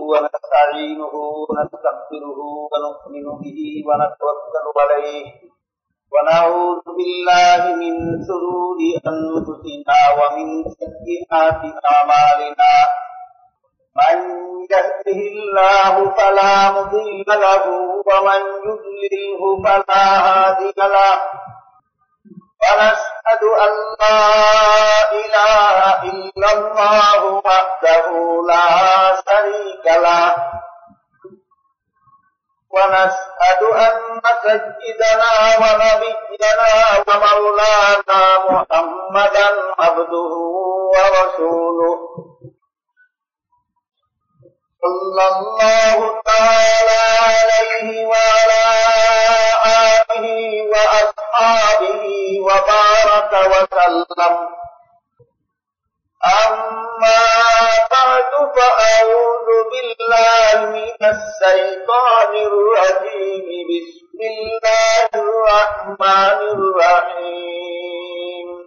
ونستعينه ونستغفره ونؤمن به ونتوكل عليه ونعوذ بالله من شرور أنفسنا ومن سيئات أعمالنا من يهده الله فلا مضل له ومن يضلله فلا هادي له ونشهد أن لا إله إلا الله وحده لا شريك له ونشهد أن سيدنا ونبينا ومولانا محمدا عبده ورسوله صلى الله تعالى عليه وعلى آله وأصحابه وبارك وسلم أما بعد فأعوذ بالله من الشيطان الرجيم بسم الله الرحمن الرحيم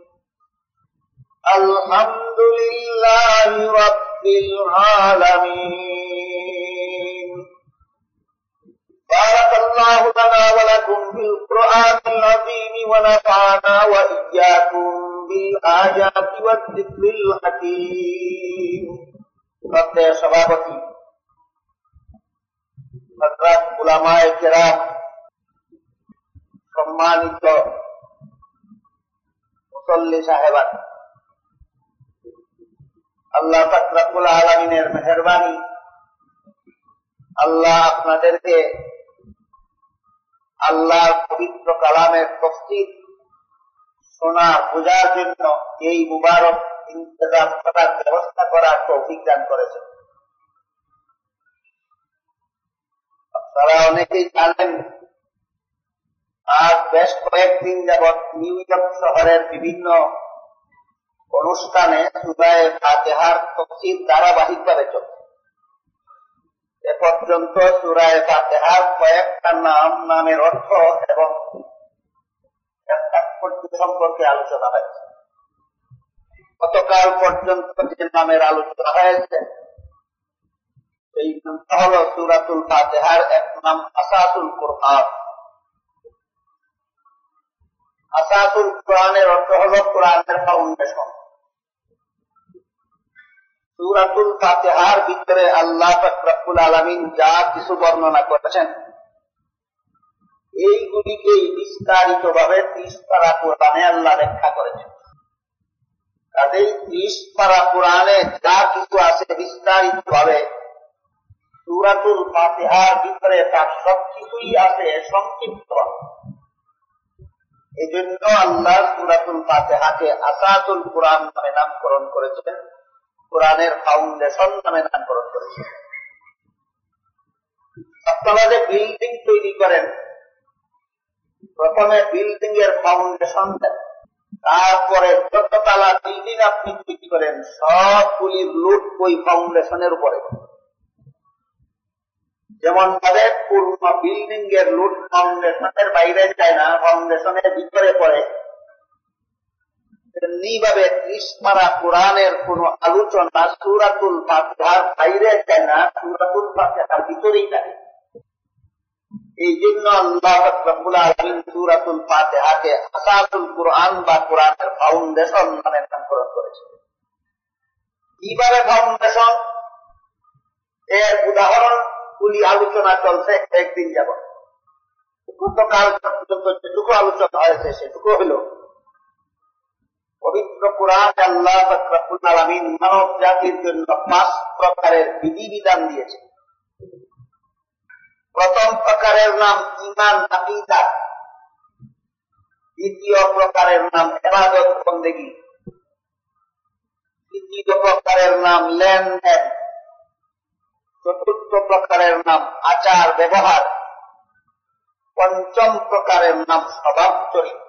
الحمد لله رب العالمين بارك الله لنا ولكم في القرآن العظيم ونفعنا وإياكم بالآيات والذكر الحكيم শ্রদ্ধেয় সভাপতি হযরত উলামায়ে কেরাম, সম্মানিত মুসল্লি সাহেবান, আল্লাহ পাক রব্বুল আলামিনের মেহেরবানি, আল্লাহ আপনাদেরকে আল্লাহর পবিত্র কালামের তাফসীর শোনা বোঝার জন্য এই মুবারক ইন্তজাম করার ব্যবস্থা করার তৌফিক দান করেছেন। আপনারা অনেকেই জানেন, আজ বেশ কয়েকদিন যাবৎ নিউ ইয়র্ক শহরের বিভিন্ন অনুষ্ঠানে সূরা ফাতিহার তাফসীর ধারাবাহিকভাবে চলছে। এ পর্যন্ত সূরা ফাতিহার কয়েকটা নামের অর্থ এবং তাৎপর্য সম্পর্কে আলোচনা হয়েছে। গতকাল পর্যন্ত যে নামের আলোচনা হয়েছে সেই নামটা হল সূরাতুল ফাতিহার এক নাম আসাসুল কুরআন। আসাসুল কুরআনের অর্থ হল কোরআনের ফাউন্ডেশন। সূরাতুল ফাতিহার ভিতরে আল্লাহ পাক রব্বুল আলামিন যা কিছু বর্ণনা করেছেন এইগুলিকেই বিস্তারিতভাবে 30 পারা কোরআনে আল্লাহ ব্যাখ্যা করেছেন। কাজেই 30 পারা কোরআনে যা কিছু আছে বিস্তারিতভাবে সূরাতুল ফাতিহার ভিতরে তার সবকিছুই আছে সংক্ষিপ্তভাবে। এই জন্য আল্লাহ সূরাতুল ফাতিহাকে আসাসুল কুরআন নামে নামকরণ করেছেন, কোরআনের ফাউন্ডেশন নামে নামকরণ করেছেন। আপনারা যে বিল্ডিং তৈরি করেন, প্রথমে বিল্ডিং এর ফাউন্ডেশন দেন, তারপরে যততলা বিল্ডিং আপনি তৈরি করেন সবগুলির লুট ওই ফাউন্ডেশনের উপরে। যেমন ভাবে পূর্ণ বিল্ডিং এর লুট ফাউন্ডেশনের বাইরে যায় না, ফাউন্ডেশনের ভিতরে পড়ে, তেমনি ভাবে 30 পারা কোরআনের কোন আলোচনা সূরাতুল ফাতিহার বাইরে যায় না, সূরাতুল ফাতিহার ভিতরেই থাকে। এই জন্য আল্লাহ পাক রব্বুল আলামিন সূরাতুল ফাতিহাকে আসাসুল কুরআন বা কোরআনের ফাউন্ডেশন নামে নামকরণ করেছেন। কিভাবে ফাউন্ডেশন, এর উদাহরণগুলি আলোচনা চলছে একদিন যাবত। গতকাল পর্যন্ত যেটুকু আলোচনা হয়েছে সেটুকু হলো পবিত্র কোরআন আল্লাহ পাক রব্বুল আলামিন মানব জাতির জন্য 5 প্রকারের বিধিবিধান দিয়েছেন। প্রথম প্রকারের নাম ঈমান আকীদা, দ্বিতীয় প্রকারের নাম ইবাদত বন্দেগী, তৃতীয় প্রকারের নাম লেনদেন, চতুর্থ প্রকারের নাম আচার ব্যবহার, পঞ্চম প্রকারের নাম স্বভাব চরিত্র।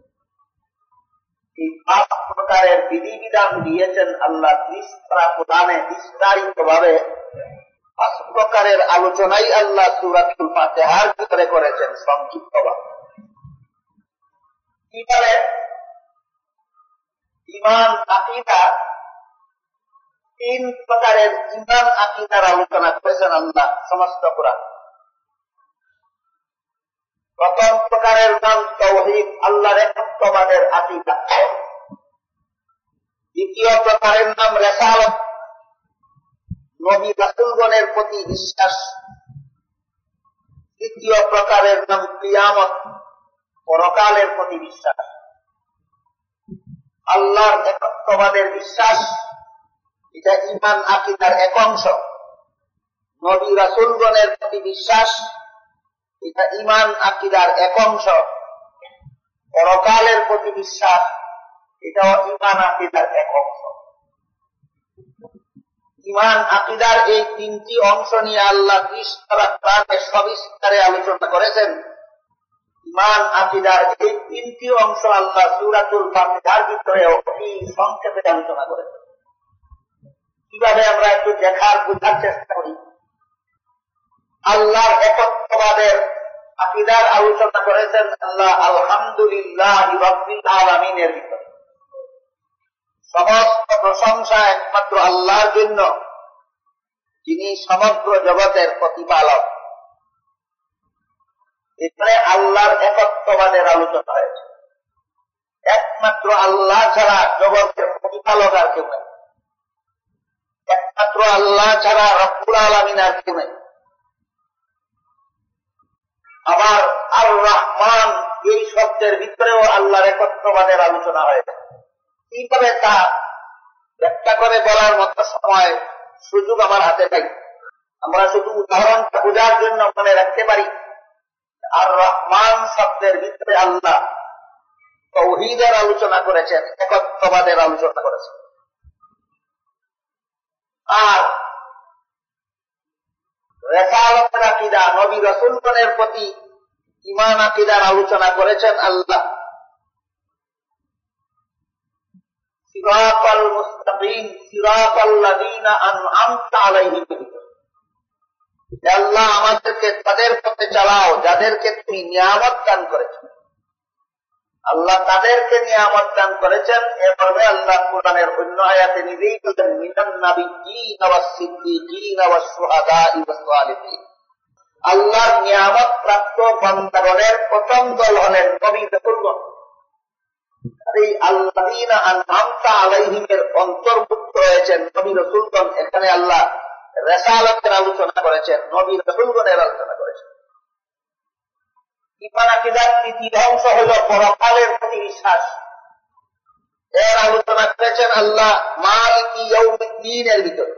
এই 5 প্রকারের বিধিবিধান দিয়েছেন আল্লাহ 30 পারা কোরআনে বিস্তারিতভাবে। 5 প্রকারের আলোচনাই আল্লাহ সূরাতুল ফাতিহার ভিতরে করেছেন সংক্ষিপ্তভাবে। কিভাবে? ঈমান আকীদা তিন প্রকারের ঈমান আকীদার আলোচনা করেছেন আল্লাহ সমস্ত কোরআন। প্রথম প্রকারের নাম তাওহীদ, আল্লাহর একত্ববাদের আকীদা। দ্বিতীয় প্রকারের নাম রিসালাত, নবী রাসূলগণের প্রতি বিশ্বাস। তৃতীয় প্রকারের নাম কিয়ামত, পরকালের প্রতি বিশ্বাস। আল্লাহর একত্ববাদের বিশ্বাস, এটা ঈমান আকীদার এক অংশ। নবী রাসূলগণের প্রতি বিশ্বাস, এটা ঈমান আকীদার এক অংশ। পরকালের প্রতি বিশ্বাস, এটাও ঈমান আকীদার এক অংশ। ঈমান আকীদার এই তিনটি অংশ নিয়ে আল্লাহ 30 পারা কোরআনে সবিস্তারে আলোচনা করেছেন। ঈমান আকীদার এই তিনটি অংশ আল্লাহ সূরাতুল ফাতিহার ভিতরে অতি সংক্ষেপে আলোচনা করেছেন। কিভাবে আমরা একটু দেখার বোঝার চেষ্টা করি। আল্লাহর একত্ববাদের আকীদার আলোচনা করেছেন আল্লাহ আলহামদুলিল্লাহি রাব্বিল আলামিনের ভিতরে। সমস্ত প্রশংসা একমাত্র আল্লাহর জন্য, যিনি সমগ্র জগতের প্রতিপালক। এখানে আল্লাহর একত্ববাদের আলোচনা হয়েছে। একমাত্র আল্লাহ ছাড়া জগতের প্রতিপালক আর কেউ নেই। একমাত্র আল্লাহ ছাড়া রব্বুল আলামিন আর কেউ নেই। আবার আর রহমান এই শব্দের ভিতরেও আল্লাহর একত্ববাদের আলোচনা হয়েছে। কিভাবে তা ব্যাখ্যা করে বলার মতো সময় সুযোগ আমার হাতে নেই। আমরা শুধু উদাহরণটা বোঝার জন্য মনে রাখতে পারি, আর রহমান শব্দের ভিতরে আল্লাহ তাওহীদের আলোচনা করেছেন, একত্ববাদের আলোচনা করেছেন। আর রিসালাতের আকীদা, নবী রাসূলগণের প্রতি ঈমান আকীদার আলোচনা করেছেন আল্লাহ সিরাতাল মুস্তাকিম সিরাতাল্লাযীনা আন'আমতা আলাইহিম। আল্লাহ আমাদেরকে তাদের পথে চালাও যাদেরকে তুমি নিয়ামত দান করেছ। আল্লাহ তাদেরকে নিয়ামত দান করেছেন। এভাবে আল্লাহ কোরআনের অন্য আয়াতে নিজেই বলেন মিনান নাবিয়্যিনা ওয়াস সিদ্দীকিনা ওয়াস শুহাদাই ওয়াস সালিহিন। আল্লাহর নিয়ামত প্রাপ্ত বান্দাগণের প্রথম দল হলেন নবী রাসূলগণ। এই আল্লাযীনা আন'আমতা আলাইহিমের অন্তর্ভুক্ত হয়েছেন নবী রাসূলগণ। এখানে আল্লাহ রিসালাতের আলোচনা করেছেন, নবী রাসূলগণের আলোচনা করেছেন। ঈমান আকীদার তৃতীয় অংশ হল পরকালের প্রতি বিশ্বাস। এর আলোচনা করেছেন আল্লাহ মালিকি ইয়াউমিদ্দিনের ভিতরে।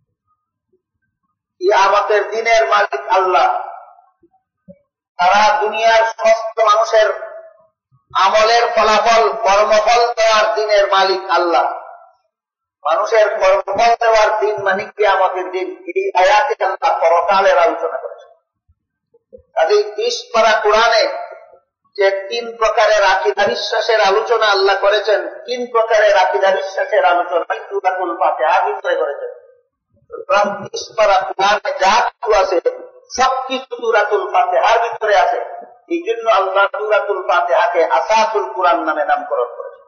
কিয়ামতের দিনের মালিক আল্লাহ। সারা দুনিয়ার সমস্ত মানুষের আমলের ফলাফল, কর্মফল দেওয়ার দিনের মালিক আল্লাহ। মানুষের কর্মফল দেওয়ার দিন মানে কিয়ামতের দিন। এই আয়াতে আল্লাহ পরকালের আলোচনা করেছেন। কাজেই 30 পারা কোরআনে যে 3 প্রকারের আকীদা বিশ্বাসের আলোচনা আল্লাহ করেছেন, 3 প্রকারের আকীদা বিশ্বাসের আলোচনা সূরাতুল ফাতিহার ভিতরে করেছেন। 30 পারা কোরআনে যা কিছু আছে সবকিছু সূরাতুল ফাতিহার ভিতরে আছে। এই জন্য আল্লাহ সূরাতুল ফাতিহাকে আসাসুল কোরআন নামে নামকরণ করেছেন।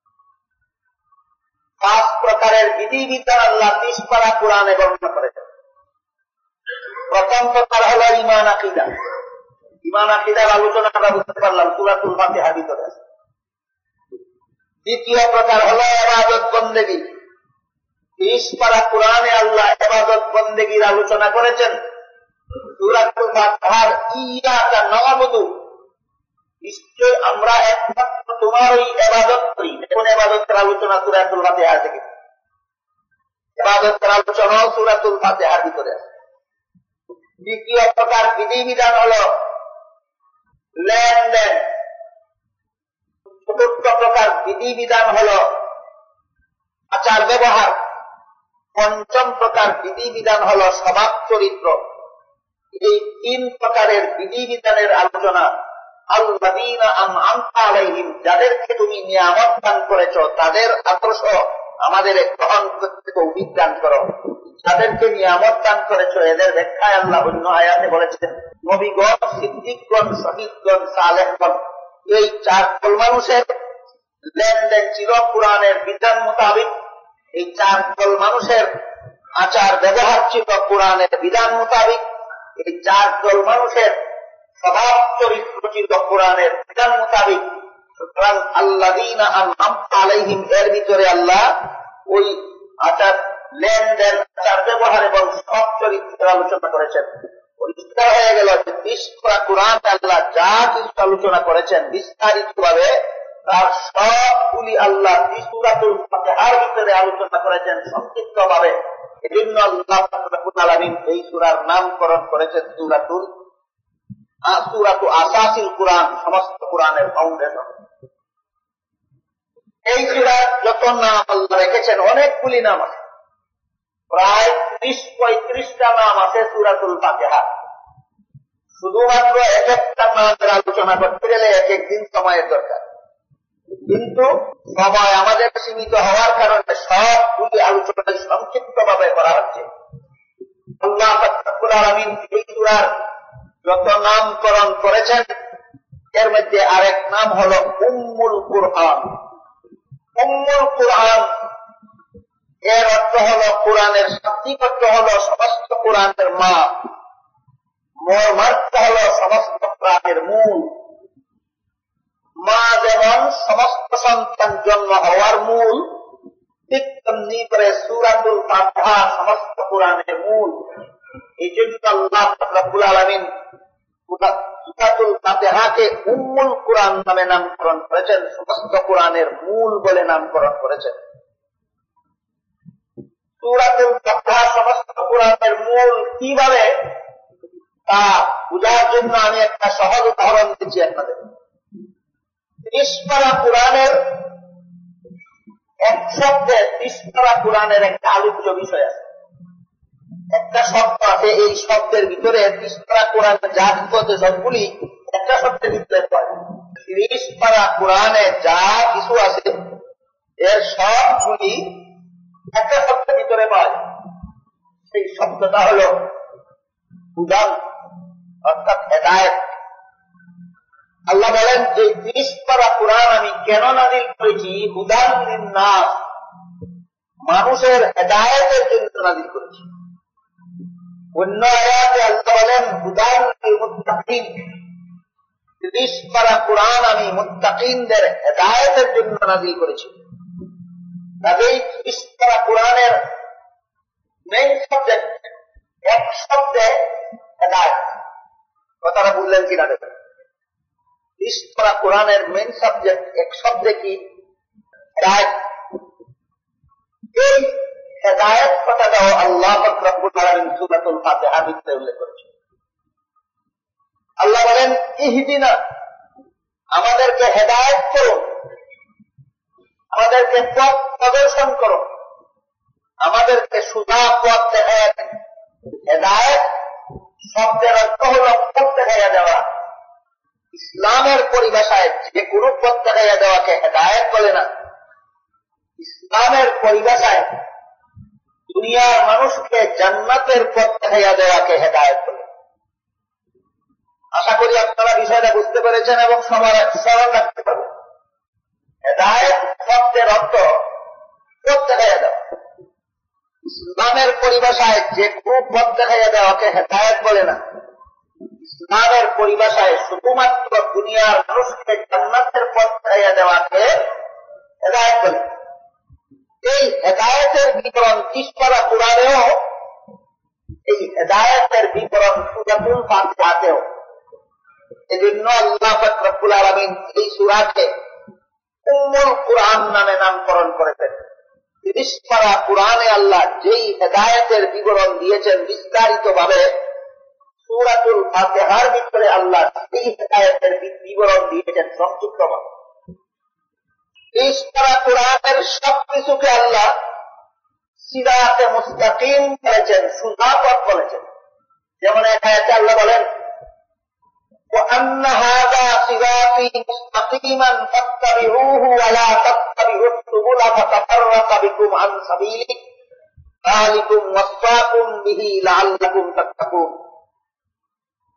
5 প্রকারের বিধিবিধান আল্লাহ 30 পারা কোরআনে বর্ণনা করেছেন। প্রথম প্রকার হলো ঈমান আকীদা। ঈমান আকীদার আলোচনা আমরা বুঝতে পারলাম সূরাতুল ফাতিহার ভিতরে আছে। দ্বিতীয় প্রকার হলো ইবাদত বন্দেগী। 30 পারা কোরআনে আল্লাহ ইবাদত বন্দেগীর আলোচনা করেছেন। সূরাতুল ফাতিহার ইয়াকা না'বুদু, নিশ্চয় আমরা একমাত্র তোমারই ইবাদত করি। এখন ইবাদতের আলোচনা সূরাতুল ফাতিহা থেকে। ইবাদতের আলোচনা সূরাতুল ফাতিহার ভিতরে আছে। দ্বিতীয় প্রকার বিধিবিধান হল লেনদেন। চতুর্থ প্রকার বিধিবিধান হল আচার ব্যবহার। পঞ্চম প্রকার বিধিবিধান হল স্বভাব চরিত্র। এই 3 প্রকারের বিধিবিধানের আলোচনা আল্লাযীনা আন'আমতা আলাইহিম, যাদেরকে তুমি নিয়ামত দান করেছ তাদের আদর্শ আমাদের গ্রহণ করতে তৌফিক দান করো। যাদেরকে নিয়ামত দান করেছ এদের ব্যাখ্যায় আল্লাহ অন্য আয়াতে বলেছেন নবীগণ, সিদ্দিকগণ, শহীদগণ, সালেহগণ। এই 4 দল মানুষের লেনদেন ছিল কোরআনের বিধান মোতাবেক। এই চার দল মানুষের আচার ব্যবহার ছিল কোরআনের বিধান মোতাবেক, এই চার দল মানুষের স্বভাব চরিত্র ছিল কোরআনের বিধান মোতাবেক। সুতরাং আল্লাযীনা আন'আমতা আলাইহিম এর ভিতরে আল্লাহ ওই আচার লেনদেন, আচার ব্যবহার এবং স্বভাব চরিত্রের আলোচনা করেছেন। পরিষ্কার হয়ে গেল যে বিশ্বরা কোরআন আল্লাহ যা কিছু আলোচনা করেছেন বিস্তারিত ভাবে তার সবগুলি আল্লাহ সূরাতুল ফাতিহার ভিতরে আলোচনা করেছেন সংক্ষিপ্ত ভাবে। এজন্য আল্লাহ রাব্বুল আলামিন এই সূরার নামকরণ করেছেন সূরাতু আসাসিল কোরআন, সমস্ত কোরআনের ফাউন্ডেশন। এই সূরার যত নাম আল্লাহ রেখেছেন অনেকগুলি নাম আছে, প্রায় 30-35টা নাম আছে সূরাতুল ফাতিহা। শুধুমাত্র এক একটা নামের আলোচনা করতে গেলে এক একদিন সময়ের দরকার, কিন্তু সময় আমাদের সীমিত হওয়ার কারণে সবগুলি আলোচনা সংক্ষিপ্ত ভাবে করা হচ্ছে। আল্লাহ রাব্বুল আলামিন এই সূরার যত নামকরণ করেছেন এর মধ্যে আরেক নাম হলো উম্মুল কুরআন। উম্মুল কুরআন এর অর্থ হলো, কোরআনের শাব্দিক অর্থ হলো সমস্ত কোরআনের মা, মর্মার্থ হলো সমস্ত কোরআনের মূল। মা যেমন সমস্ত সন্তান জন্ম হওয়ার মূল, ঠিক তেমনি করে সূরাতুল ফাতিহা সমস্ত কোরআনের মূল। এই জন্য আল্লাহ রাব্বুল আলামিন সূরাতুল ফাতিহাকে উম্মুল কুরআন নামে নামকরণ করেছেন, সমস্ত কোরআনের মূল বলে নামকরণ করেছেন। সূরাতুল ফাতিহা সমস্ত কোরআনের মূল কিভাবে তা বোঝার জন্য আমি একটা সহজ উদাহরণ দিচ্ছি আপনাদের। 30 পারা কোরআনের এক শব্দে 30 পারা কোরআনের একটা আলোচ্য বিষয় আছে, একটা শব্দ আছে, এই শব্দের ভিতরে 30 পারা কোরআনে যা কিছু আছে সবগুলি একটা শব্দের ভিতরে পড়ে। 30 পারা কোরআনে যা কিছু আছে এর সবগুলি একটা শব্দের ভিতরে পায়। সেই শব্দটা হলো হুদান, অর্থাৎ হেদায়েত। আল্লাহ বলেন যে 30 পারা কোরআন আমি কেন নাযিল করেছি? হুদান লিন-নাস, মানুষের হেদায়েতের জন্য নাযিল করেছি। অন্য আয়াতে আল্লাহ বলেন হুদান লিল-মুত্তাকিন, 30 পারা কোরআন আমি মুত্তাকিনদের হেদায়েতের জন্য নাযিল করেছি। কাজেই 30 পারা কোরআনের মেইন সাবজেক্ট এক শব্দে হেদায়েত। কথাটা বুঝলেন কিনা দেখেন? 30 পারা কোরআনের মেইন সাবজেক্ট এক শব্দে কি? হেদায়েত। এই হেদায়েত কথাটাও আল্লাহ রাব্বুল আলামিন সূরাতুল ফাতিহার ভিতরে উল্লেখ করেছেন। আল্লাহ বলেন ইহদিনা, আমাদেরকে হেদায়েত করো, আমাদেরকে পথ প্রদর্শন করো, আমাদেরকে সোজা পথ দেখাইয়া দেন। হেদায়েত শব্দের অর্থ হল পথ দেখাইয়া দেওয়া। ইসলামের পরিভাষায় যে কোনো পথ দেখাইয়া দেওয়াকে হেদায়েত বলে না। ইসলামের পরিভাষায় দুনিয়ার মানুষকে জান্নাতের পথ দেখাইয়া দেওয়াকে হেদায়েত বলে। আশা করি আপনারা বিষয়টা বুঝতে পেরেছেন এবং স্মরণ রাখতে পারবেন। হেদায়েত শব্দের অর্থ পথ দেখাইয়া দেওয়া। ইসলামের পরিভাষায় যে কোনো পথ দেখাইয়া দেওয়াকে হেদায়েত বলে না। ইসলামের পরিভাষায় শুধুমাত্র দুনিয়ার মানুষকে জান্নাতের পথ দেখাইয়া দেওয়াকে হেদায়েত বলে। এই হেদায়েতের বিবরণ 30 পারা কোরআনেও, এই হেদায়েতের বিবরণ সূরাতুল ফাতিহাতেও। এজন্য আল্লাহ পাক রব্বুল আলামিন এই সূরাকে উম্মুল কুরআন নামে নামকরণ করেছেন। 30 পারা কোরআনে আল্লাহ যেই হেদায়েতের বিবরণ দিয়েছেন বিস্তারিত ভাবে, সূরাতুল ফাতিহার ভিতরে আল্লাহ এই হেদায়েতের বিবরণ দিয়েছেন সংক্ষিপ্ত ভাবে। 30 পারা কোরআনের সবকিছুকে আল্লাহ সিরাতে মুস্তাকিম বলেছেন, সোজা পথ বলেছেন। যেমন এক আয়াতে আল্লাহ বলেন وأن هذا صراطي مستقيما فاتبعوه ولا تتبعوا السبل فتفرق بكم عن سبيله ذلكم وصاكم به لعلكم تتقون।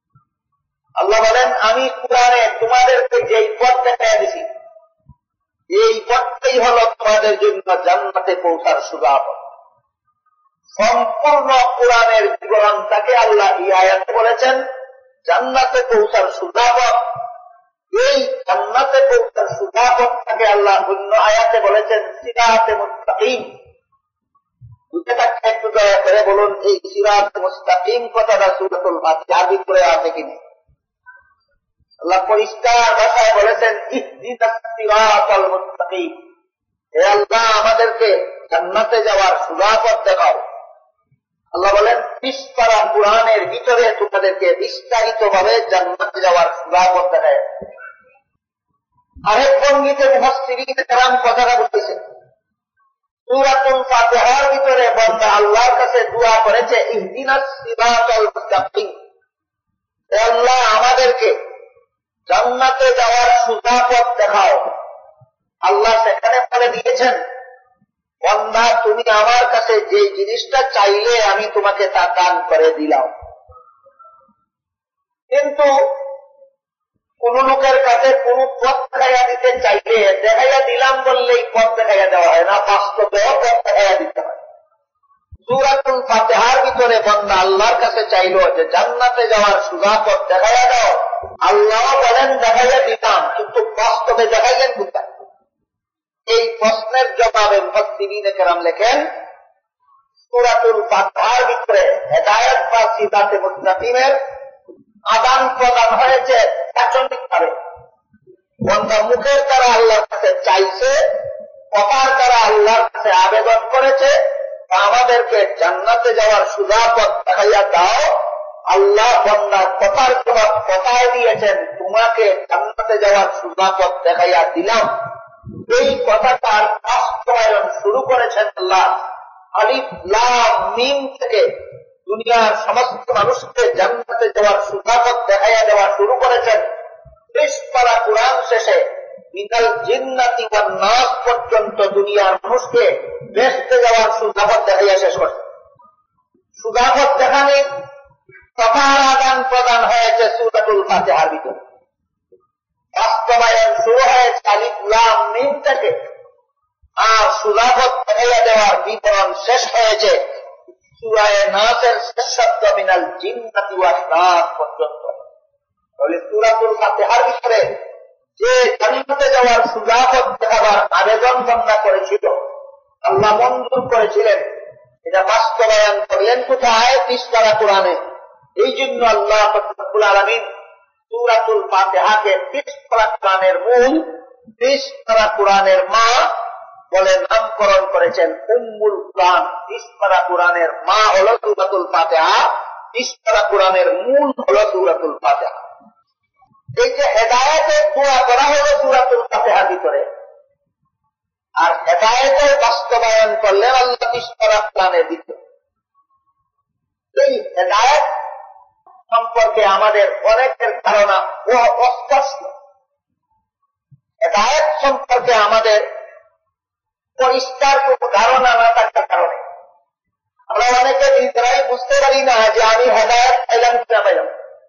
আল্লাহ বলেন আমি কোরআনে তোমাদেরকে যেই পথ দেখাইয়া দিছি, এই পথটাই হল তোমাদের জন্য জান্নাতে পৌঁছার সুদাপথ। সম্পূর্ণ কোরআনের বিবরণটাকে আল্লাহ এই আয়াতে বলেছেন জান্নাতে পৌঁছার সুদাপথ। এই জান্নাতে পৌঁছার সুদাপথটাকে আল্লাহ অন্য আয়াতে বলেছেন সিরাতে মুস্তাকিম। বুঝতে থাকতে একটু দয়া করে বলুন এই সিরাতে মুস্তাকিম কথাটা সূরাতুল ফাতিহার ভিতরে আছে কিনা? আল্লাহ পরিষ্কার ভাষায় বলেছেন ইহদিনাস সিরাতাল মুস্তাকিম, হে আল্লাহ আমাদেরকে জান্নাতে যাওয়ার সুদাপথ দেখাও। আল্লাহ বলেন 30 পারা কোরআনের ভিতরে তোমাদেরকে বিস্তারিত ভাবে জান্নাতে যাওয়ার সুদাপথ দেখায়। আরেক ভঙ্গিতে মুফাসসিরিন কেরাম কথাটা বলতেছেন সূরাতুল ফাতিহার ভিতরে বান্দা আল্লাহর কাছে দোয়া করেছে ইহদিনাস সিরাতাল মুস্তাকিম, হে আল্লাহ আমাদেরকে জান্নাতে যাওয়ার সুদাপথ দেখাও। আল্লাহ সেখানে বলে দিয়েছেন বান্দা তুমি আমার কাছে যে জিনিসটা চাইলে আমি তোমাকে তা দান করে দিলাম। কিন্তু কোন লোকের কাছে কোন পথ দেখাইয়া দিতে চাইলে দেখাইয়া দিলাম বললেই পথ দেখাইয়া দেওয়া হয় না, বাস্তবেও পথ দেখাইয়া দিতে হয়। সূরাতুল ফাতিহার ভিতরে বান্দা আল্লাহর কাছে চাইল যে জান্নাতে যাওয়ার সুদাপথ দেখাইয়া দাও। আল্লাহ বলেন দেখাইয়া দিতাম, কিন্তু বাস্তবে দেখাইলেন কোথায়? এই প্রশ্নের জবাবে মুফাসসিরিন কেরাম লেখেন সূরাতুল ফাতিহার ভিতরে হেদায়েত বা সিরাতে মুস্তাকিমের আদান প্রদান হয়েছে প্রাথমিকভাবে। বান্দা মুখের দ্বারা আল্লাহর কাছে চাইছে, কথার দ্বারা আল্লাহর কাছে আবেদন করেছে আমাদেরকে জান্নাতে যাওয়ার সুদাপথ দেখাইয়া দাও। আল্লাহ বান্দার কথার জবাব কথায় দিয়েছেন তোমাকে জান্নাতে যাওয়ার সুদাপথ দেখাইয়া দিলাম। এই কথাটার বাস্তবায়ন শুরু করেছেন আল্লাহ আলিফ লাম মিম থেকে দুনিয়ার সমস্ত মানুষকে জান্নাতে যাওয়ার সুদাপথ দেখাইয়া দেওয়া শুরু করেছেন 30 পারা কোরআন শেষে মিনাল জিন্নাতি ওয়ান নাস পর্যন্ত দুনিয়ার মানুষকে বেহেশতে যাওয়ার সুদাপথ দেখাইয়া শেষ করেছেন। সুদাপথ দেখানে কথার আদান প্রদান হয়েছে সূরাতুল ফাতিহার ভিতরে, বাস্তবায়ন শুরু হয়েছে আলিফ লাম মিম থেকে, আর সুদাপথ দেখাইয়া দেওয়ার বিবরণ শেষ হয়েছে সূরা নাসের শেষ শব্দ মিনাল জিন্নাতি ওয়ান নাস পর্যন্ত। তাহলে সূরাতুল ফাতিহার ভিতরে যে জান্নাতে যাওয়ার সুদাপথ দেখাবার আবেদন বান্দা করেছিল আল্লাহ মঞ্জুর করেছিলেন, এটা বাস্তবায়ন করলেন কোথায়? 30 পারা কোরআনে। এই জন্য আল্লাহ রাব্বুল আলামিন সূরাতুল ফাতিহাকে 30 পারা কোরআনের মূল, 30 পারা কোরআনের মা বলে নামকরণ করেছেন উম্মুল কোরআন। 30 পারা কোরআনের মা হলো সূরাতুল ফাতিহা, 30 পারা কোরআনের মূল হলো সূরাতুল ফাতিহা। এই যে হেদায়েতের দোয়া করা হলো সূরাতুল ফাতিহার ভিতরে, আর হেদায়েতের বাস্তবায়ন করলেন আল্লাহ 30 পারা কোরআনের ভিতরে। এই হেদায়েত সম্পর্কে আমাদের অনেকের ধারণা অস্পষ্ট। হেদায়েত সম্পর্কে আমাদের পরিষ্কার কোন ধারণা না থাকার কারণে আমরা অনেকে নিজেরাই বুঝতে পারি না যে আমি হেদায়েত পাইলাম কিনা পাইলাম।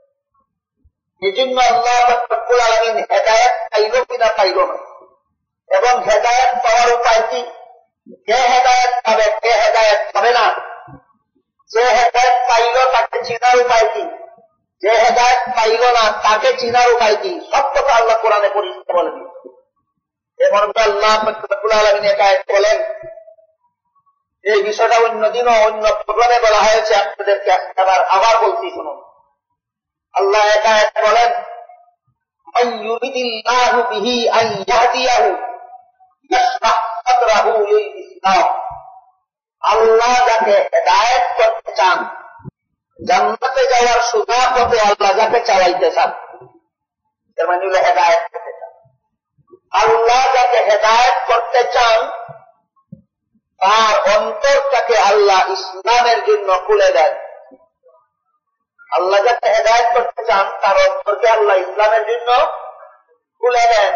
এই জন্য আল্লাহ রাব্বুল আলামিন হেদায়েত পাইল কিনা পাইল না, এবং হেদায়েত পাওয়ার উপায় কি, কে হেদায়েত পাবে কে হেদায়েত পাবে না, যে হেদায়েত পাইল তাকে চিনার উপায় কি, যে হেদায়েত পাইল না তাকে চিনার উপায় কি, সব কথা আল্লাহ কোরআনে পরিষ্কার বলে দিয়েছে। এমন আল্লাহ রাব্বুল আলামিন এক আয়াত বলেন, এই বিষয়টা অন্যদিনও অন্য প্রোগ্রামে বলা হয়েছে, আপনাদেরকে আবার বলছি শুনুন। আল্লাহ এক আয়াত বলেন মান ইউরিদিল্লাহু বিহি আন ইয়াহদিয়াহু ইয়াশরাহ সাদরাহু লিল ইসলাম। আল্লাহ যাকে হেদায়েত করতে চান, জান্নাতে যাওয়ার সুদাপথে আল্লাহ যাকে চালাইতে চান, এর মানে হলো হেদায়েত করতে চান। আল্লাহ যাকে হেদায়েত করতে চান তার অন্তরটাকে আল্লাহ ইসলামের জন্য খুলে দেন। আল্লাহ যাকে হেদায়েত করতে চান তার অন্তরকে আল্লাহ ইসলামের জন্য খুলে দেন।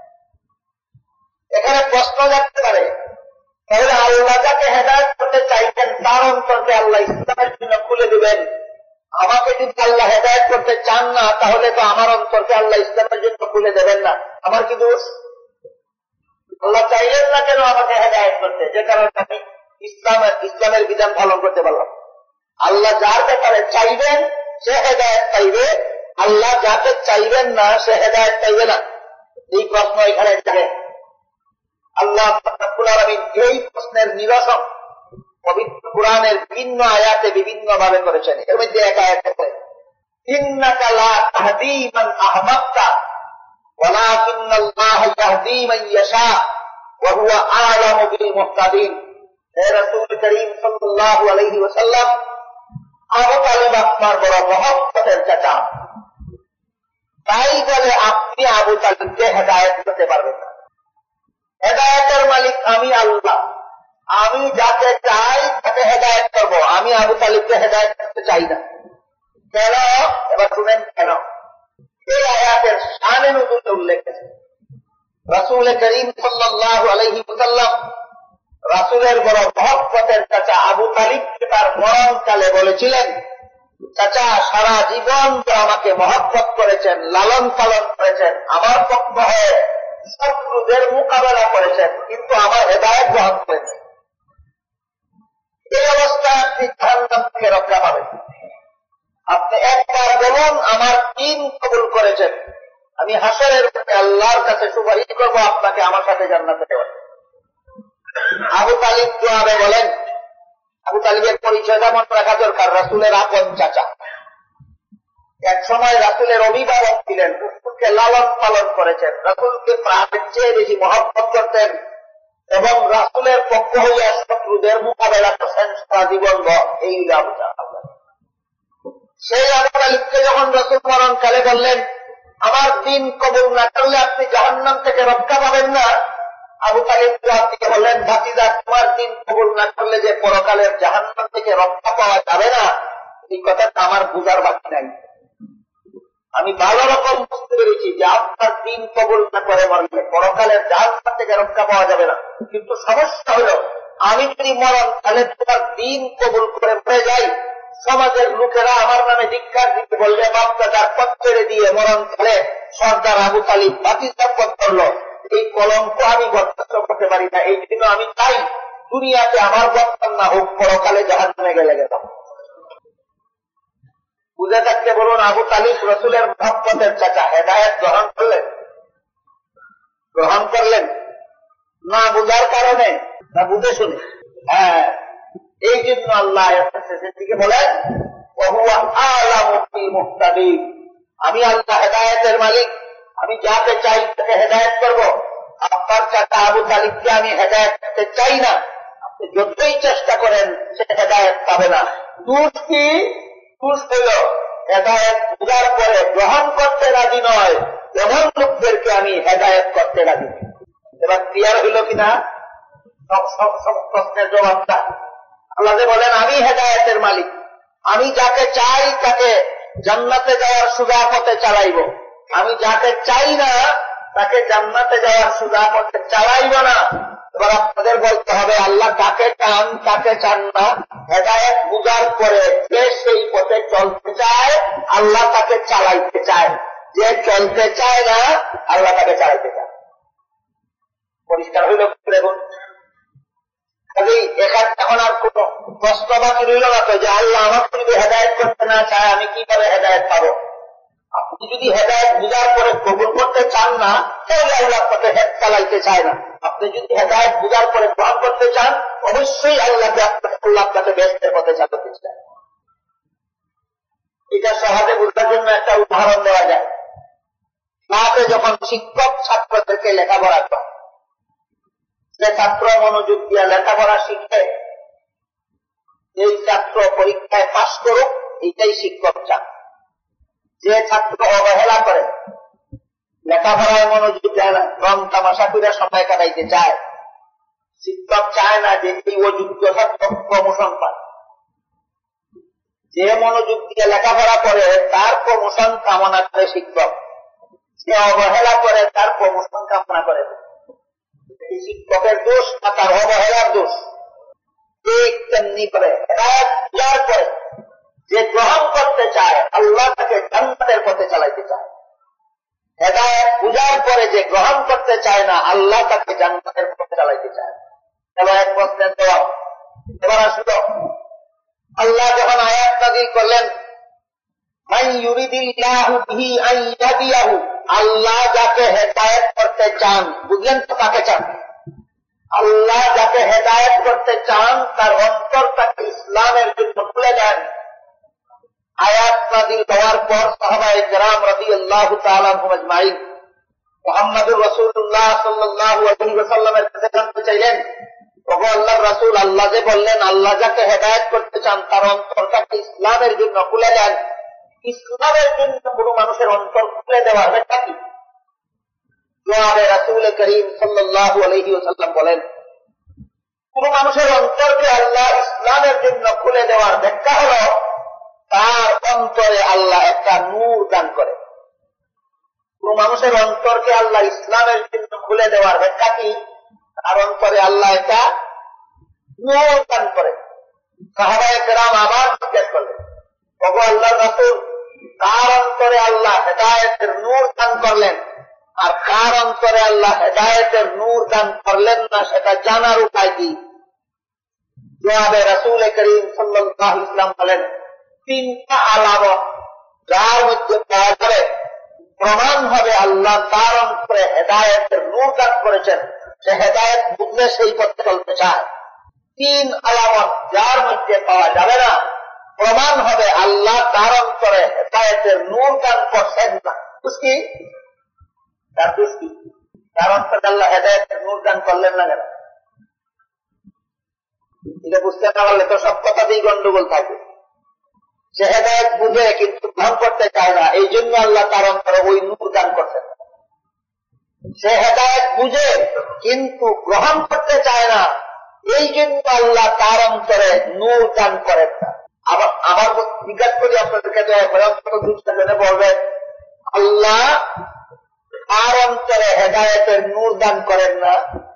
এখানে প্রশ্ন জাগতে পারে, তাহলে আল্লাহ যাকে হেদায়েত করতে চাইছেন তার অন্তরকে আল্লাহ ইসলামের জন্য খুলে দিবেন, আমাকে যদি আল্লাহ হেদায়েত করতে চান না তাহলে তো আমার অন্তরকে আল্লাহ ইসলামের জন্য খুলে দেবেন না, আমার কি দোষ? আল্লাহ চাইলেন না কেন আমাকে হেদায়েত করতে, যে কারণে আমি ইসলামের বিধান পালন করতে পারলাম। আল্লাহ যার ব্যাপারে চাইবেন সে হেদায়েত পাইবে, আল্লাহ যাকে চাইবেন না সে হেদায়েত পাইবে না। এই প্রশ্ন এখানে থাকে। আল্লাহ রাব্বুল আলামিন এই প্রশ্নের নিরসন পবিত্র কুরআনের বিভিন্ন আয়াতে বিভিন্ন ভাবে করেছেন। এর মধ্যে এক আয়াতে বলেন, ইন্নাকা লা তাহদি মান আহবাবতা ওয়ালাকিন্নাল্লাহা ইয়াহদি মান ইয়াশা ওয়া হুয়া আ'লামু বিল মুহতাদিন। হে রাসূল করিম সাল্লাল্লাহু আলাইহি ওয়াসাল্লাম, আবু তালিব আপনার বড় মহব্বতের চাচা, তাই বলে আপনি আবু তালিবকে হেদায়েত করতে পারবেন না। হেদায়েতের মালিক আমি আল্লাহ, আমি যাকে চাই তাকে হেদায়েত করবো, আমি আবু তালিবকে হেদায়েত করতে চাই না। কেন? এবার শুনেন কেন। এই আয়াতের শানে নুজুল উল্লেখ আছে। রাসূল করিম সাল্লাল্লাহু আলাইহি ওয়াসাল্লাম রাসূলের বড় মহব্বতের চাচা আবু তালিবকে তার মরণকালে বলেছিলেন, চাচা সারা জীবন তো আমাকে মহব্বত করেছেন, লালন পালন করেছেন, আমার পক্ষ হয়ে শত্রুদের মোকাবেলা করেছেন, কিন্তু আমার হেদায়েত গ্রহণ করেছেন। এই অবস্থায় আপনি জাহান্নাম থেকে রক্ষা পাবেন। আপনি একবার বলুন আমার দ্বীন কবুল করেছেন, আমি হাসরের মধ্যে আল্লাহর কাছে সুপারিশ করবো আপনাকে আমার সাথে জান্নাতে দেওয়ার। আবু তালিব জবাবে বলেন, আবু তালিবের পরিচয়টা মনে রাখা দরকার, রাসূলের আপন চাচা। এক সময় রাসূলের অভিভাবক ছিলেন, রাসূলকে লালন পালন করেছেন, রাসূলকে প্রাণের চেয়ে বেশি মহব্বত করতেন এবং রাসূলের পক্ষ হইয়া শত্রুদের মোকাবেলা করছেন সারা জীবন। এই আবু তালিব। সেই আবু তালিবকে যখন রাসূল মরণকালে বললেন আমার দ্বীন কবুল না করলে আপনি জাহান্নাম থেকে রক্ষা পাবেন না, আবু তালিব জবাব দিয়ে বললেন, ভাতিজা তোমার দ্বীন কবুল না করলে যে পরকালের জাহান্নাম থেকে রক্ষা পাওয়া যাবে না, এই কথাটা আমার বুঝার বাকি নাই। আমি ভালো রকম বুঝতে পেরেছি যে আপনার দ্বীন কবুল না করে মরলে পরকালের জাহান্নাম থেকে রক্ষা পাওয়া যাবে না, কিন্তু সমস্যা হলো আমি যদি মরণকালে তোমার দ্বীন কবুল করে মরে যাই, সমাজের লোকেরা আমার নামে ধিক্কার দিতে বললে বাপদাদার পথ ছেড়ে দিয়ে মরণকালে সর্দার আবু তালিব ভাতিজার পথ করলো, এই কলঙ্ক আমি বরদাস্ত করতে পারি না। এই জন্য আমি চাই দুনিয়াতে আমার বর্তমান না হোক, পরকালে জাহান্নামে গেলে গেলাম। বুঝে থাকতে বলুন, আবু তালিব রাসূলের মহব্বতের চাচা, হেদায়েত গ্রহণ করলেন না বুঝার কারণে, না বুঝে শুনে। হ্যাঁ, এই জন্য আল্লাহ শেষের দিকে বলেন, ওয়া হুয়া আ'লামু বিল মুহতাদিন। আমি আল্লাহ হেদায়েতের মালিক, আমি যাকে চাই তাকে হেদায়েত করবো। আপনার চাচা আবু তালিবকে আমি হেদায়েত করতে চাই না, আপনি যতই চেষ্টা করেন সে হেদায়েত পাবে না। দোষ কি? দোষ হইল হেদায়েত বুঝার পরে গ্রহণ করতে রাজি নয়, এমন লোকদেরকে আমি হেদায়েত করতে রাজি। এবার ক্লিয়ার হইল কিনা সব প্রশ্নের জবাবটা? আল্লাহ বলেন আমি হেদায়েতের মালিক, আমি যাকে চাই তাকে জান্নাতে যাওয়ার সোজা পথে চালাইব, আমি যাকে চাই না তাকে জান্নাতে যাওয়ার সোজা পথে চালাইব না। এবার আপনাদের বলতে হবে আল্লাহ কাকে চান কাকে চান না। হেদায়েত বুঝার পরে যে সেই পথে চলতে চায় আল্লাহ তাকে চালাইতে চায়, যে চলতে চায় না আল্লাহ তাকে চালাইতে চায়। পরিষ্কার হইল? দেখুন, এখন আর কোন প্রশ্ন বাকি রইল না তো যে আল্লাহ আমাকে যদি হেদায়েত করতে না চায় আমি কিভাবে হেদায়েত পাবো। আপনি যদি হেদায়েত বুঝার পরে কবুল করতে চান না, তাহলে আল্লাহ আপনাকে চালাইতে চায় না। আপনি যদি হেদায়েত বুঝার পরে গ্রহণ করতে চান, অবশ্যই আল্লাহ আপনাকে বেহেশতের পথে চালাতে চায়। এটা সহজে বুঝার জন্য একটা উদাহরণ দেওয়া যায়। ক্লাসে যখন শিক্ষক ছাত্রদেরকে লেখাপড়া করে, যে ছাত্র মনোযোগ দিয়ে লেখাপড়া শিখে এই ছাত্র পরীক্ষায় পাস করুক, এইটাই শিক্ষক চান। যে ছাত্র অবহেলা করে, লেখাপড়ায় মনোযোগ দেয় না, রং তামাশা করে সময় কাটাইতে চায়, শিক্ষক চায় না যে এই অযোগ্য ছাত্র প্রমোশন পায়। যে মনোযোগ দিয়ে লেখাপড়া করে তার প্রমোশন কামনা করে শিক্ষক, যে অবহেলা করে তার প্রমোশন কামনা করে। শিক্ষকের দোষ না তার অবহেলার দোষ? ঠিক তেমনি করে হেদায়েত বুঝার পরে যে গ্রহণ করতে চায় আল্লাহ তাকে জান্নাতের পথে চালাইতে চায়। হেদায়েত বুঝার করে যে গ্রহণ করতে চায় না, আল্লাহ তাকে জান্নাতের পথে চালাইতে চায়। এবার এক প্রশ্নের জবাব। এবার আসলো আল্লাহ যখন আয়াত নাযিল করলেন, মান ইউরিদিল্লাহু বিহি আন ইয়াহদিয়াহু, আল্লাহ যাকে হেদায়েত করতে চান, বুঝলেন তো কাকে চান? আল্লাহ যাকে হেদায়েত করতে চান তার অন্তরটাকে ইসলামের জন্য খুলে দেন। আয়াত নাযিল হওয়ার পর সাহাবায়ে কেরাম রাদিয়াল্লাহু তাআলা আনহুম আজমাইন মুহাম্মদুর রাসূলুল্লাহ সাল্লাল্লাহু আলাইহি ওয়াসাল্লামের কাছে জানতে চাইলেন, ওগো আল্লাহর রাসূল, আল্লাহ যে বললেন আল্লাহ যাকে হেদায়েত করতে চান তার অন্তরটাকে ইসলামের জন্য খুলে দেন, ইসলামের জন্য কোন মানুষের অন্তর খুলে দেওয়ার ব্যাখ্যা কি? জবাবে রাসূল করিম সাল্লাল্লাহু আলাইহি ওয়াসাল্লাম বলেন, কোন মানুষের অন্তরকে আল্লাহ ইসলামের জন্য খুলে দেওয়ার ব্যাখ্যা হলো তার অন্তরে আল্লাহ একটা নূর দান করে। কোন মানুষের অন্তরকে আল্লাহ ইসলামের জন্য খুলে দেওয়ার ব্যাখ্যা কি? তার অন্তরে আল্লাহ একটা নূর দান করে। সাহাবায়ে কেরাম আবার জিজ্ঞেস করলেন, ওগো আল্লাহর রাসূল, কার অন্তরে আল্লাহ হেদায়েতের নূর দান করলেন আর কার অন্তরে আল্লাহ হেদায়েতের নূর দান করলেন না সেটা জানার উপায় কি? জবাবে রাসূল করিম সাল্লাল্লাহু আলাইহি ওয়াসাল্লাম বলেন, তিনটা আলামত যার মধ্যে পাওয়া যাবে প্রমাণ হবে আল্লাহ তার অন্তরে হেদায়েতের নূর দান করেছেন, সে হেদায়েত বুঝলে সেই পথে চলতে চায়। তিন আলামত যার মধ্যে পাওয়া যাবে না, প্রমাণ হবে আল্লাহ তার অন্তরে হেদায়েতের নূর দান করছেন না। বুঝকি তার বুঝকি তার অন্তরে আল্লাহ হেদায়েতের নূর দান করলেন না কেন? এটা বুঝতে না পারলে তো সব কথাতেই গন্ডগোল থাকবে। সে হেদায়েত বুঝে কিন্তু গ্রহণ করতে চায় না, এই জন্য আল্লাহ তার অন্তরে ওই নূর দান করছেন। সে হেদায়েত বুঝে কিন্তু গ্রহণ করতে চায় না, এই জন্য আল্লাহ তার অন্তরে নূর দান করেন না। আবার জিজ্ঞাসা করি আপনাদেরকে, দুষ্টাজনে বলবেন আল্লাহ তার অন্তরে হেদায়েতের নূর দান করেন না,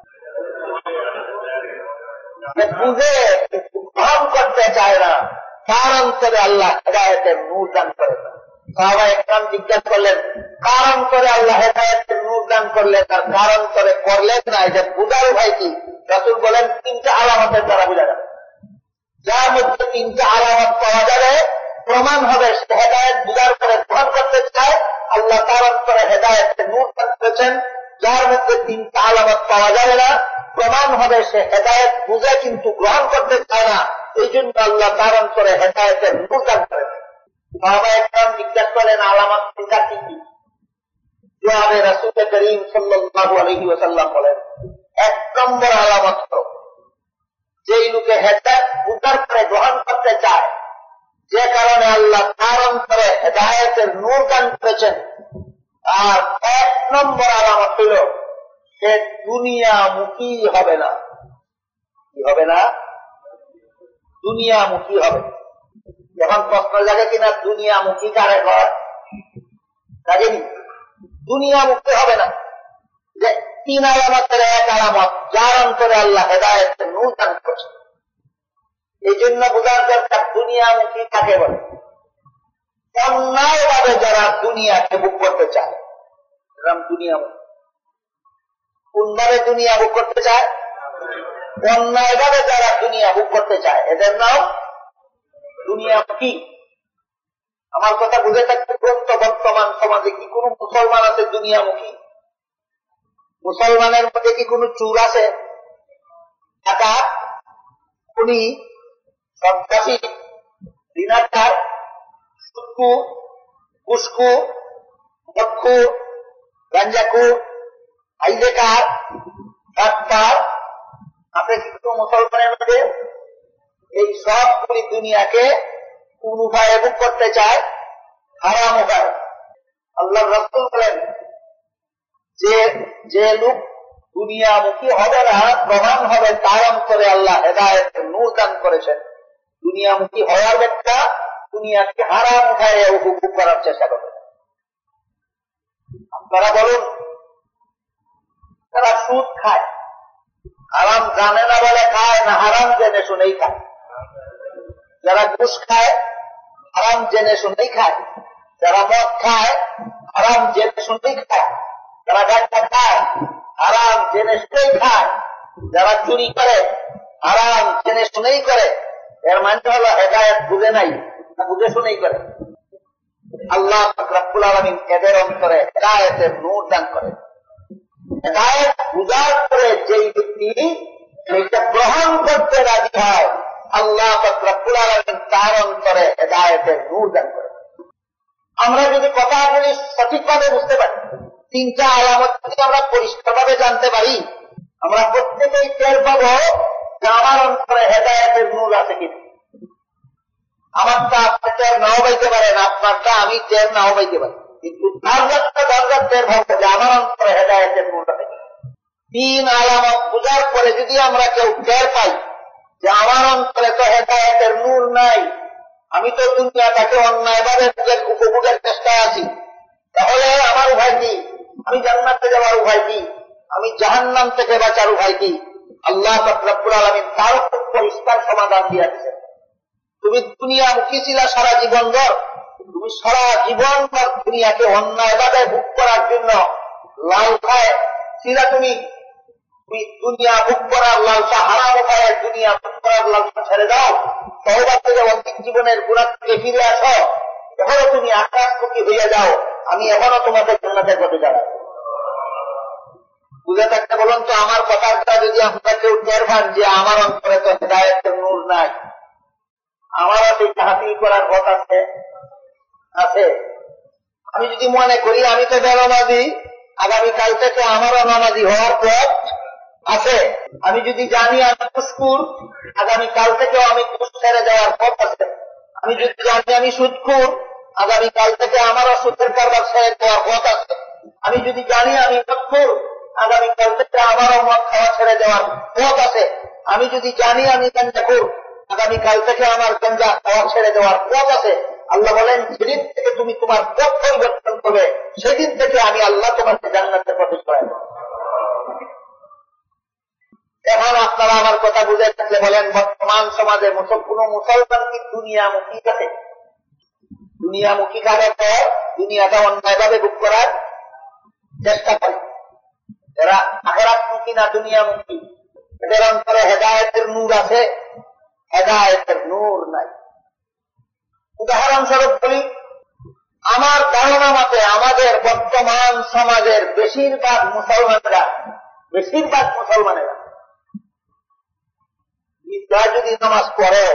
বুঝে কিন্তু গ্রহণ করতে চায় না, তার অন্তরে আল্লাহ হেদায়েতের নূর দান করেন না। সাহাবায়ে কেরাম জিজ্ঞাসা করলেন, কার অন্তরে আল্লাহ হেদায়েতের নূর দান করলেন আর কার অন্তরে করলেন না, এটা বুঝার উপায় কি? রাসূল বলেন, তিনটা আলামতের দ্বারা বোঝা যাবে। যার মধ্যে তিনটা আলামত পাওয়া যাবে প্রমাণ হবে সে হেদায়েত বুঝার পরে গ্রহণ করতে চায়, আল্লাহ তার অন্তরে হেদায়েতের নূর দান করেছেন। যার মধ্যে তিনটা আলামত পাওয়া যাবে না, প্রমাণ হবে সে হেদায়েত বুঝে কিন্তু গ্রহণ করতে চায় না, এই জন্য আল্লাহ তার অন্তরে হেদায়েতের নূর দান করেন। সাহাবায়ে কেরাম জিজ্ঞাসা করেন, আলামত তিনটা কি কি? জবাবে রাসূল করিম সাল্লাল্লাহু আলাইহি ওয়াসাল্লাম বলেন, এক নম্বর আলামত হলো যেই লোকে হেদায়েত বুঝার পরে গ্রহণ করতে চায়, যে কারণে আল্লাহ তার অন্তরে হেদায়েতের নূর দান করেছেন। আর এক নম্বর আলামত হল সে দুনিয়ামুখী হবে না। কি হবে না? দুনিয়ামুখী হবে। যখন প্রশ্ন জাগে কিনা দুনিয়ামুখী কারে হয়, লাগেনি? দুনিয়ামুখী হবে না। যে তিন আলামতের এক আলামত, যার অন্তরে আল্লাহ হেদায়েতের নূর দান করেছেন। এই জন্য বোঝার দরকার দুনিয়ামুখী কাকে বলে। অন্যায়ভাবে যারা দুনিয়াকে ভোগ করতে চায়, এরকম দুনিয়ামুখী। কোনভাবে দুনিয়া ভোগ করতে চায়? অন্যায়ভাবে যারা দুনিয়া ভোগ করতে চায়, এদের নাম দুনিয়ামুখী। আমার কথা বুঝে থাকতে গ্রন্থ, বর্তমান সমাজে কি কোন মুসলমান আছে দুনিয়ামুখী? মুসলমানের মধ্যে কি কোন চুর আছে? ডাকাত, খুনি, সন্ত্রাসী, ঋণাকার, সুদখোর, ঘুষখোর, মদখোর, গাঞ্জাখোর, হাইজেকার, ডাক্তার আছে কি কোন মুসলমানের মধ্যে? এই সবগুলি দুনিয়াকে কোন উপায়ে ভোগ করতে চায়? হারাম উপায়। আল্লাহ রাসূল বলেন, যে লোক দুনিয়ামুখী হবে না, প্রমাণ হবে তার অন্তরে আল্লাহ হেদায়েতের নূর দান করেছেন। দুনিয়ামুখী হওয়ার ব্যাখ্যা দুনিয়াকে হারাম উঠায় উপভোগ করার চেষ্টা করবে। আপনারা বলুন, তারা সুদ খায়, হারাম জানে না বলে খায় না হারাম জেনে শুনেই খায়? যারা ঘুষ খায় হারাম জেনে শুনেই খায়, যারা মদ খায় হারাম জেনে শুনেই খায়, যারা গাঁজা খায় হারাম জেনে শুনেই খায়, যারা চুরি করে হারাম জেনে শুনেই করে, এর মানে হলো হেদায়েত বুঝে নাই, বুঝে শুনেই করে। আল্লাহ রাব্বুল আলামিন এদের অন্তরে হেদায়েতের নূর দান করে। হেদায়েত বুঝার পরে যেই ব্যক্তি এটা গ্রহণ করতে রাজি হয়, আল্লাহ রাব্বুল আলামিন তার অন্তরে হেদায়েতের নূর দান করে। আমরা যদি কথাগুলি সঠিকভাবে বুঝতে পারি, তিনটা আলামত যদি আমরা পরিষ্কারভাবে জানতে পারি, আমরা প্রত্যেকেই টের পাবো যে আমার অন্তরে হেদায়েতের নূর আছে কিনা। আমারটা আপনি টের নাও পাইতে পারেন, আপনারটা আমি টের নাও পাইতে পারি, কিন্তু দরজার টের পাবো যে আমার অন্তরে হেদায়েতের নূর আছে কিনা। তিন আলামত বুঝার পরে যদি আমরা কেউ টের পাই যে আমার অন্তরে তো হেদায়েতের নূর নাই, আমি তো দুনিয়াটাকে অন্যায়ভাবে উপভোগের চেষ্টায় আছি, তাহলে আমার উপায় কি? আমি জান্নাতে যাওয়ার উপায় কি? আমি জাহান্নাম থেকে বাঁচার উপায় কি? আল্লাহ রাব্বুল আলামিন তার খুব পরিষ্কার সমাধান দিয়েছেন। তুমি দুনিয়ামুখী ছিলা সারা জীবন ধর, তুমি সারা জীবন ধর দুনিয়াকে অন্যায়ভাবে ভোগ করার জন্য লালসায় ছিলা। তুমি দুনিয়া ভোগ করার লালসা হারাম উপায়ে দুনিয়া ভোগ করার লালসা ছেড়ে দাও, তওবা করে অন্তিম জীবনের গুনাহ থেকে ফিরে আসো, এখনো তুমি আকাশমুখী হইয়া যাও, আমি এখনো তোমাদের জান্নাতের পথে যাবো। বুঝে থাকতে বলুন তো, আমার কথাটা যদি আমরা কেউ টের পান যে আমার অন্তরে তো হেদায়েতের নূর নাই, আমারও সেই হাসিল করার পথ আছে আছে। আমি যদি মনে করি আমি তো বেনামাজি, আগামীকাল থেকে আমারও নামাজি হওয়ার পথ আছে। আমি যদি জানি আমি ঘুষখোর, আগামীকাল থেকেও আমি ঘুষ ছেড়ে যাওয়ার পথ আছে। আমি যদি জানি আমি সুদখোর, আগামীকাল থেকে আমারও সুদের কারবার ছেড়ে যাওয়ার পথ আছে। আমি যদি জানি আমি মদখোর, আগামীকাল থেকে আমারও মদ খাওয়া ছেড়ে যাওয়ার পথ আছে। আমি যদি জানি আমি গাঁজাখোর, আগামীকাল থেকে আমার গাঁজা খাওয়া ছেড়ে দেওয়ার পথ আছে। আল্লাহ বলেন, যেদিন থেকে তুমি তোমার পথ পরিবর্তন করবে, সেদিন থেকে আমি আল্লাহ তোমাকে জান্নাতের পথে ছড়াই দেব। এখন আপনারা আমার কথা বুঝে থাকলে বলেন, বর্তমান সমাজে কোন মুসলমান কি দুনিয়ামুখী আছে? দুনিয়ামুখী কাজের পর দুনিয়াটা অন্যায়ভাবে ভোগ করার চেষ্টা করে। এরা আখিরাতমুখী না দুনিয়ামুখী? এদের অন্তরে হেদায়েতের নূর আছে? হেদায়েতের নূর নাই। উদাহরণস্বরূপ বলি, আমার ধারণা মতে আমাদের বর্তমান সমাজের বেশিরভাগ মুসলমানেরা নিজেরা যদি নামাজ পড়ে,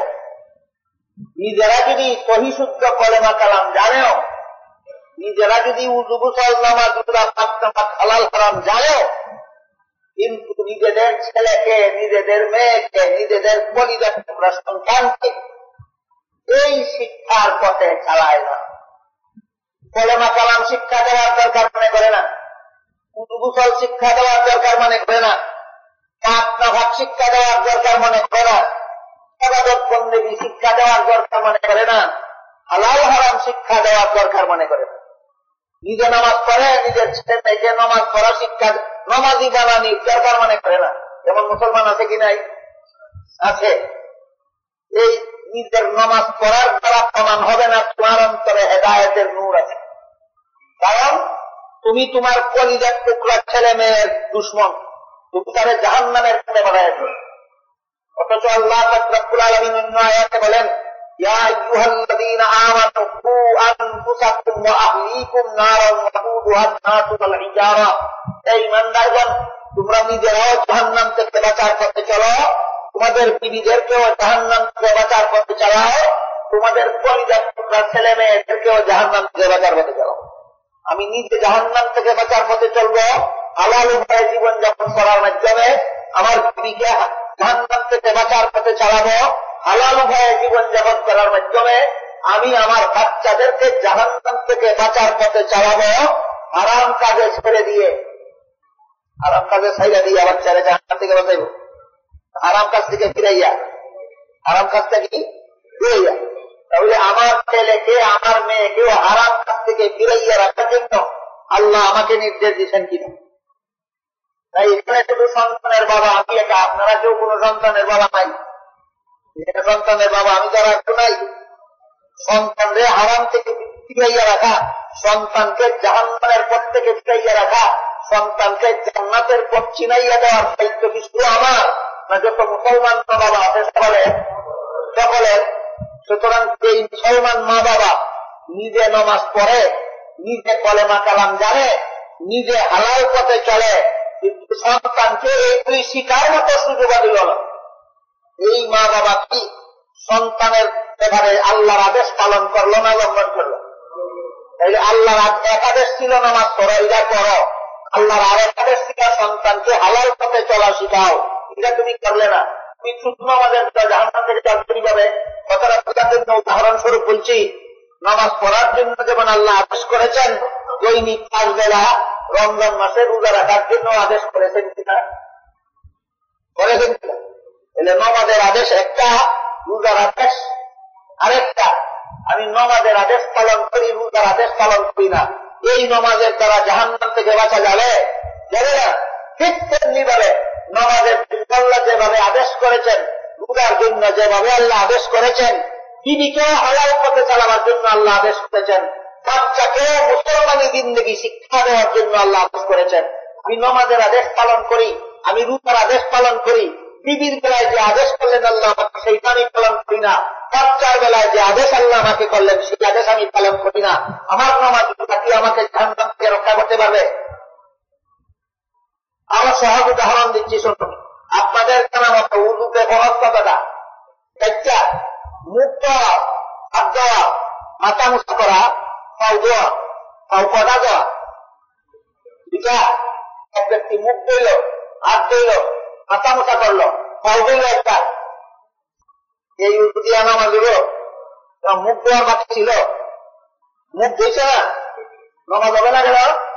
নিজেরা যদি সহি শুদ্ধ কলেমা কালাম জানেও, নিজেরা যদি উযু গোসল নামাজ হালাল হারাম জানেও, কিন্তু নিজেদের ছেলেকে, নিজেদের মেয়েকে, নিজেদের কলিজার টুকরা সন্তানকে এই শিক্ষার পথে চালায় না। কলেমা কালাম শিক্ষা দেওয়ার দরকার মনে করে না, উযু গোসল শিক্ষা দেওয়ার দরকার মনে করে না, পাক নাফাক শিক্ষা দেওয়ার দরকার মনে করে না, ইবাদত বন্দেগী শিক্ষা দেওয়ার দরকার মনে করে না, হালাল হারাম শিক্ষা দেওয়ার দরকার মনে করে না। নিজে নামাজ পড়ে, নিজের ছেলে মেয়েকে নামাজ পড়া শিক্ষা, নামাজি বানানির দরকার মনে করে না। যেমন মুসলমান আছে কি নাই? আছে। এই নিজের নামাজ পড়ার দ্বারা প্রমাণ হবে না তোমার অন্তরে হেদায়েতের নূর আছে। কারণ তুমি তোমার কলিজার টুকরা ছেলে মেয়ের দুশমন, তুমি তাদের জাহান্নামের পথে বাড়াইছো। অথচ আল্লাহ রাব্বুল আলামিন অন্য আয়াতে বলেন, ইয়া আইয়ুহাল্লাযীনা আমানু কু আনফুসাকুম ওয়া আহলিকুম নারান ওয়াকুদুহা আন-নাসু ওয়াল হিজারা। এই ইমানদারগণ, তোমরা নিজেরাও জাহান্নাম থেকে বাঁচার পথে চলো, তোমাদের বিবিদেরকেও জাহান্নাম থেকে বাঁচার পথে চালাও, তোমাদের কলিজার টুকরা ছেলে মেয়েদেরকেও জাহান্নাম থেকে বাঁচার পথে চালাও। আমি নিজে জাহান্নাম থেকে বাঁচার পথে চলবো, হালাল উপায়ে জীবন যাপন করার মাধ্যমে আমার বিবিকে জাহান্নাম থেকে বাঁচার পথে চালাবো, হালাল উপায়ে জীবন যাপন করার মাধ্যমে আমি আমার বাচ্চাদেরকে জাহান্নাম থেকে বাঁচার পথে চালাবো। হারাম কাজে ছেড়ে দিয়ে, হারাম কাজে ছাইড়া দিয়ে বাচ্চারা জাহান্নাম থেকে বাঁচাইব, হারাম কাজ থেকে ফিরাইয়া, হারাম কাজটা কি ফিরাইয়া। তাহলে আমার ছেলেকে, আমার মেয়েকেও হারাম কাজ থেকে ফিরাইয়া রাখার জন্য আল্লাহ আমাকে নির্দেশ দিচ্ছেন কিনা? তাই এখানে শুধু সন্তানের বাবা আমি একা, আপনারা কেউ কোন সন্তানের বাবা নাই। সন্তানের বাবা আমি যারা একটু নাই। সন্তানরে হারাম থেকে ফিরাইয়া রাখা, সন্তানকে জাহান্নামের পথ থেকে ফিরাইয়া রাখা, সন্তানকে জান্নাতের পথ চিনাইয়া দেওয়ার দায়িত্ব কি শুধু আমার, না যত মুসলমান মা বাবা আছে সকলের? সুতরাং এই মুসলমান মা বাবা নিজে নামাজ পড়ে, নিজে কলেমা কালাম জানে, নিজে হালাল পথে চলে, কিন্তু সন্তানকে এইগুলি শিকার মতো সুযোগ দিল না। এই মা বাবা কি সন্তানের ব্যাপারে আল্লাহর আদেশ পালন করলো না লঙ্ঘন করলো? তাইলে আল্লাহর এক আদেশ ছিল নামাজ পড়ো, এটা করো। আল্লাহর আরেক আদেশ ছিল সন্তানকে হালাল পথে চলা শিখাও, এটা তুমি করলে না। তুমি শুধু আমাদের জাহান্নাম থেকে চলতে কিভাবে? কথাটা বোঝার জন্য উদাহরণস্বরূপ বলছি, নামাজ পড়ার জন্য যেমন আল্লাহ আদেশ করেছেন, দৈনিক 5 বেলা রমজান মাসে রোজা রাখার জন্য আদেশ করেছেন কিনা? করেছেন কিনা? এলে নমাজের আদেশ একটা, রোজার আদেশ আরেকটা। আমি নমাজের আদেশ পালন করি, রোজার আদেশ পালন করি না, এই নমাজের দ্বারা জাহান্নাম থেকে বাঁচা যাবে না? ঠিক তেমনি ভাবে নমাজের আল্লাহ যেভাবে আদেশ করেছেন, রোজার জন্য যেভাবে আল্লাহ আদেশ করেছেন, বিবিকে হালাল পথে চালাবার জন্য আল্লাহ আদেশ করেছেন, বাচ্চাকে মুসলমানি জিন্দেগি শিক্ষা দেওয়ার জন্য আল্লাহ আদেশ করেছেন। আমি নমাজের আদেশ পালন করি, আমি রোজার আদেশ পালন করি, বিবির বেলায় যে আদেশ করলেন আল্লাহ সেইটা আমি পালন করি না, বাচ্চার বেলায় যে আদেশ আল্লাহ আমাকে করলেন সেই আদেশ আমি পালন করি না। আমার নামাজ কি আমাকে জাহান্নাম থেকে রক্ষা করতে পারবে? আমার সহজ উদাহরণ দিচ্ছি, শুনুন। আপনাদের কেন মতো উজুতে বরফ কথাটা একটা, মুখ দেওয়া, হাত দেওয়া, মাথা মুছা করা, পাও দেওয়া, পাও কটা দেওয়া, দুটা। এক ব্যক্তি মুখ দিল, হাত দিল, মাথা মুছা করলো, পাও দিল একটা, এই উজু দিয়া নামাজ দিল। মুখ দেওয়ার বাকি ছিল, মুখ ধুইছে না, নামাজ হবে না কেন?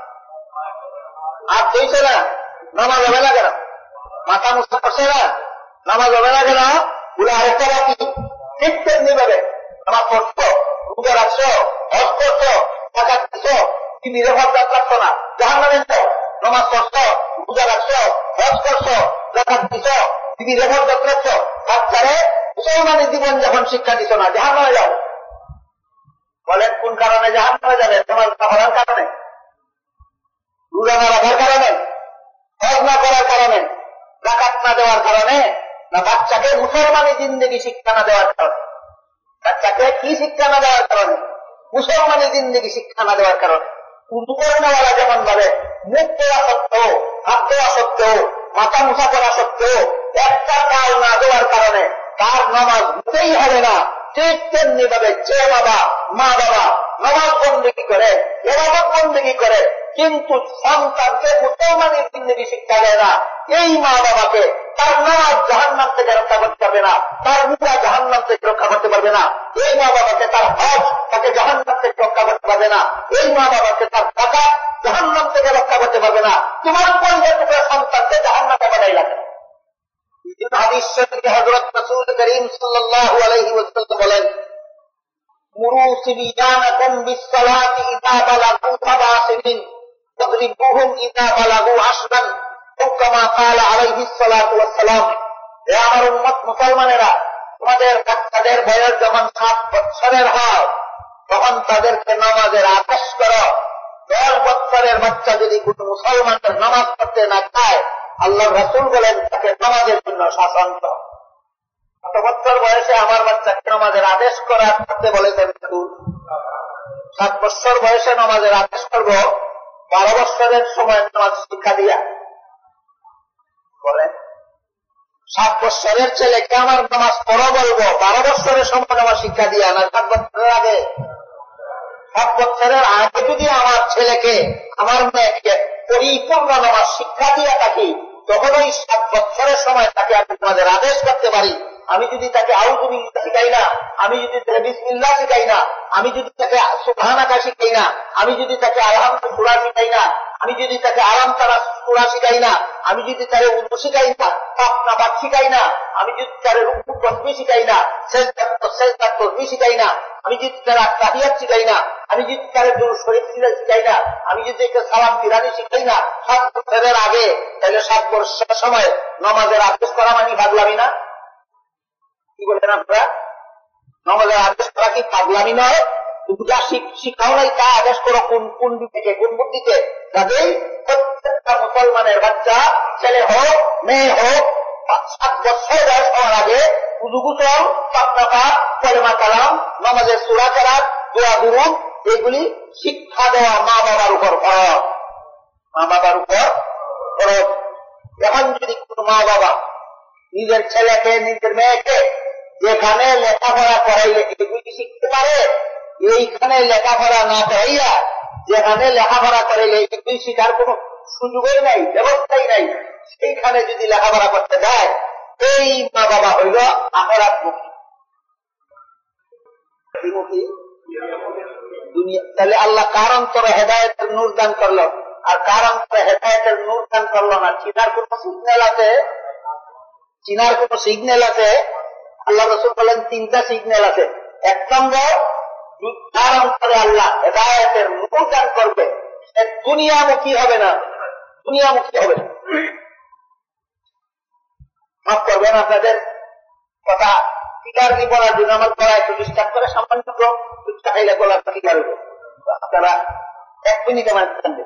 হাত ধুইছে না, নামাজ হবে না কেন? মাথা মুছা করছে না, নামাজ হবে না কেন? বলে আরেকটা বাকি। ঠিক তেমনি ভাবে নামাজ পড়ছো, রোজা রাখছো, হজ করছো, টাকা দিচ্ছো, তুমি রেফার রাখছো না, জাহান্নামে যাও। নামাজ পড়ছো, রোজা রাখছো, হজ করছো, টাকা দিচ্ছো, তুমি রেফার রাখছো, বাচ্চারে মুসলমানের জীবন যখন শিক্ষা দিচ্ছ না, জাহান্নামে যাও। বলেন কোন কারণে জাহান্নামে যাবে? তোমার করার কারণে, রোজা না রাখার কারণে, হজ না করার কারণে, যাকাত না দেওয়ার কারণে, না বাচ্চাকে মুসলমানি জিন্দেগি শিক্ষা না দেওয়ার কারণে? বাচ্চাকে কি শিক্ষা না দেওয়ার কারণে? মুসলমানি জিন্দেগি শিক্ষা না দেওয়ার কারণে। উজু করে নেওয়ালা যেমন ভাবে মুখ দেওয়া সত্ত্বেও, হাত দেওয়া সত্ত্বেও, মাথা মুছা করা সত্ত্বেও একটা কাল না দেওয়ার কারণে তার নামাজ হতেই হবে না। ঠিক তেমনি ভাবে যে বাবা মা বাবা নামাজ বন্দেগী করে, এবাদত বন্দেগী করে, কিন্তু সন্তানকে মুসলমানের জিন্দেগি শিক্ষা দেয় না, এই মা বাবাকে তার নামাজ জাহান্নাম থেকে রক্ষা করতে পারবে না, তার রোজা জাহান্নাম থেকে রক্ষা করতে পারবে না, এই মা বাবাকে তার হজ তাকে জাহান্নাম থেকে রক্ষা করতে পারবে না, এই মা বাবাকে তার টাকা জাহান্নাম থেকে রক্ষা করতে পারবে না। তোমার পরিবার সন্তানকে জাহান্নামে পাঠাই লাগে। হাদিস শরীফে হযরত রাসূল করিম সাল্লাল্লাহু আলাইহি ওয়াসাল্লাম বলেন, মুরু সিবিয়ানাকুম বিসসালাতি ইযা বালাগু 7 সিনিন ওয়াদরিবুহুম ইযা বালাগু 10 ও কামা ক্বালা আলাইহিস সালাতু ওয়াস সালাম। হে আমার উম্মত মুসলমানেরা, তোমাদের বাচ্চাদের বয়স যখন 7 বছরের হয় তখন তাদেরকে নামাজের আদেশ করো। 10 বছরের বাচ্চা যদি কোন মুসলমানের নামাজ পড়তে না চায়, আল্লাহ রাসূল বলেন তাকে নামাজের জন্য শাসন করো। কত বছর বয়সে আমার বাচ্চাকে নামাজের আদেশ করার করতে বলেছেন? 7 বছর বয়সে নামাজের আদেশ করব, 12 বছরের সময় নামাজ শিক্ষা দিয়া। বলেন 7 বছরের ছেলেকে আমার নামাজ পড়ো বলবো, 12 বছরের সময় নামাজ শিক্ষা দিয়া না 7 বছরের আগে? 7 বছরের আগে যদি আমার ছেলেকে আমার মেয়েকে পরিপূর্ণ নামাজ শিক্ষা দিয়া থাকি, তখন ওই 7 বছরের সময় তাকে আমি তোমাদের আদেশ করতে পারি। আমি যদি তাকে আউযু বিল্লাহ শিখাই না, আমি যদি তাকে বিসমিল্লাহ শিখাই না, আমি যদি তাকে সুবহানাকা শিখাই না, আমি যদি তাকে আলহামদুলিল্লাহ সূরা শিখাই না, আমি যদি তাকে আরাম তারা সূরা শিখাই না, আমি যদি তাকে উযু শিখাই না, পাপনা পাক শিখাই না, আমি যদি তাকে রুকু তাসবিহ শিখাই না, সিজদা তাসবিহ শিখাই না, আমি যদি তারা তাহিয়াত শিখাই না, আমি যদি তারা দুরূদ শরীফ শিখাই না, আমি যদি তাকে সালাম ফিরানি শিখাই না 7 বছরের আগে, তাহলে 7 বছরের সময় নামাজের আদেশ করা মানে পাগলামি না? কি বলেন আপনারা? নামাজের আদেশ করা কি পাগলামি নয়? তুমি যা শিখাও নাই তা আদেশ করো কোন দিকে, কোন বুদ্ধিতে? কাজেই প্রত্যেকটা মুসলমানের বাচ্চা, ছেলে হোক মেয়ে হোক, 7 বছর বয়স হওয়ার আগে উযু গোসল, পাতলা পাক, কলেমা কালাম, নামাজের সূরা কেরাত, দোয়া দুরূদ এগুলি শিক্ষা দেওয়া মা বাবার উপর ফরজ। মা বাবার উপর ফরজ। এখন যদি কোন মা বাবা নিজের ছেলেকে নিজের মেয়েকে যেখানে লেখাপড়া করাইলে এগুলি শিখতে পারে, এইখানে লেখাপড়া না করাইয়া যেখানে লেখাপড়া করাইলে এগুলি শিখার কোন সুযোগই নাই, ব্যবস্থাই নাই, সেইখানে যদি লেখাপড়া করতে যায়, এই মা বাবা হইল আখিরাতমুখী দুনিয়া। তাহলে আল্লাহ কার অন্তরে হেদায়েতের নূর দান করলো আর কার অন্তরে হেদায়েতের নূর দান করলো না, চিনার কোন সিগন্যাল আছে? চিনার কোন সিগন্যাল আছে? আল্লাহ রাসূল বলেন 3টা সিগন্যাল আছে। 1 নম্বর, যার অন্তরে আল্লাহ হেদায়েতের নূর দান করবে সে দুনিয়ামুখী হবে না, দুনিয়ামুখী হবে না। মাফ করবেন আপনাদের কথা, টিকার বলার জন্য আমার গলা একটু ডিস্টার্ব করে, সামান্য টুকটা খাইলে গলা টিকার হবে। আপনারা 1 মিনিট আমার দেন।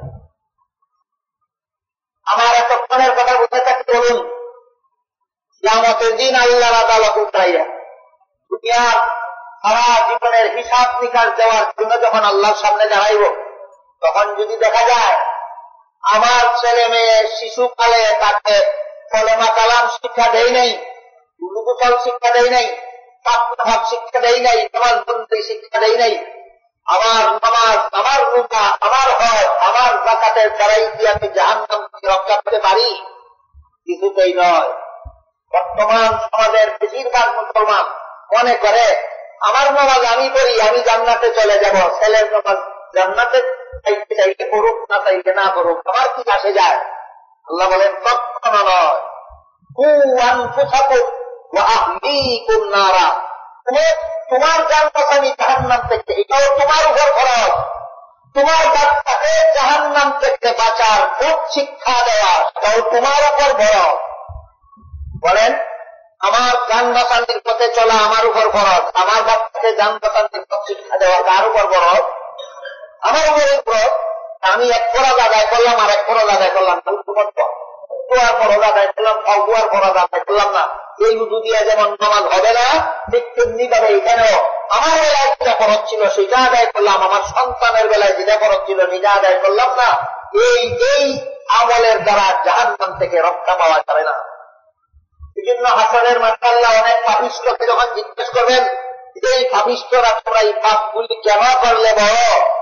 আমার এতক্ষণের কথা বুঝে থাকতে বলুন, কিয়ামতের দিন আল্লাহর আদালত উঠাইয়া দুনিয়ার সারা জীবনের হিসাব নিকাশ দেওয়ার জন্য যখন আল্লাহর সামনে দাঁড়াইব, তখন যদি দেখা যায় আমার ছেলে মেয়ে শিশুকালে তাকে কলেমা কালাম শিক্ষা দেয় নাই, উযু গোসল শিক্ষা দেয় নাই, পাতলা ভাব শিক্ষা দেয় নাই, নামাজ বন্দী শিক্ষা দেয় নাই, আমার নামাজ, আমার রোজা, আমার হজ, আমার যাকাতের দ্বারাই কি আমি জাহান্নাম থেকে রক্ষা পেতে পারি? কিছুতেই নয়। বর্তমান সমাজের বেশিরভাগ মুসলমান মনে করে আমার নামাজ আমি পড়ি, আমি জান্নাতে চলে যাব, ছেলের নামাজ জান্নাতে চাইতে চাইতে করুক, না চাইতে না করুক, আমার কি আসে যায়? আল্লাহ বলেন কখনো নয়। কু আনফুসাকুম ওয়া আহলিকুম নারা, তোমার জান বাঁচানি জাহান্নাম থেকে, এটাও তোমার উপর খরচ। তোমার বাচ্চাকে জাহান্নাম থেকে বাঁচার খুব শিক্ষা দেওয়া, সেটাও তোমার উপর খরচ। বলেন, আমার জান বাঁচানির পথে চলা আমার উপর খরচ, আমার বাচ্চাকে জান বাঁচানির পথ শিক্ষা দেওয়া কার উপর খরচ? আমার উপর খরচ। আমি 1 ফরজ আদায় করলাম আর 1 ফরজ আদায় করলাম না, দুয়ার ফরজ আদায় করলাম, দুয়ার ফরজ আদায় করলাম না, এই উযু দিয়ে যেমন নামাজ হবে না, ঠিক তেমনি ভাবে এখানেও আমার বেলায় যেটা ফরজ ছিল সেটা আদায় করলাম, আমার সন্তানের বেলায় যেটা ফরজ ছিল সেটা আদায় করলাম না, এই আমলের দ্বারা জাহান্নাম থেকে রক্ষা পাওয়া যাবে না। এই জন্য হাসরের মাঠে আল্লাহ অনেক পাপিষ্ঠকে যখন জিজ্ঞেস করবেন, এই পাপিষ্ঠরা তোমরা এই পাপগুলি কেন করলে বড়,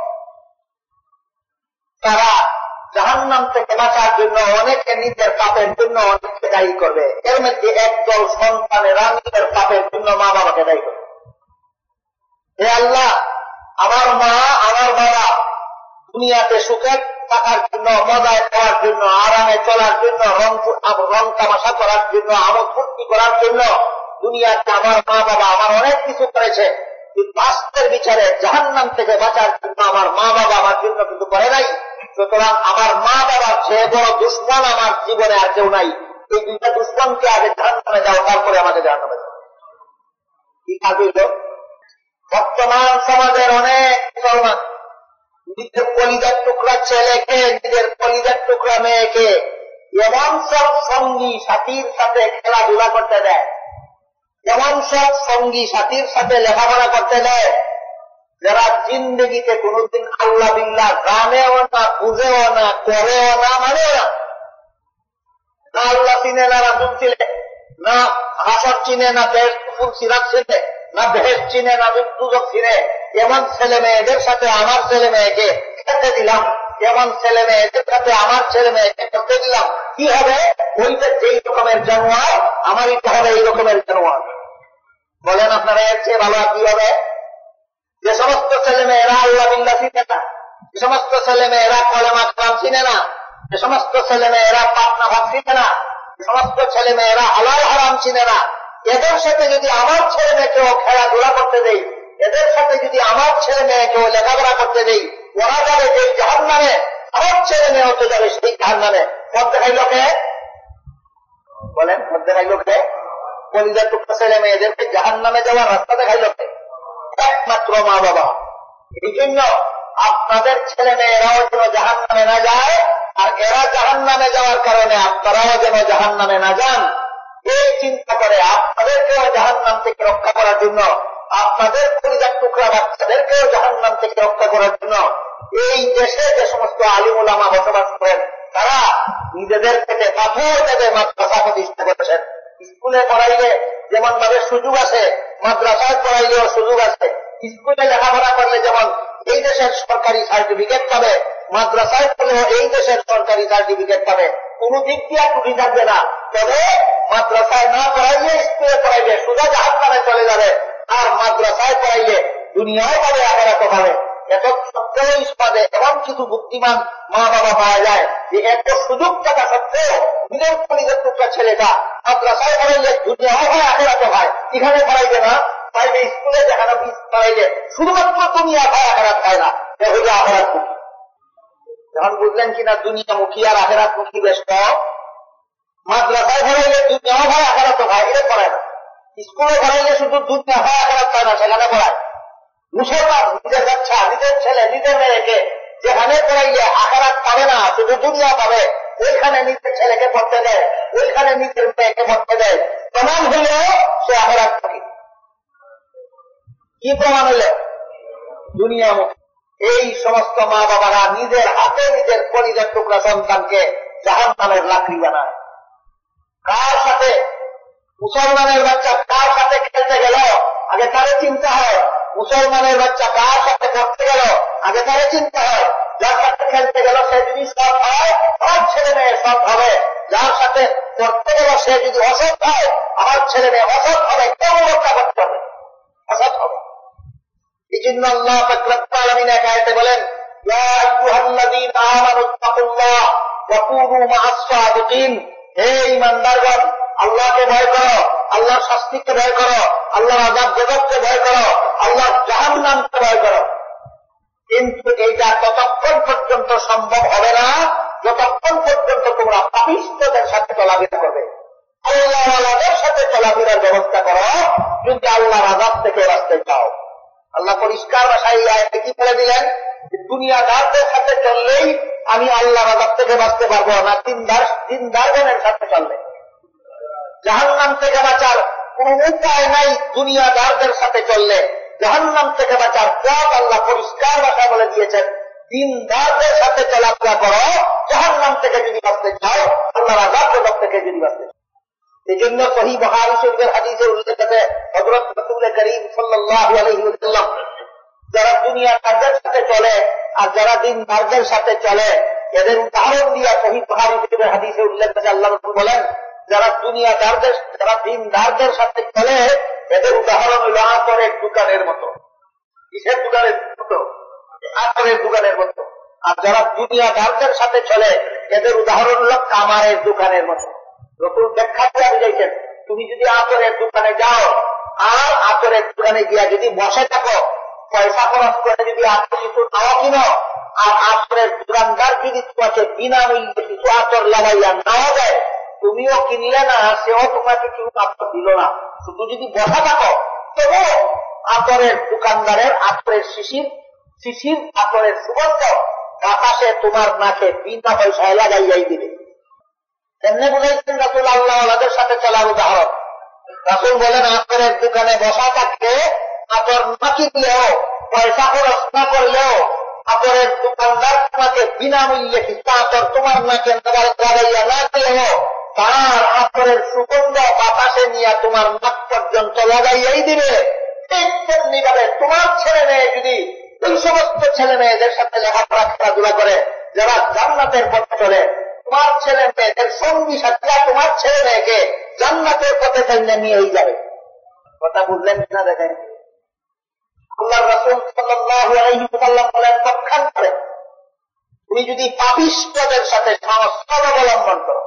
তারা জাহান্নাম থেকে বাঁচার জন্য অনেকে নিজের পাপের জন্য অনেককে দায়ী করবে। এর মধ্যে একদল সন্তানেরা নিজের পাপের জন্য মা বাবাকে দায়ী করবে। হে আল্লাহ, আমার মা আমার বাবা দুনিয়াতে সুখে থাকার জন্য, মজায় খাওয়ার জন্য, আরামে চলার জন্য, রং তামাশা করার জন্য, আমোদ ফুর্তি করার জন্য দুনিয়াতে আমার মা বাবা আমার অনেক কিছু করেছে, কিন্তু বাস্তবের বিচারে জাহান্নাম থেকে বাঁচার জন্য আমার মা বাবা আমার জন্য কিন্তু করে নাই। সুতরাং আমার মা বাবার চেয়ে বড় দুশ্মন আমার জীবনে আর কেউ নাই। এই 2টা দুশ্মনকে আগে জাহান্নামে যাও, তারপরে আমাকে জাহান্নামে যাও। কি কাজ হইল? বর্তমান সমাজের অনেক মুসলমান নিজের কলিজার টুকরা ছেলেকে, নিজের কলিজার টুকরা মেয়েকে এমন সব সঙ্গী সাথীর সাথে খেলাধুলা করতে দেয়, এমন সব সঙ্গী সাথীর সাথে লেখাপড়া করতে দেয়, যারা জিন্দগিতে কোনদিন আল্লাহ বিল্লাহ জানেও না, বুঝেও না, করেও না, মানেও না। না আল্লাহ চিনে, না রাসূল চিনে, না হাসর চিনে, না ফুল সিরাত চিনে, না বেহেশত চিনে, না দুজক চিনে। এমন ছেলে মেয়েদের সাথে আমার ছেলে মেয়েকে খেতে দিলাম, এমন ছেলে মেয়েদের সাথে আমার ছেলে মেয়েকে খেতে দিলাম, কি হবে? ওইটা যেই রকমের জানোয়ার, আমারই তো হবে এই রকমের জানোয়ার। বলেন আপনারা, এর চেয়ে ভালো কি হবে? যে সমস্ত ছেলে মেয়েরা আল্লাহ বিল্লাহ চিনে না, যে সমস্ত ছেলে মেয়েরা কলেমা কালাম চিনে না, যে সমস্ত ছেলে মেয়েরা পাতলা ভাব চিনে না, যে সমস্ত ছেলে মেয়েরা হালাল হারাম চিনে না, এদের সাথে যদি আমার ছেলে মেয়েকেও খেলাধুলা করতে দেই, এদের সাথে যদি আমার ছেলে মেয়েকেও লেখাপড়া করতে দেই, ওরা যাবে যেই জাহান্নামে, আমার ছেলে মেয়েও তো যাবে সেই জাহান্নামে। পথ দেখাইল কে? বলেন, পথ দেখাইল কে? কলিজার টুকরা ছেলে মেয়েদেরকে জাহান্নামে যাওয়ার রাস্তা দেখাইল কে? একমাত্র মা বাবা। এই জন্য আপনাদের ছেলে মেয়েরাও যেন জাহান্নামে না যায়, আর এরা জাহান্নামে যাওয়ার কারণে আপনারাও যেন জাহান্নামে না যান, এই চিন্তা করে আপনাদেরকেও জাহান্নাম থেকে রক্ষা করার জন্য, আপনাদের পরিবার টুকরা বাচ্চাদেরকেও জাহান্নাম থেকে রক্ষা করার জন্য এই দেশে যে সমস্ত আলিম উলামা বসবাস করেন তারা নিজেদের থেকে পাথর থেকে মাদ্রাসা প্রতিষ্ঠা করেছেন। স্কুলে পড়াইলে যেমন ভাবে সুযোগ আছে, মাদ্রাসায় পড়াইলেও সুযোগ আছে। স্কুলে লেখাপড়া করলে যেমন এই দেশের সরকারি সার্টিফিকেট পাবে, মাদ্রাসায় পড়লেও এই দেশের সরকারি সার্টিফিকেট পাবে, কোন দিক দিয়ে ত্রুটি থাকবে না। তবে মাদ্রাসায় না পড়াইলে স্কুলে পড়াইলে সোজা জাহান্নামে চলে যাবে, আর মাদ্রাসায় পড়াইলে দুনিয়াও পাবে আখিরাতও পাবে। এত সত্ত্বেও ইসলামে এমন কিছু বুদ্ধিমান মা বাবা পাওয়া যায় যে এত সুযোগ থাকা সত্ত্বেও নিজের পরিবার টুকরা ছেলেটা মাদ্রাসায় পড়াইলে দুনিয়াও হয় আখিরাতও হয়, এখানে পড়াইবে না, তাইলে স্কুলে যেখানে পড়াইলে শুধুমাত্র দুনিয়া হয় আখিরাত হয় না, এ হইল আখিরাত মুখী। যখন বুঝলেন কিনা দুনিয়া মুখী আর আখিরাত মুখী বেশ কম, মাদ্রাসায় পড়াইলে দুনিয়াও হয় আখিরাতও হয়, এটা পড়ায় না। স্কুলে পড়াইলে শুধু দুনিয়া হয় আখিরাত হয় না, সেখানে পড়ায়। মুসলমান নিজের বাচ্চা, নিজের ছেলে, নিজের মেয়েকে যেখানে পড়াইলে আখিরাত পাবে না, শুধু দুনিয়া পাবে, ওইখানে নিজের ছেলেকে পড়তে দেয়, ওইখানে নিজের মেয়েকে পড়তে দেয়, প্রমাণ হইল সে আখিরাত মুখী। কি প্রমাণ হইল? দুনিয়ামুখী। এই সমস্ত মা বাবারা নিজের হাতে নিজের পরিবার টুকরা সন্তানকে জাহান্নামের লাকড়ি বানায়। কার সাথে মুসলমানের বাচ্চা কার সাথে খেলতে গেল আগে তারে চিন্তা হয়, মুসলমানের বাচ্চা কার সাথে পড়তে গেল আগে তারে চিন্তা হয়। যার সাথে খেলতে গেল সে যদি সৎ হয়, আমার ছেলে মেয়ে সৎ হবে। যার সাথে পড়তে গেল সে যদি অসৎ হয়, আমার ছেলে মেয়ে অসৎ হবে। কেমন রক্ষা করতে হবে? অসৎ হবে। এই জন্য আল্লাহ পাক রব্বুল আলামিন এক আয়াতে বলেন, ইয়া আইয়ুহাল্লাযীনা আমানুত্তাকুল্লাহ ওয়া কুনু মা'আস সাদিকিন। হে ঈমানদারগণ, আল্লাহকে ভয় করো, আল্লাহর শাস্তিকে ভয় করো, আল্লাহর আযাব গজবকে ভয় করো, আল্লাহর জাহান্নামকে ভয় করো। কিন্তু এইটা ততক্ষণ পর্যন্ত সম্ভব হবে না যতক্ষণ পর্যন্ত তোমরা পাপিষ্ঠদের সাথে চলাফেরা করবে। আল্লাহওয়ালাদের সাথে চলাফেরার ব্যবস্থা করো যদি আল্লাহর আযাব থেকে বাঁচতে চাও। আল্লাহ পরিষ্কার ভাষায় এই আয়াতে কি বলে দিলেন? দুনিয়াদারদের সাথে চললেই আমি আল্লাহর আযাব থেকে বাঁচতে পারবো না, দিনদারগণের সাথে চললে। জাহান্নাম থেকে বাঁচার কোন উপায় নাই দুনিয়াদারদের সাথে চললে। জাহান্নাম থেকে বাঁচার পথ আল্লাহ পরিষ্কার ভাষায় বলে দিয়েছেন, দিনদারদের সাথে চলাফেরা করো জাহান্নাম থেকে যদি বাঁচতে চাও, আল্লাহর আযাব গজব থেকে যদি বাঁচতে চাও। এই জন্য সহিহ বুখারী শরীফের হাদিসে উল্লেখ আছে, হযরত রাসূল করিম সাল্লাল্লাহু আলাইহি ওয়াসাল্লাম যারা দুনিয়াদারদের সাথে চলে আর যারা দিনদারদের সাথে চলে এদের উদাহরণ দিয়া সহিহ বুখারী শরীফের হাদিসে উল্লেখ আছে। আল্লাহ রাসূল বলেন, যারা দুনিয়াদারদের যারা দিনদারদের সাথে চলে এদের উদাহরণ হইল আতরের দোকানের মতো। কিসের দোকানের মতো? আতরের দোকানের মতো। আর যারা দুনিয়াদারদের সাথে চলে এদের উদাহরণ হল কামারের দোকানের মতো। রসুল ব্যাখ্যা করে বুঝাইছেন, তুমি যদি আতরের দোকানে যাও আর আতরের দোকানে গিয়া যদি বসে থাকো, পয়সা খরচ করে যদি আতর কিছু নাও কিনো, আর আতরের দোকানদার যদি তোমাকে বিনামূল্যে কিছু আতর লাগাইয়া নাও দেয়, তুমিও কিনলে না, সেও তোমাকে কিছু আতর দিল না, শুধু যদি বসা থাকো, তবু আতরের দোকানদারের আতরের শিশির আতরের সুগন্ধ বাতাসে তোমার নাকে বিনা পয়সায় লাগাইয়াই দিবে। এমনি বুঝাইছেন রাসূল আল্লাহওয়ালাদের সাথে চলার উদাহরণ। রাসূল বলেন, আতরের দোকানে বসা থাকতে আতর না কিনলেও, পয়সা খরচ না করলেও, আতরের দোকানদার তোমাকে বিনামূল্যে কিছু আতর তোমার নাকে লাগাইয়া না দিলেও তার আতরের সুগন্ধ বাতাসে নিয়ে তোমার নাক পর্যন্ত লাগাইয়াই দিবে। তেমনি ভাবে তোমার ছেলে মেয়ে যদি ওই সমস্ত ছেলে মেয়েদের সাথে লেখাপড়া খেলাধুলা করে যারা জান্নাতের পথে চলে, তোমার ছেলে মেয়েদের সঙ্গী সাথীরা তোমার ছেলে মেয়েকে জান্নাতের পথে ফেলে নিয়েই যাবে। কথা বুঝলেন কিনা দেখেন। আল্লাহর রাসূল সাল্লাল্লাহু আলাইহি ওয়াসাল্লাম বলেন, পক্ষান্তরে তুমি যদি পাপিষ্ঠদের সাথে সংস্কার অবলম্বন করো,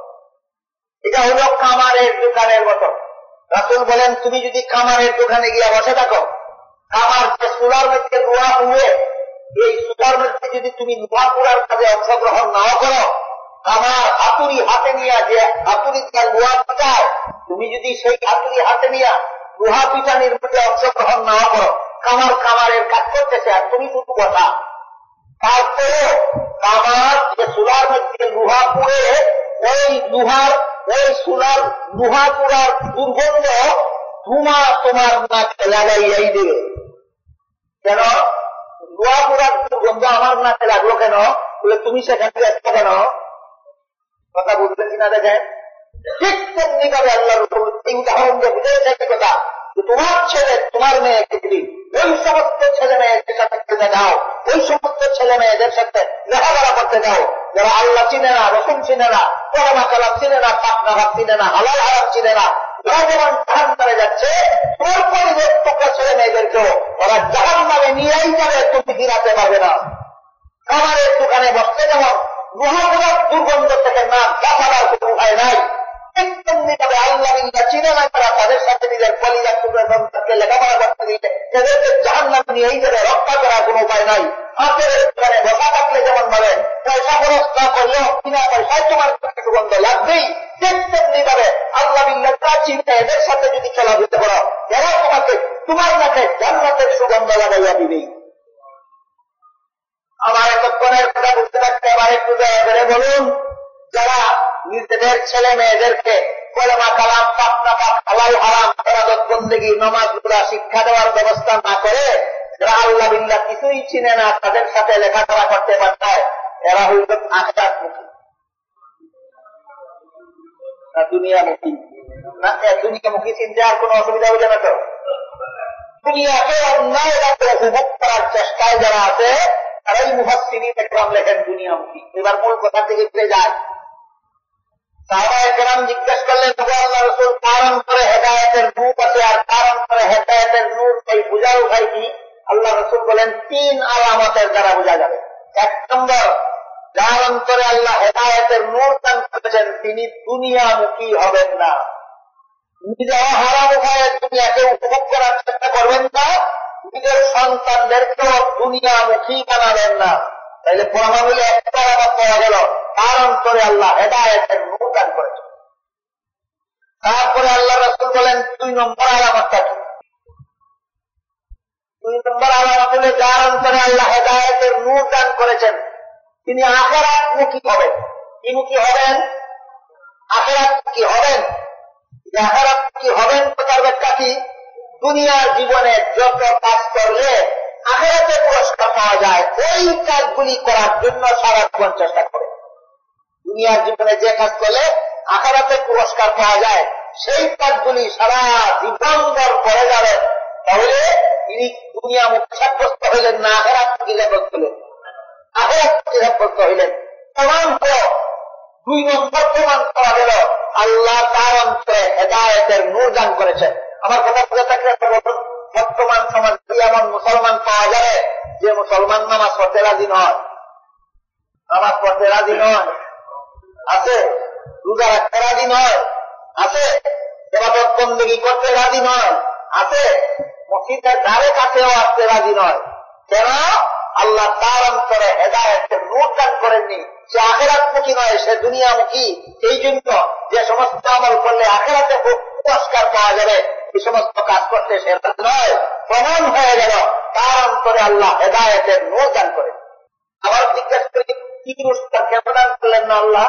এটা হলো কামারের দোকানের মতো। রাসূল বলেন, তুমি যদি কামারের দোকানে গিয়ে বসে থাকো, কামার যে চুলার মধ্যে লোহা পুড়ে, এই চুলার মধ্যে যদি তুমি লোহা পোড়ার কাজে অংশগ্রহণ নাও করো, আমার হাতুড়ি হাতে নিয়ে যে হাতুড়ি দিয়ে লোহা পিটায়, তুমি যদি সেই হাতুড়ি হাতে নিয়ে লোহা পিটানির মধ্যে অংশগ্রহণ নাও করো, কামারের কাজ করতেছে আর তুমি শুধু বসা, তারপরে কামার যে চুলার মধ্যে লোহা পুড়ে ওই লোহার ওই চুলার লোহা পুরার দুর্গন্ধ ধুমা তোমার নাকে লাগাইয়াই দেবে। কেন লোহা পুরার দুর্গন্ধ আমার নাকে লাগলো কেন? বলে তুমি সেখানে যাচ্ছ কেন? কথা বুঝলেন কিনা দেখেন। ঠিক তেমনি ভাবে আল্লাহ রাসূল এই উদাহরণ দিয়ে বুঝেছে কথা, তোমার ছেলে তোমার মেয়েকে যদি ওই সমস্ত ছেলে মেয়েদের সাথে খেলতে দাও, ওই সমস্ত ছেলে মেয়েদের সাথে লেখাপড়া করতে দাও যারা আল্লাহ চিনে না, রসুল চিনে না, পরমা কালাম চিনে না, পাকনা ভাব চিনে না, হালাল হারাম চিনে না, ওরা যেমন জাহান নামে যাচ্ছে, তোমার পরিবেশ তোমরা ছেলে মেয়েদেরকেও ওরা জাহান নামে নিয়েই যাবে, তুমি ফিরাতে পারবে না। খাবারের দোকানে বসতে যেমন লোহাগুলোর দুর্গন্ধ থেকে না বাঁচাবার কোন উপায় নাই, তেমনি ভাবে আল্লাহ চিনে না তারা তাদের সাথে নিজের কলিজার টুকরোকে লেখাপড়া করতে দিলে তাদেরকে জাহান্নাম নিয়েই যাবে, রক্ষা করার কোন উপায় নাই। হাতের দোকানে বসা থাকলে যেমন ভাবে পয়সা খরচ না করলেও কিনা পয়সায় তোমার সুগন্ধ লাগবেই, তেমনি ভাবে আল্লাহ বিল্লাহ চিন্তা এদের সাথে যদি খেলা দিতে পারো, এরা তোমাকে তোমার নাকে জান্নাতের সুগন্ধ লাগাইয়া দিবেই। আমার এতক্ষণের কথা বুঝতে পারতে আবার একটু দয়া করে বলুন, যারা নিজেদের ছেলে মেয়েদেরকে কলেমা কালাম পাকনা পাক হালাল হারাম ইবাদত বন্দেগী নামাজগুলা শিক্ষা দেওয়ার ব্যবস্থা না করে, যারা আল্লাহ বিল্লাহ কিছুই চিনে না তাদের সাথে লেখাপড়া করতে পারতায়, এরা হইল আখিরাতমুখী না দুনিয়ামুখী? না দুনিয়ামুখী চিন্তা আর কোন অসুবিধা হইলে না তো? দুনিয়াকে অন্যায় উপভোগ করার চেষ্টায় যারা আছে তারাই মুফাসসিরিন একরাম লেখেন দুনিয়ামুখী। এবার মূল কথা থেকে ফিরে যায়। সাহাবায়ে কেরাম জিজ্ঞেস করলেন, আল্লাহ রাসূল কার অন্তরে হেদায়েতের নূর আছে আর কার অন্তরে হেদায়েতের নূর এই বুঝার উপায় কি? আল্লাহ রাসূল বলেন 3 আলামতের দ্বারা বোঝা যাবে। 1 নম্বর, যার অন্তরে আল্লাহ হেদায়েতের নূর দান করেছেন তিনি দুনিয়ামুখী হবেন না, নিজেও হারাম উপায়ে দুনিয়াকে উপভোগ করার চেষ্টা করবেন না, নিজের সন্তানদেরকেও দুনিয়ামুখী বানাবেন না। তাইলে প্রমাণ হলে একটা আলামত পাওয়া গেল, তার অন্তরে আল্লাহ হেদায়েতের নূর দান করেছেন। তারপরে আল্লাহ রাসূল বলেন 2 নম্বর আলামতটা কি? 2 নম্বর আলামত হলে যার অন্তরে আল্লাহ হেদায়েতের নূর দান করেছেন তিনি আখিরাতমুখী হবেন। কি মুখী হবেন? আখিরাতমুখী হবেন। আখিরাতমুখী হবেন তো তার ব্যাখ্যা কি? দুনিয়ার জীবনে যত কাজ করলে আখিরাতে পুরস্কার পাওয়া যায় ওই কাজগুলি করার জন্য সারা জীবন চেষ্টা করে। দুনিয়ার জীবনে যে কাজ করলে আখিরাতে পুরস্কার পাওয়া যায় সেই কাজগুলি সারা জীবন ভর করে যাবেন, তাহলে তিনি দুনিয়ামুখী সাব্যস্ত হইলেন না আখিরাতমুখী সাব্যস্ত হইলেন? আখিরাতমুখী সাব্যস্ত হইলেন। প্রমাণ হল 2 নম্বর প্রমাণ করা গেল আল্লাহ তার অন্তরে হেদায়েতের নূর দান করেছেন। আমার কথা বুঝে থাকলে বর্তমান সমাজে এমন মুসলমান পাওয়া যাবে যে মুসলমান নামাজ পড়তে রাজি নয়, নামাজ পড়তে রাজি নয়, আছে? রোজা রাখতে রাজি নয়, আছে? ইবাদত বন্দেগী করতে রাজি নয়, আছে? মসজিদের ধারে কাছেও আসতে রাজি নয়। কেন? আল্লাহ তার অন্তরে হেদায়েতের নূর দান করেননি। সে আখিরাতমুখী নয়, সে দুনিয়ামুখী। এই জন্য যে সমস্ত আমল করলে আখিরাতে পুরস্কার পাওয়া যাবে এই সমস্ত কাজ করতে সে রাজি নয়। প্রমাণ হয়ে গেল তার অন্তরে আল্লাহ হেদায়েতের নূর দান করেন। আবার জিজ্ঞাসা করি, কি পুরস্কার কেন দান করলেন না আল্লাহ?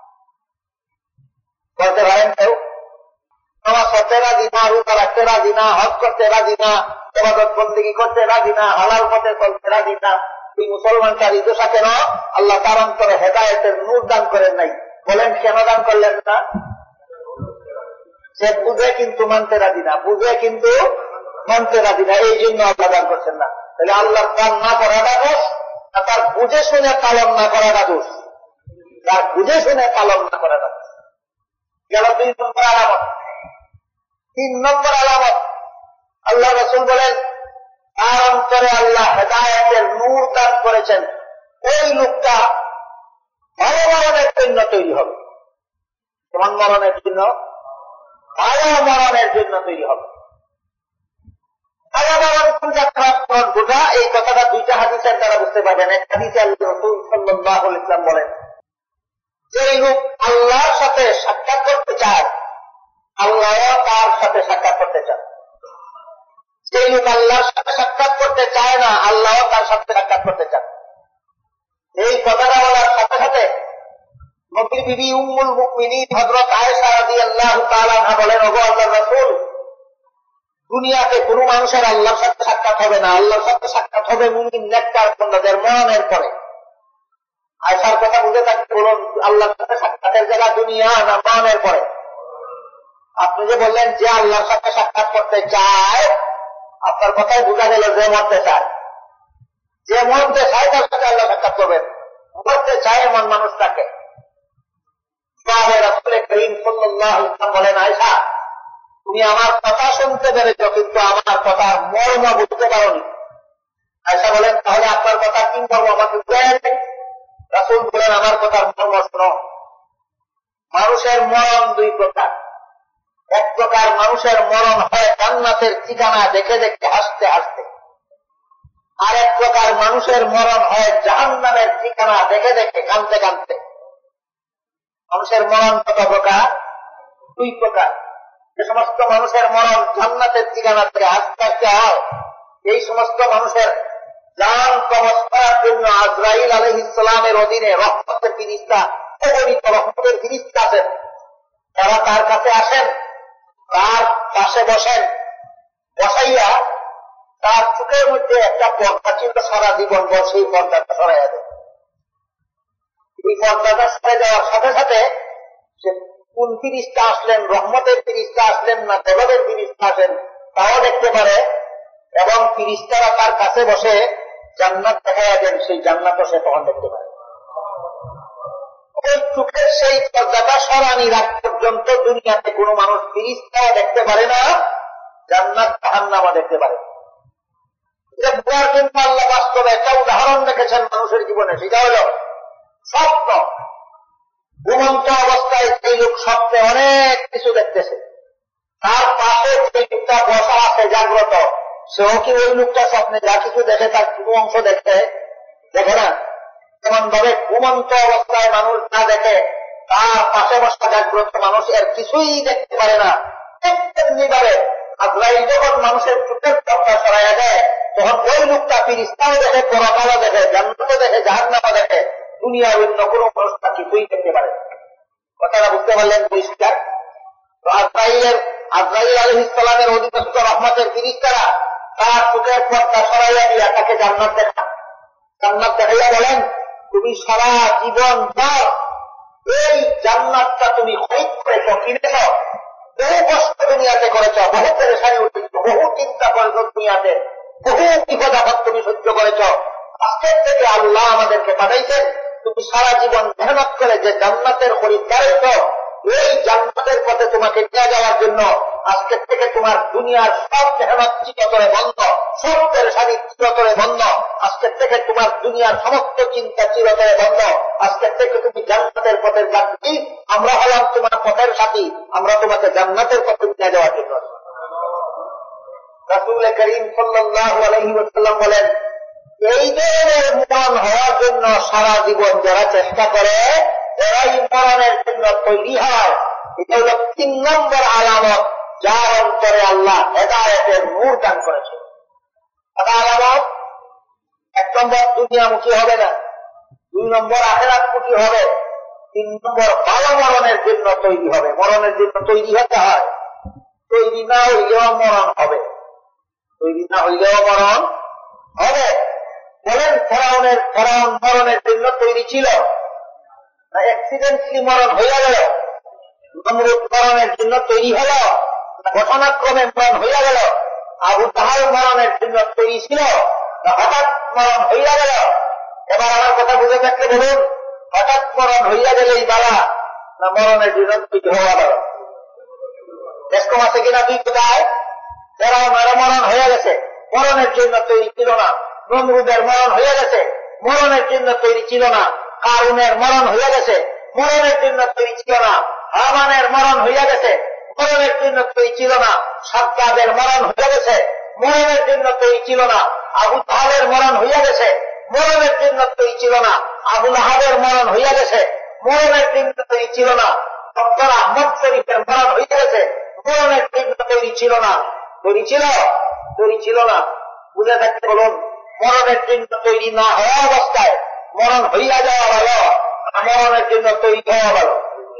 বলতে পারেন কেউ? নামাজ পড়তে রাজি না, রোজা রাখতে রাজি না, হজ করতে রাজি না, ইবাদত বন্দেগী করতে রাজি না, হালাল পথে চলতে রাজি না, এই মুসলমানটা দোষা কেন? আল্লাহ তার অন্তরে হেদায়েতের নূর দান করেন নাই। বলেন কেন দান করলেন না? সে বুঝে কিন্তু মানতে রাজি না, বুঝে কিন্তু মানতে রাজি না, এই জন্য আল্লাহ দান করছেন না। তাহলে আল্লাহ দান না করাটা দোষ, আর তার বুঝে শুনে পালন না করাটা দোষ। তার বুঝে শুনে পালন না করাটা দোষ। গেল 2 নম্বর আলামত। 3 নম্বর আলামত, আল্লাহ রাসূল বলেন তার অন্তরে আল্লাহ হেদায়েতের নূর দান করেছেন ওই লোকটা ভালো মরণের জন্য তৈরি হবে। কেমন মরণের জন্য? ভালো মরণের জন্য তৈরি হবে। ভালো মরণ কোনটা, খারাপ মরণ কোনটা, এই কথাটা 2টা হাদিসের দ্বারা বুঝতে পারবেন। এক হাদিসে আল্লাহ রাসূল সাল্লাল্লাহু আলাইহি ওয়াসাল্লাম বলেন, যে লোক আল্লাহর সাথে সাক্ষাৎ করতে চায় আল্লাহ তার সাথে সাক্ষাৎ করতে চান। যে লোক আল্লাহর সাথে সাক্ষাৎ করতে চায় না আল্লাহ তার সাথে সাক্ষাৎ করতে চান। এই কথাটা বলার সাথে সাথে নবী বিবি উম্মুল মুমিনিন হযরত আয়েশা রাদিয়াল্লাহু তাআলা আনহা বলেন, ওগো আল্লাহর রাসূল, দুনিয়াতে কোনো মানুষের আল্লাহর সাথে সাক্ষাৎ হবে না, আল্লাহর সাথে সাক্ষাৎ হবে মুমিন নেককার বান্দাদের মরণের পরে। আয়েশার কথা বুঝে থাকতে বলুন, আল্লাহর সাথে সাক্ষাতের জায়গা দুনিয়া না মরণের পরে? আপনি যে বললেন যে আল্লাহর সাথে সাক্ষাৎ করতে চায়, আপনার কথায় বোঝা গেল যে মরতে চায়। যে মরতে চায় তার সাথে আল্লাহ সাক্ষাৎ করবেন, মরতে চায় এমন মানুষটাকে। রাসূল করিম সাল্লাল্লাহু আলাইহি ওয়াসাল্লাম বলেন, আয়েশা, তুমি আমার কথা শুনতে পেরেছ কিন্তু আমার কথা মর্ম বুঝতে পারোনি। আয়েশা বলেন, তাহলে আপনার কথা কি মর্ম আমাকে বুঝাই? রাসূল বলেন, আমার কথার মর্ম শোনো। মানুষের মরণ দুই প্রকার। এক প্রকার মানুষের মরণ হয় জান্নাতের ঠিকানা দেখে দেখে হাসতে হাসতে, আর এক প্রকার মানুষের মরণ হয় জাহান্নামের ঠিকানা দেখে দেখে কাঁদতে কাঁদতে। মানুষের মরণ কত প্রকার? দুই প্রকার। যে সমস্ত মানুষের মরণ জান্নাতের ঠিকানা থেকে হাসতে হাসতে হয়, এই সমস্ত মানুষের জান কবজ করার জন্য আজরাইল আলাইহিস সালামের অধীনে রহমতের ফেরেশতা, অগণিত রহমতের ফেরেশতা আছেন। তারা তার কাছে আসেন, তার পাশে বসেন, বসাইয়া তার চোখের মধ্যে একটা পর্দা ছিল, সারা জীবন বল সেই পর্দাটা সরাইয়া দেন। এই পর্দাটা সরে যাওয়ার সাথে সাথে সে কোন ফেরেশতা আসলেন, রহমতের ফেরেশতা আসলেন না গজবের ফেরেশতা আসেন তাও দেখতে পারে, এবং ফেরেশতারা তার কাছে বসে জান্নাত দেখাইয়া দেন, সেই জান্নাতও সে তখন দেখতে পারে। ওই চোখের সেই পর্দাটা সরানি রাখ পর্যন্ত দুনিয়াতে কোনো মানুষ ফেরেশতাও দেখতে পারে না, জান্নাত জাহান্নামও দেখতে পারে। এটা বুঝার জন্য আল্লাহ বাস্তবে একটা উদাহরণ রেখেছেন মানুষের জীবনে, সেটা হল স্বপ্ন। ঘুমন্ত অবস্থায় সেই লোক স্বপ্নে অনেক কিছু দেখতেছে, তার পাশে যে লোকটা বসা আছে জাগ্রত, সেও কি ওই লোকটা স্বপ্নে যা কিছু দেখে তার কোনো অংশ দেখে না? এমন ভাবে ঘুমন্ত অবস্থায় মানুষ যা দেখে, তার পাশে বসা জাগ্রত মানুষ এর কিছুই দেখতে পারে না। তেমনি ভাবে আজরাইল যখন মানুষের চোখের পর্দা সরাইয়া দেয়, তখন ওই লোকটা ফেরেশতাও দেখে, পরকালও দেখে, জান্নাতও দেখে, জাহান্নামও দেখে, দুনিয়ার অন্য কোনো মানুষটা কিছুই দেখতে পারে। কথাটা বুঝতে পারলেন পরিষ্কার? তো আজরাইল আলাইহিস সালামের অধিগত রহমতের ফেরেশতারা তার চোখের পর্দা সরাইয়া দিয়া তাকে জান্নাত দেখাইয়া বলেন, তুমি সারা জীবন পর এই জান্নাতটা তুমি খরিদ করেছ, কিনেছ, বহু কষ্ট দুনিয়াতে করেছ, বহু পেরেশানি উঠেছ, বহু চিন্তা করেছ দুনিয়াতে, বহু বিপদ আপদ তুমি সহ্য করেছ। আজকের থেকে আল্লাহ আমাদেরকে পাঠাইছেন, তুমি সারা জীবন মেহনত করে যে জান্নাতের খরিদ্দার হয়েছ, এই জান্নাতের পথে তোমাকে নিয়ে যাওয়ার জন্য আজকের থেকে তোমার দুনিয়ার সব মেহনত চিরতরে বন্ধ, সব পেরেশানি চিরতরে বন্ধ। আজকের থেকে তোমার দুনিয়ার সমস্ত চিন্তা চিরতরে বন্ধ। আজকের থেকে তুমি জান্নাতের পথের যাত্রী, আমরা হলাম তোমার পথের সাথী, আমরা তোমাকে জান্নাতের পথে নিয়ে যাওয়ার জন্য। রাসূল করিম সাল্লাল্লাহু আলাইহি ওয়াসাল্লাম বলেন, এই ধরনের মরণ হওয়ার জন্য সারা জীবন যারা চেষ্টা করে, এরাই মরণের জন্য তৈরি হয়। এটা হল ৩ নম্বর আলামত, যার অন্তরে আল্লাহ হেদায়েতের নূর দান করেছে। আলামত ১ নম্বর দুনিয়ামুখী হবে না, ২ নম্বর আখিরাতমুখী হবে, ৩ নম্বর ভালো মরণের জন্য তৈরি হবে। মরণের জন্য তৈরি হতে হয়, তৈরি না হইলেও মরণ হবে, তৈরি না হইলেও মরণ হবে। বলেন, ফেরাউন মরণের জন্য তৈরি ছিল না অ্যাক্সিডেন্টলি মরণ হইয়া গেল? নমরুদ মরণের জন্য তৈরি হল না ঘটনাক্রমে মরণ হইয়া গেল? আবু জাহাল মরণের জন্য তৈরি ছিল না হঠাৎ মরণ হইয়া গেল? এবার আমার কথা বুঝে থাকলে বলুন, হঠাৎ মরণ হইয়া গেলেই বালা না মরণের জন্য তৈরি হওয়া বালা? এরকম আছে কিনা? দুই কোথায় ফেরাউনের মরণ হয়ে গেছে, মরণের জন্য তৈরি ছিল না। নমরুদের মরণ হয়ে গেছে, মরণের জন্য তৈরি ছিল না। কারুনের মরণ হয়ে গেছে, মরণের জন্য তৈরি ছিল না। হামানের মরণ হইয়া গেছে, মরণের জন্য তৈরি ছিল না। সাদ্দাদের মরণ হয়ে গেছে, মরণের জন্য তৈরি ছিল না। আবু জাহালের মরণ হইয়া গেছে, মরণের জন্য তৈরি ছিল না। আবু লাহাবের মরণ হইয়া গেছে, মরণের জন্য তৈরি ছিল না। ডক্টর আহমদ শরীফের মরণ হইয়া গেছে, মরণের জন্য তৈরি ছিল না। তৈরি ছিল না। বুঝে থাকতে বলুন, মরণের জন্য তৈরি না হওয়া অবস্থায় মরণ হইয়া যাওয়া ভালো মরণের জন্য তৈরি হওয়া ভালো।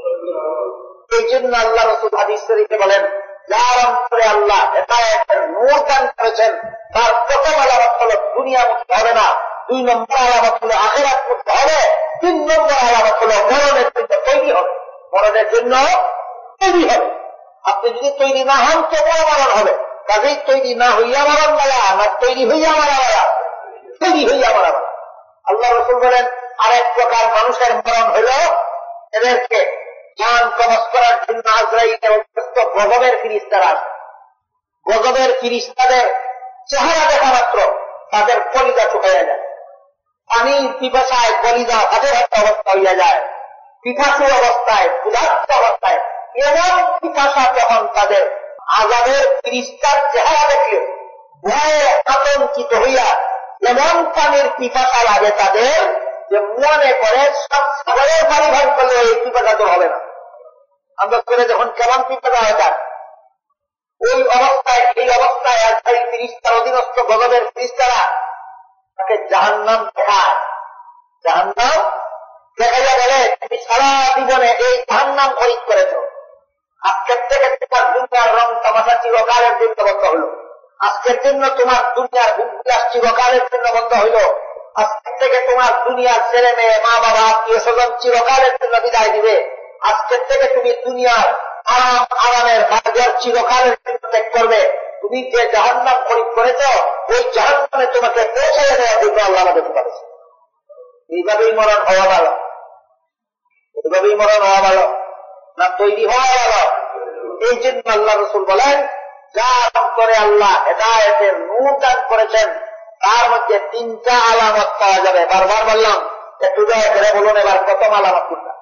এই জন্য আল্লাহ রাসূল হাদিস শরীফে বলেন, যার অন্তরে আল্লাহ হেদায়েতের নূর দান করেছেন তার প্রথম আলামত হলো দুনিয়ামুখী হবে না, 2 নম্বর আলামত হলো আখিরাতমুখী হবে, 3 নম্বর আলামত হলো মরণের জন্য তৈরি হবে। মরণের জন্য তৈরি হবে। আপনি যদি তৈরি না হন তবুও মরণ হবে। কাজেই তৈরি না হইয়া মরণ বলা না, তৈরি হইয়া মারা বলা, তৈরি হইয়া মারা বলা। আল্লাহ রাসূল বলেন, আরেক প্রকার মানুষের মরণ হইল এদেরকে জান কবজ করার জন্য আজরাইলের অভ্যস্ত গজবের ফিরিস্তারা আসে। গজবের ফিরিস্তাদের চেহারা দেখা মাত্র তাদের কলিজা শুকাইয়া যায়, পানির পিপাসায় কলিজা হাতে হাতে অবস্থা হইয়া যায়, পিপাসু অবস্থায়, ক্ষুধার্ত অবস্থায় এমন পিপাসা যখন তাদের আযাবের ফিরিস্তার চেহারা দেখলে ভয়ে আতঙ্কিত হইয়া এমন পানির পিপাসা লাগে তাদের যে মনে করে সব সাগরের পানি ভাগ করলে এই পিপাসা তো হবে না। আমরা করে যখন কেমন পিপাসা হয় তার ওই অবস্থায়, এই অবস্থায় আজকাল ফিরিস্তার অধীনস্থ গজবের ফিরিস্তারা তাকে জাহান্নাম দেখায়। জাহান্নাম দেখাইয়া বলে, তুমি সারা জীবনে এই জাহান্নাম খরিদ করেছ, আজকের থেকে তোমার দুনিয়ার রং তামাশা চিরকালের জন্য বন্ধ হইল, আজকের জন্য তোমার দুনিয়ার ভূমিলাস চিরকালের জন্য বন্ধ হইল, আজকের থেকে তোমার দুনিয়ার ছেলে মেয়ে মা বাবা আত্মীয় স্বজন চিরকালের জন্য বিদায় দিবে, আজকের থেকে তুমি দুনিয়ার আরামের বাজার চিরকালের জন্য ত্যাগ করবে। তুমি যে জাহান্নাম খরিদ করেছ ওই জাহান্নামে তোমাকে পৌঁছে দেওয়ার জন্য আল্লাহ আমাদের পারেছে। এইভাবেই মরণ হওয়া ভালো, এইভাবেই মরণ হওয়া ভালো না তৈরি হওয়া ভালো। এই জন্য আল্লাহ রাসূল বলেন, যার অন্তরে আল্লাহ হেদায়েতের নূর দান করেছেন তার মধ্যে 3টা আলামত পাওয়া যাবে। বারবার বললাম, একটু দয়া করে বলুন এবার প্রথম আলামত কোনটা?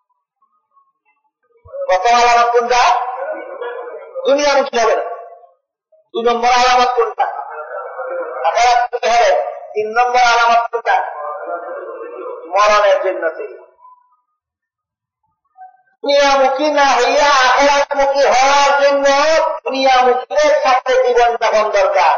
প্রথম আলামত কোনটা? দুনিয়ামুখী হবে না। 2 নম্বর আলামত কোনটা? আখিরাতমুখী হবে। 3 নম্বর আলামত কোনটা? মরণের জন্য তৈরি। দুনিয়ামুখী না হইয়া আখিরাতমুখী হওয়ার জন্য দুনিয়ামুখীদের সাথে জীবন যাপন দরকার।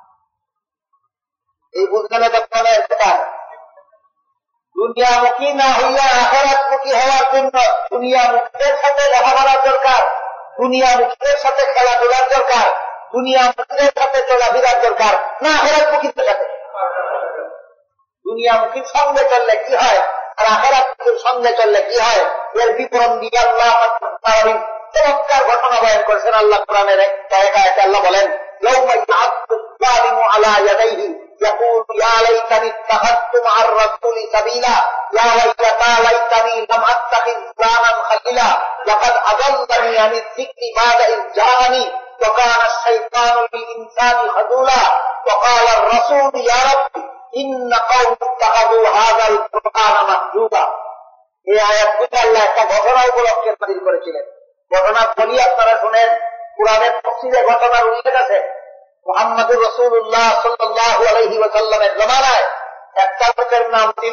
এই বুঝলেন আপনাদের কথা? দুনিয়ামুখী না হইয়া আখিরাতমুখী হওয়ার জন্য দুনিয়ামুখীদের সাথে লেখাপড়া দরকার, দুনিয়ামুখীদের সাথে খেলাধুলার দরকার, দুনিয়ামুখীদের সাথে চলাফেরার দরকার না আখিরাতমুখীদের সাথে। দুনিয়ামুখীর সঙ্গে চললে কি হয় আর আখিরাতমুখীর সঙ্গে চললে কি হয়, এর বিবরণ দিয়ে আল্লাহ চমৎকার ঘটনা বয়ান করেছেন। আল্লাহ কোরআনের এক জায়গায় আল্লাহ বলেন, ইয়াউমা ইয়া'আদু যালিমু আলা ইয়াদাইহি يقول يا ليتني اتخذت مع الرسول سبيلا يا ويلتى ليتني لم اتخذ فلانا خليلا لقد اضلني عن الذكر بعد إذ جاءني وكان الشيطان للإنسان خذولا وقال الرسول يا رب إن قوم اتخذوا هذا القرآن مهجورا। এই আয়াতগুলো আল্লাহ একটা ঘটনা উপলক্ষে নাযিল করেছিলেন। ঘটনা বলি আপনারা শুনেন, কুরআনের তাফসীরে ঘটনার উল্লেখ আছে। মুহাম্মদুর রাসূলুল্লাহ সাল্লাল্লাহু আলাইহি ওয়াসাল্লামের জামানায় একটা লোকের নাম ছিল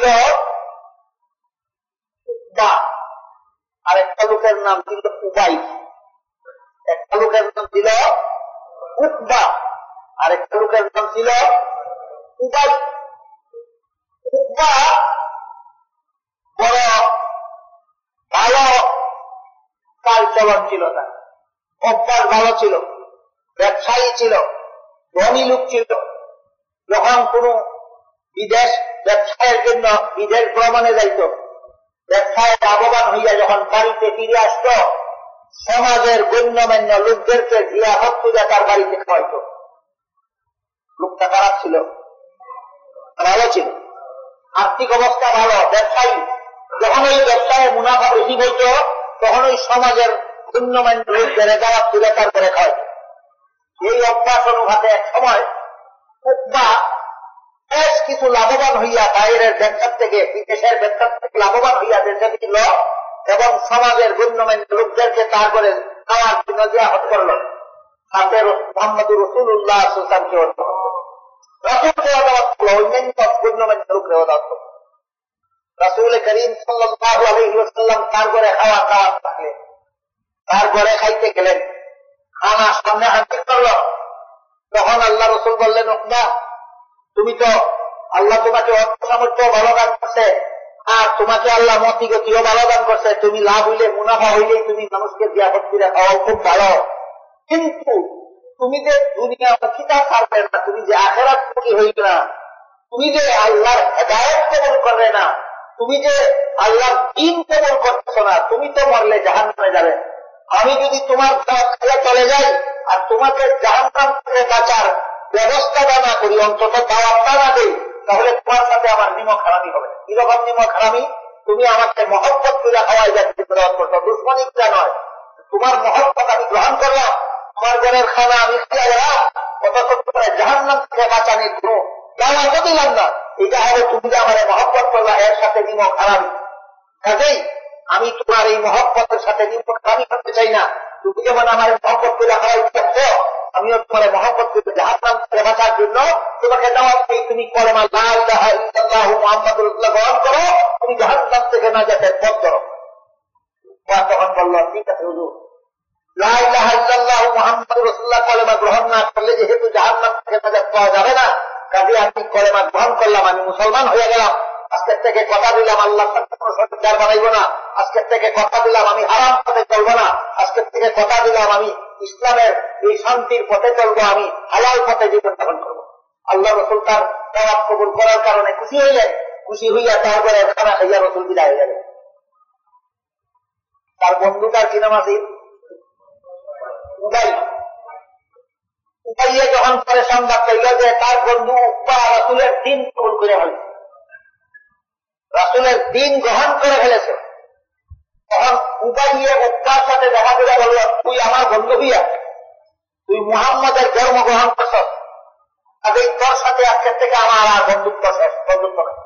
উকবা, আর একটা লোকের নাম ছিল উবাই। একটা লোকের নাম ছিল উকবা আর একটা লোকের নাম ছিল উবাই। উকবা বড় ভালো কাল চলন ছিল, তার অভ্যাস ভালো ছিল, ব্যবসায়ী ছিল, ধনী লোক ছিল। যখন কোন বিদেশ ব্যবসায়ের জন্য বিদেশ ভ্রমণে যাইত, ব্যবসায় লাভবান হইয়া যখন বাড়িতে ফিরে আসত, সমাজের গণ্যমান্য লোকদেরকে জিয়াফত পূজা তার বাড়িতে খাওয়াইত। লোকটা খারাপ ছিল, ভালো ছিল, আর্থিক অবস্থা ভালো, ব্যবসায়ী। যখন ওই ব্যবসায় মুনাফা বেশি হইত তখন ওই সমাজের গণ্যমান্য লোকদের দাওয়াত পূজা তার করে খাওয়াইত। এই অভ্যাস অনুপাতে এক সময় উকবা বেশ কিছু লাভবান হইয়া বাইরের ব্যবসার থেকে, বিদেশের ব্যবসার থেকে লাভবান হইয়া দেশে ফিরল এবং সমাজের গণ্যমান্য লোকদেরকে তার করে খাওয়ার জন্য জিয়াফত করল। সাথে মুহাম্মদুর রাসূলুল্লাহ সাল্লাল্লাহু আলাইহি ওয়াসাল্লাম রাসূলকে দাওয়াত করল, অন্যান্য গণ্যমান্য লোককে দাওয়াত করল। রাসূল করিম সাল্লাল্লাহু আলাইহি ওয়াসাল্লাম তার করে খাওয়া থাকলেন, তার ঘরে খাইতে গেলেন, খানা সামনে হাজির করল। তখন আল্লাহ রাসূল বললেন, উকবা তুমি তো আল্লাহ তোমাকে অর্থ সামর্থ্য ভালো দান করছে, আর তোমাকে আল্লাহ মতি গতিও ভালো দান করছে, তুমি লাভ হইলে মুনাফা হইলেই তুমি মানুষকে দিয়া ভক্তিরা খাওয়াও খুব ভালো, কিন্তু তুমি যে দুনিয়া মুখিতা ছাড়বে না, তুমি যে আখেরাত মুখী হইবে না, তুমি যে আল্লাহর হেদায়েত কবুল করবে না, তুমি যে আল্লাহর দ্বীন কবুল করছো না, তুমি তো মরলে জাহান্নামে যাবে। আমি যদি তোমার খেলে চলে যাই আর তোমাকে জাহান্নাম থেকে বাঁচার ব্যবস্থাটা না করি, অন্তত দাওয়াতটা না দিই, তাহলে তোমার সাথে আমার নিমক হারামি হবে। কিরকম নিমক হারামি? তুমি আমাকে মহব্বত করে খাওয়াই যাচ্ছি, দুশ্মনী কিনা নয়, তোমার মহব্বত আমি গ্রহণ করলাম, তোমার ঘরের খানা আমি খেয়ে গেলাম, অথচ তোমার জাহান্নাম থেকে বাঁচানোর কোনো দাওয়াতও দিলাম না, এটা হবে তুমি যে আমার মহব্বত করলা, এর সাথে নিমক হারামি। কাজেই আমি তোমার এই মহব্বতের সাথে নিমক হারামি করতে চাই না। তুমি যেমন আমার মহব্বত করে খাওয়াই চাচ্ছ, আমিও তোমার মহব্বত করে জাহান্নাম থেকে বাঁচার জন্য তোমাকে দাওয়াত দিই, তুমি কলেমা লা ইলাহা ইল্লাল্লাহু মুহাম্মাদুর রাসূলুল্লাহ গ্রহণ করো, তুমি জাহান্নাম থেকে নাজাতের পথ ধরো। তখন বলল, ঠিক আছে হুজুর, লা ইলাহা ইল্লাল্লাহু মুহাম্মাদুর রাসূলুল্লাহ কলেমা গ্রহণ না করলে যেহেতু জাহান্নাম থেকে নাজাত পাওয়া যাবে না, কাজে আমি কলেমা গ্রহণ করলাম, আমি মুসলমান হয়ে গেলাম। আজকের থেকে কথা দিলাম আল্লাহ কোনো সরকার বানাইব না, আজকের থেকে কথা দিলাম আমি হারাম পথে চলবো না, আজকের থেকে কথা দিলাম আমি ইসলামের এই শান্তির পথে চলবো, আমি হালাল পথে জীবন যাপন করবো। আল্লাহ রসুল তার দাওয়াত কবুল করার কারণে খুশি হইলেন, খুশি হইয়া তারপরে খানা খাইয়া রসুল বিদায় হয়ে গেলেন। তার বন্ধু তার কি নাম আছে? উবাই। উবাইয়ে যখন পরে সংবাদ পাইল যে তার বন্ধু উকবা রাসূলের দ্বীন কবুল করে ফেলেছে, রাসূলের দ্বীন গ্রহণ করে ফেলেছে, তখন উবাইয়ে উকবার সাথে দেখা করে বলল, তুই আমার বন্ধু হইয়া তুই মুহাম্মদের ধর্ম গ্রহণ করছ, কাজেই তোর সাথে আজকের থেকে আমার আর বন্ধুত্ব শেষ, বন্ধুত্ব নেই।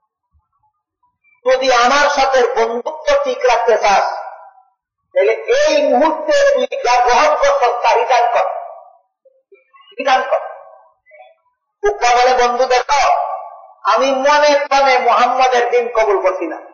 যদি আমার সাথে বন্ধুত্ব ঠিক রাখতে চাস, তাহলে এই মুহূর্তে তুই যা গ্রহণ করছ তা রিটার্ন কর, রিটার্ন কর। উকবা বলে, বন্ধু দেখো, আমি মনে প্রাণে মুহাম্মদের দিন কবুল করছি না,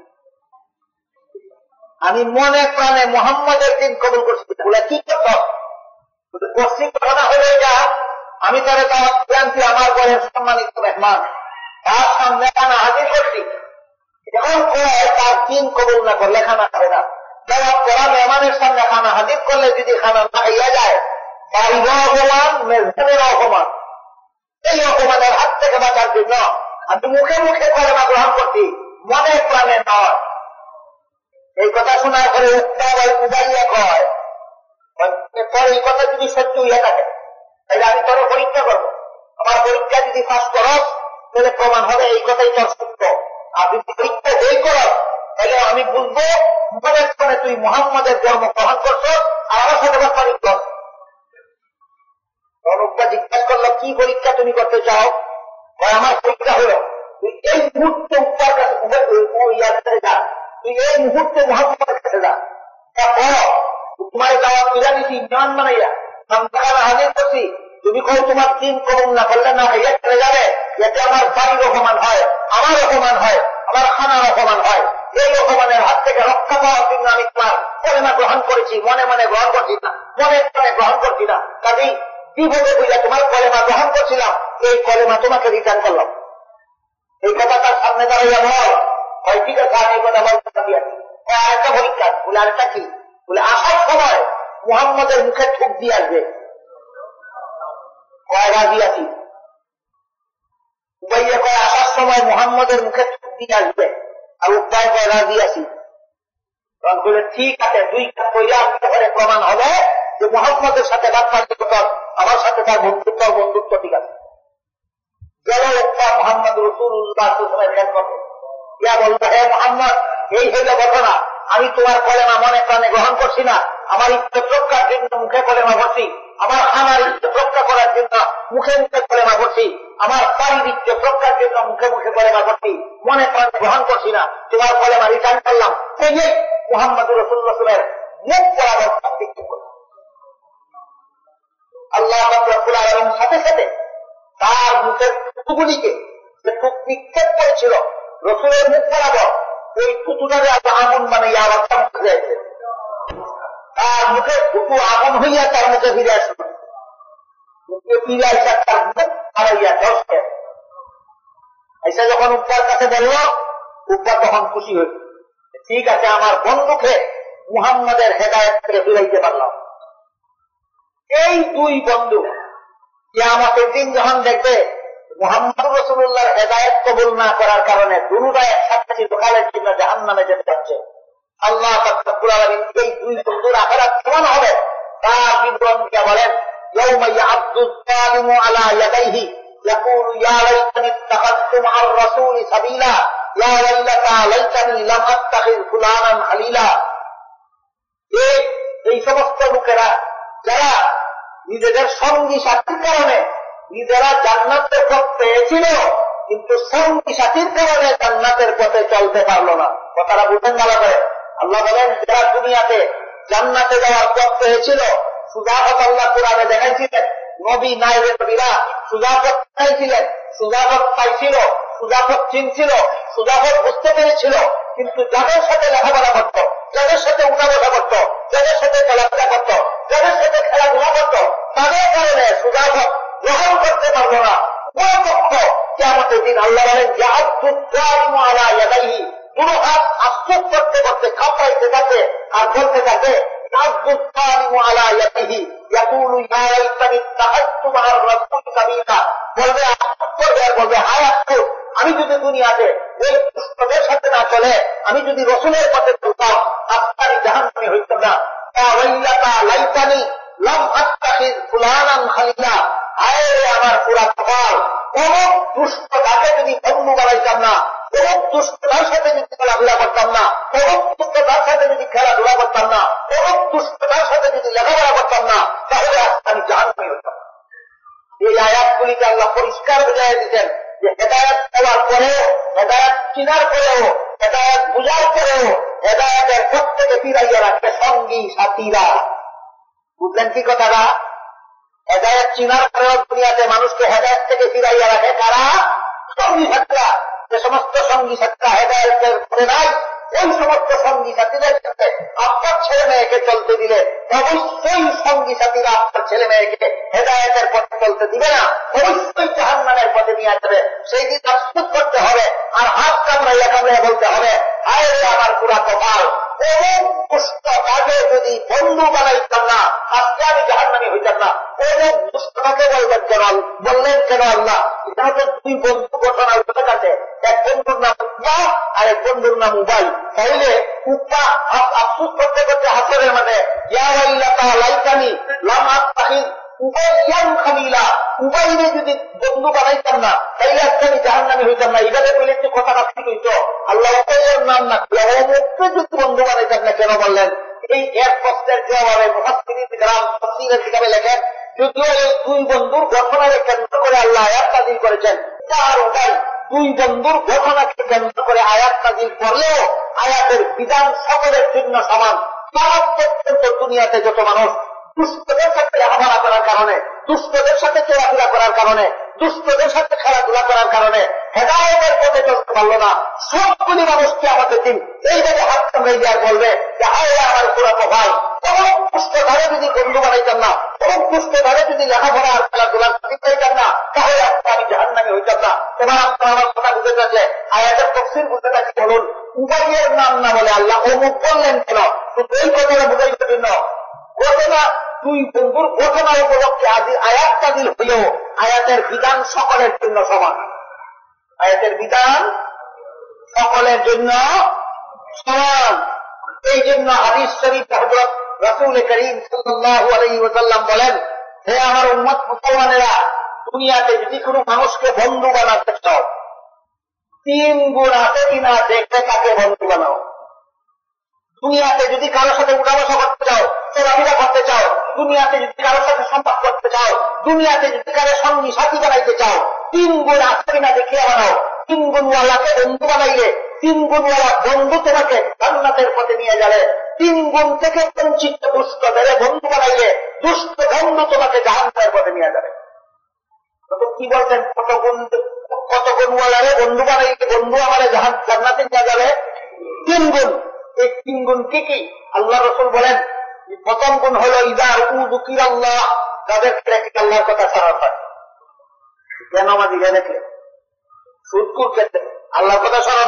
আমি মনে প্রাণে মুহাম্মদের দিন কবুল করছি না। বলে, কি করছ? পশ্চিম ঘটনা হলে যা, আমি তারা দাওয়াত জানছি আমার ঘরের সম্মানিত মেহমান, তার সামনে খানা হাজির করছি, এখন তার দিন কবুল না করলে খানা খাবে না। দাওয়াত করা মেহমানের সামনে খানা হাজির করলে যদি খানা না খাইয়া যায়, বাড়িরও অপমান, মেজবানের অপমান, এই অপমানের হাত থেকে বাঁচার জন্য আমি মুখে মুখে কলেমা গ্রহণ করছি, মনে প্রাণে নয়। এই কথা শোনার পরে উবাইয়া কয়, তোর এই কথা যদি সত্য হইয়া থাকে তাহলে আমি তোর পরীক্ষা করবো, আমার পরীক্ষা যদি পাস করস তাহলে প্রমাণ হবে এই কথাই তোর সত্য, আর যদি পরীক্ষা যেই করস তাহলে আমি বুঝবো মনের প্রাণে তুই মুহাম্মদের ধর্ম গ্রহণ করছ আর আমার সাথে বাস্তবিক কর। তরুণটা জিজ্ঞাসা করলো, কি পরীক্ষা তুমি করতে চাও? আমার পরীক্ষা হলো তুই এই মুহূর্তে উত্তর কাছে যা, তুই এই মুহূর্তে মুহাম্মদের কাছে যা, তোমার যাওয়া পূজা নিছি ইমান বানাইয়া সামনে হাজির করছি, তুমি কো তোমার দিন কবুল না করলে না খাইয়া চলে যাবে, এতে আমার বাড়ির অপমান হয়, আমার অপমান হয়, আমার খানার অপমান হয়। এই অপমানের হাত থেকে রক্ষা পাওয়ার জন্য আমি তোমার কলেমা গ্রহণ করেছি, মনে মনে গ্রহণ করছি না, মনে মনে গ্রহণ করছি না, কাজেই বিভোগে বুঝা তোমার কলেমা গ্রহণ করছিলাম, এই কলেমা তোমাকে রিটার্ন করলাম। এই কথা তার সামনে দাঁড়াইয়া বল, হয় ঠিক আছে আমি এই কথা বলতে দিয়েছি। আরেকটা পরীক্ষা, বলে আরেকটা কি? বলে আসার সময় মুহাম্মদের মুখে থুক দিয়ে আসবে, কয় রাজি আছি? উবাইয়া কয় আসার সময় মুহাম্মদের মুখে থুক দিয়ে আসবে, আর উবাই কয় রাজি আছি। বলে ঠিক আছে, দুই কাজ কইলে আপনার প্রমাণ হবে যে মুহাম্মদের সাথে আমার সাথে তার বন্ধুত্ব ঠিক আছে। গেল একটা মুহাম্মদ রাসূলুল্লাহ ইয়া বলল, হে মুহাম্মদ, এই হইল ঘটনা, আমি তোমার কলেমা মনে প্রাণে গ্রহণ করছি না, আমার ইজ্জত রক্ষার জন্য মুখে কলেমা ভরছি, আমার খানার ইজ্জত রক্ষা করার জন্য মুখে মুখে কলেমা ভরছি, আমার বাড়ির ইজ্জত রক্ষার জন্য মুখে মুখে কলেমা ভরছি, মনে প্রাণে গ্রহণ করছি না, তোমার কলেমা রিটার্ন করলাম। এই যে মুহাম্মদ রাসূলুল্লাহের মুখ বরাবর বিক্ষেপ করল। আল্লাহ রাব্বুল আলামিন সাথে সাথে তার মুখের থুতুগুলিকে যে খুব নিক্ষেপ করেছিল রসুলের মুখ বরাবর, ওই থুতুটারে আগুন মানে আওয়াজটা মুখে যাইছে, তার মুখের থুতু আগুন হইয়া তার মুখে ফিরে আসলো, মুখে ফিরে আসা তার মুখ হারাইয়া ধসে এসে যখন উপর কাছে বলল, উব্বা তখন খুশি হয়েছে, ঠিক আছে আমার বন্ধুকে মুহাম্মাদের হেদায়েত থেকে ফিরাইতে পারলাম। এই দুই বন্ধু কিয়ামতের দিন যখন দেখবে মুহাম্মদ রাসূলুল্লাহর হেদায়েত কবুল না করার কারণে দুটোটা একসাথে চিরকালের জন্য জাহান্নামে যেতে যাচ্ছে, আল্লাহ রাব্বুল আলামিন এই দুই বন্ধুর আখিরাত কেমন হবে তার বিবরণ দিয়ে বলেন, ইয়াউমা ইয়া'আদু যালিমু আলা ইয়াদাইহি ইয়াকুলু ইয়া লাইতানি ইত্তাখাযতু মা'আর রাসূলি সাবিলা ইয়া ওয়াইলাতা লাইতানি লাম আত্তাখিয ফুলানান খালিলা। এই সমস্ত লোকেরা যারা নিজেদের সঙ্গী সাথীর কারণে নিজেরা জান্নাতের পথ পেয়েছিল কিন্তু সঙ্গী সাথীর কারণে জান্নাতের পথে চলতে পারলো না। কথাটা বুঝেন ভালো করে। আল্লাহ বলেন যারা দুনিয়াতে জান্নাতে যাওয়ার পথ পেয়েছিল, সুজাপথ আল্লাহ কোরআনে দেখাইছিলেন, নবী নায়েবে নবীরা সুজাপথ চাইছিলেন, সুজাপথ পাইছিল, সুজাপথ চিনছিল, সুজাপথ বুঝতে পেরেছিল, কিন্তু যাদের সাথে লেখাপড়া করত, যাদের সাথে উঠা বসা করত, যাদের সাথে চলাফেরা করত, যাদের সাথে খেলাধুলা করত, তাদের কারণে সুজাপথ গ্রহণ করতে পারল না। ওই পক্ষ কিয়ামতের দিন আল্লাহ বলেন ইয়া'আদু যালিমু আলা ইয়াদাইহি, দুটো হাত আশ্চর্য করতে করতে কাঁপাইতে থাকে আর বলতে থাকে ইয়া'আদু যালিমু আলা ইয়াদাইহি ইয়াকুলু ইয়া লাইতানি ইত্তাখাযতু মা'আর রাসূলি সাবিলা। বলবে বলবে হায় আফসোস, আমি যদি দুনিয়াতে ওই দুষ্টদের সাথে না চলে আমি যদি রসুলের পথে চলতাম আজকে আমি জাহান্নামী হইতাম না। ইয়া ওয়াইলাতা লাইতানি লাম আত্তাখিয ফুলানান খালিলা, হায় রে আমার পুরা কপাল, অমুক দুষ্টতাকে যদি বন্ধু বানাইতাম না, অমুক দুষ্টতার সাথে যদি খেলাধুলা করতাম না, অমুক দুষ্টতার সাথে যদি খেলাধুলা করতাম না, অমুক দুষ্টতার সাথে যদি লেখাপড়া করতাম না, তাহলে আজকে আমি জাহান্নামী হইতাম। এই আয়াতগুলিকে আল্লাহ পরিষ্কার বুঝাই দিতেন যে হেদায়েত পাওয়ার পরেও, হেদায়েত চিনার পরেও, হেদায়েত বুঝার পরেও হেদায়েতের পথ থেকে ফিরাইয়া রাখে সঙ্গী সাথীরা। বুঝলেন কি কথাটা? হেদায়েত চিনার পরেও দুনিয়াতে মানুষকে হেদায়েত থেকে ফিরাইয়া রাখে কারা? সঙ্গী সাথীরা। যে সমস্ত সঙ্গী সাথীরা হেদায়েতের পথে নাই, ওই সমস্ত সঙ্গী সাথীদের সাথে আপনার ছেলে মেয়েকে চলতে দিলে অবশ্যই সঙ্গী সাথীরা আপনার ছেলে মেয়েকে হেদায়েতের পথে চলতে দিবে না, অবশ্যই জাহান্নামের পথে নিয়ে আসবে। সেই দিন প্রস্তুত করতে হবে আর হাত কামড়াইয়া কামড়াইয়া বলতে হবে হায় রে আমার পুরা কপাল, অমুক দুষ্ট কাজে যদি বন্ধু বানাইতাম না আজকে আমি জাহান্নামী হইতাম না। অমুক দুষ্টটাকে বলবেন কেন, বললেন কেন আল্লাহ? এখানে তো দুই বন্ধু ঘটনা উঠে গেছে, এক বন্ধুর নাম উপ্পা আর এক বন্ধুর নাম উবাই। তাইলে উপ্পা আফসোস করতে করতে হাসরের মাঝে ইয়া ওয়াইলাতা লাইতানি লাম আত্তাখিয উবাইয়ান খালিলা, উবাইরে যদি বন্ধু বানাইতাম না তাইলে আজকে আমি জাহান্নামী হইতাম না। এভাবে বলে একটু কথাটা ঠিক হইতো। আল্লাহ উবাইয়ের নাম না অমুককে যদি বন্ধু বানাইতাম না কেন বললেন? এই এক প্রশ্নের জবাবে মুফাসসিরিন কিরাম তাফসীরের কিতাবে লেখেন, যদিও এই দুই বন্ধুর ঘটনাকে কেন্দ্র করে আল্লাহ আয়াত নাযিল করেছেন, আর উবাই দুই বন্ধুর ঘটনাকে কেন্দ্র করে আয়াত নাযিল করলেও আয়াতের বিধান সকলের জন্য সমান। সমাজ পর্যন্ত দুনিয়াতে যত মানুষ দুষ্টদের সাথে লেখাপড়া করার কারণে, দুষ্টদের সাথে চলাফেরা করার কারণে, দুষ্টদের সাথে খেলাধুলা করার কারণে হেদায়েতের পথে চলতে পারলো না, সবগুলি মানুষকে আমাদের দিন এইভাবে হাত কামড়াই দেওয়ার বলবে যে হায় আমার পুরা কপাল, অমুক দুষ্টধারে যদি বন্ধু বানাইতাম না, অমুক দুষ্টধারে যদি লেখাপড়া আর খেলাধুলা পাইতাম না, তাহলে আমি জাহান্নামী হইতাম না। এবার আপনার আমার কথা বুঝতে থাকলে আয়াতের তাফসীর বুঝতে থাকি বলুন, উবাইয়ের নাম না বলে আল্লাহ অমুক বললেন কেন? শুধু এই কথাটা বুঝাইতে জন্য ঘটনা, দুই বন্ধুর ঘটনা উপলক্ষে আয়াত নাযিল হইলেও আয়াতের বিধান সকলের জন্য সমান। আয়াতের বিধান সকলের জন্য সমান। এই জন্য হাদিস শরীফ হযরত রাসূল করিম সাল্লাল্লাহু আলাইহি ওয়াসাল্লাম বলেন, হে আমার উম্মত মুসলমানেরা, দুনিয়াতে যদি কোনো মানুষকে বন্ধু বানাতে চাও, তিন গুণ আছে কিনা দেখতে তাকে বন্ধু বানাও। দুনিয়াতে যদি কারোর সাথে উঠা বসা করতে চাও, চলাফেরা করতে চাও, দুনিয়াতে যদি কারোর সাথে সম্পর্ক করতে চাও, দুনিয়াতে যদি কারোর সঙ্গী সাথী বানাইতে চাও, তিন গুণ আছে কিনা দেখিয়া বানাও। তিন গুণওয়ালাকে বন্ধু বানাইলে তিন গুণওয়ালা বন্ধু তোমাকে জান্নাতের পথে নিয়ে যাবে। তিন গুণ থেকে বঞ্চিত দুষ্টদের বন্ধু বানাইলে দুষ্ট বন্ধু তোমাকে জাহান্নামের পথে নিয়ে যাবে। কি বলছেন? কত গুণওয়ালারে বন্ধু বানাইলে বন্ধু আমার জান্নাতে নিয়ে যাবে? তিন গুণ। এই তিন গুণ কি কি? আল্লাহ রাসূল বলেন, প্রথম গুণ হলো ইযা যুকিরাল্লাহ, তাদের ক্ষেত্রে আল্লাহর কথা স্মরণ হয়। কেন আমাদের দেখলে সুদকুর ক্ষেত্রে আল্লাহর কথা স্মরণ হয়,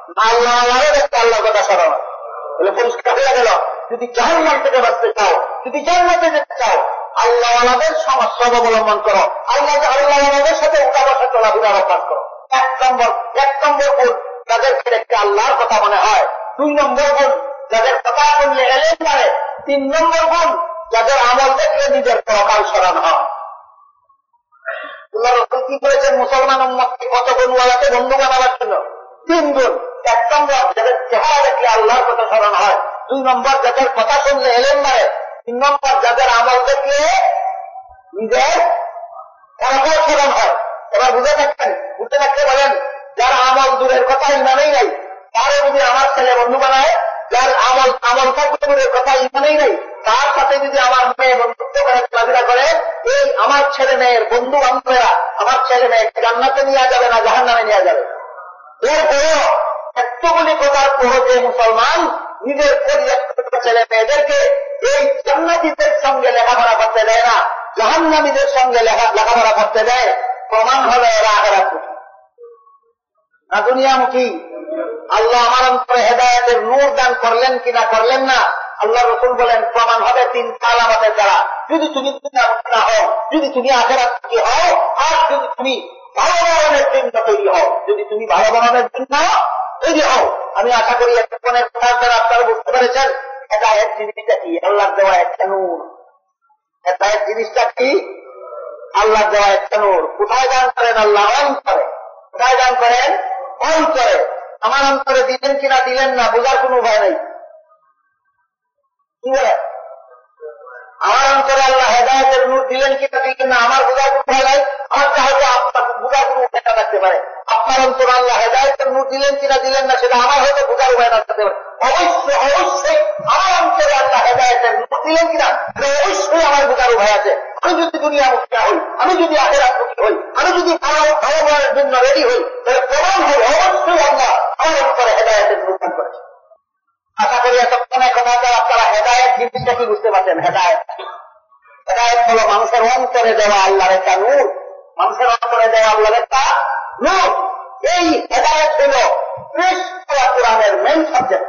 আল্লাহ দেখতে আল্লাহর কথা স্মরণ হয়। বলে পরিষ্কার হয়ে গেল, যদি জাহান্নাম থেকে বাঁচতে চাও, যদি জান্নাতে যেতে চাও, আল্লাহওয়ালাদের সমাজ অবলম্বন করো, আল্লাহওয়ালাদের সাথে উঠা বসা চলাফেরার অভ্যাস করো। এক নম্বর গুণ যাদেরকে দেখতে আল্লাহর কথা মনে হয়। 2 নম্বর গুণ যাদের কথা শুনলে এলেন পারে। 3 নম্বর গুণ যাদের আমল দেখলে নিজের পরকাল স্মরণ হয়। আল্লাহ রাসূল কি করেছেন? মুসলমান উম্মতকে কত গুণওয়ালাকে বন্ধু বানাবার জন্য 3 গুণ। 1 নম্বর যাদের চেহারা দেখলে আল্লাহর কথা স্মরণ হয়। 2 নম্বর যাদের কথা শুনলে এলেন পারে। 3 নম্বর যাদের আমল দেখলে নিজের পরকাল স্মরণ হয়। এবার বুঝে থাকতে বলেন, যার আমল দূরের কথা ইমানেই নাই, তারে যদি আমার ছেলে বন্ধু বানায়, যার আমল থাকবে দূরের কথা ইমানেই নাই, তার সাথে যদি আমার মেয়ে বন্ধুত্ব করে চলাফেরা করে, এই আমার ছেলে মেয়ের বন্ধু বান্ধবরা আমার ছেলে মেয়ে জান্নাতে নিয়ে যাবে না জাহান্নামে নিয়ে যাবে। এরপরেও এতগুলি কথার পরও যে মুসলমান নিজের পরিত্যক্ত ছেলে মেয়েদেরকে এই জান্নাতীদের সঙ্গে লেখাপড়া করতে দেয় না, জাহান্নামীদের সঙ্গে লেখাপড়া করতে দেয়, প্রমাণ হলো এরা আখিরাতমুখী না দুনিয়ামুখী। আল্লাহ আমার অন্তরে হেদায়েতের নূর দান করলেন কিনা করলেন না, আল্লাহ রাসূল বলেন প্রমাণ হবে 3 আলামতের দ্বারা। যদি তুমি দুনিয়ামুখী না হও, যদি তুমি আখিরাতমুখী হও, আর যদি তুমি ভালো বনানের জন্য তৈরি হও, যদি তুমি ভালো বনানের জন্য তৈরি হও। আমি আশা করি এতক্ষণের কথার দ্বারা আপনারা বুঝতে পেরেছেন হেদায়েত জিনিসটা কি। আল্লাহর দেওয়া একটা নূর। হেদায়েত জিনিসটা কি? আল্লাহর দেওয়া একটা নূর। কোথায় দান করেন? আল্লাহ অন্তরে। কোথায় দান করেন? অন্তরে। আমার অন্তরে দিলেন কিনা দিলেন না বোঝার কোন উপায় নেই। কি বলে? আমার অন্তরে আল্লাহ হেদায়েতের নূর দিলেন কিনা দিলেন না আমার বোঝার কোন উপায় নাই। আমার হয়তো আপনার বোঝার কোন উপায় না থাকতে পারে। আপনার অন্তরে আল্লাহ হেদায়েতের নূর দিলেন কিনা দিলেন না সেটা আমার হয়তো বোঝার উপায় না থাকতে পারে। অবশ্যই আমার অন্তরে আল্লাহ হেদায়েতের নূর দিলেন কিনা অবশ্যই আমার বোঝার উপায় আছে। আমি যদি দুনিয়ামুখী হই, আমি যদি আখিরাতমুখী হই, আমি যদি ভালো বলার জন্য রেডি হই, তাহলে প্রমাণ হল অবশ্যই আল্লাহ আমার অন্তরে হেদায়েতের নূর দান করেছে। আশা করি এতক্ষণে কথা আপনারা হেদায়েত জিনিসটা কি বুঝতে পারছেন। হেদায়েত হলো মানুষের অন্তরে দেওয়া আল্লাহর একটা নূর। মানুষের অন্তরে দেওয়া আল্লাহর একটা নূর। এই হেদায়েত হল কোরআনের মেইন সাবজেক্ট।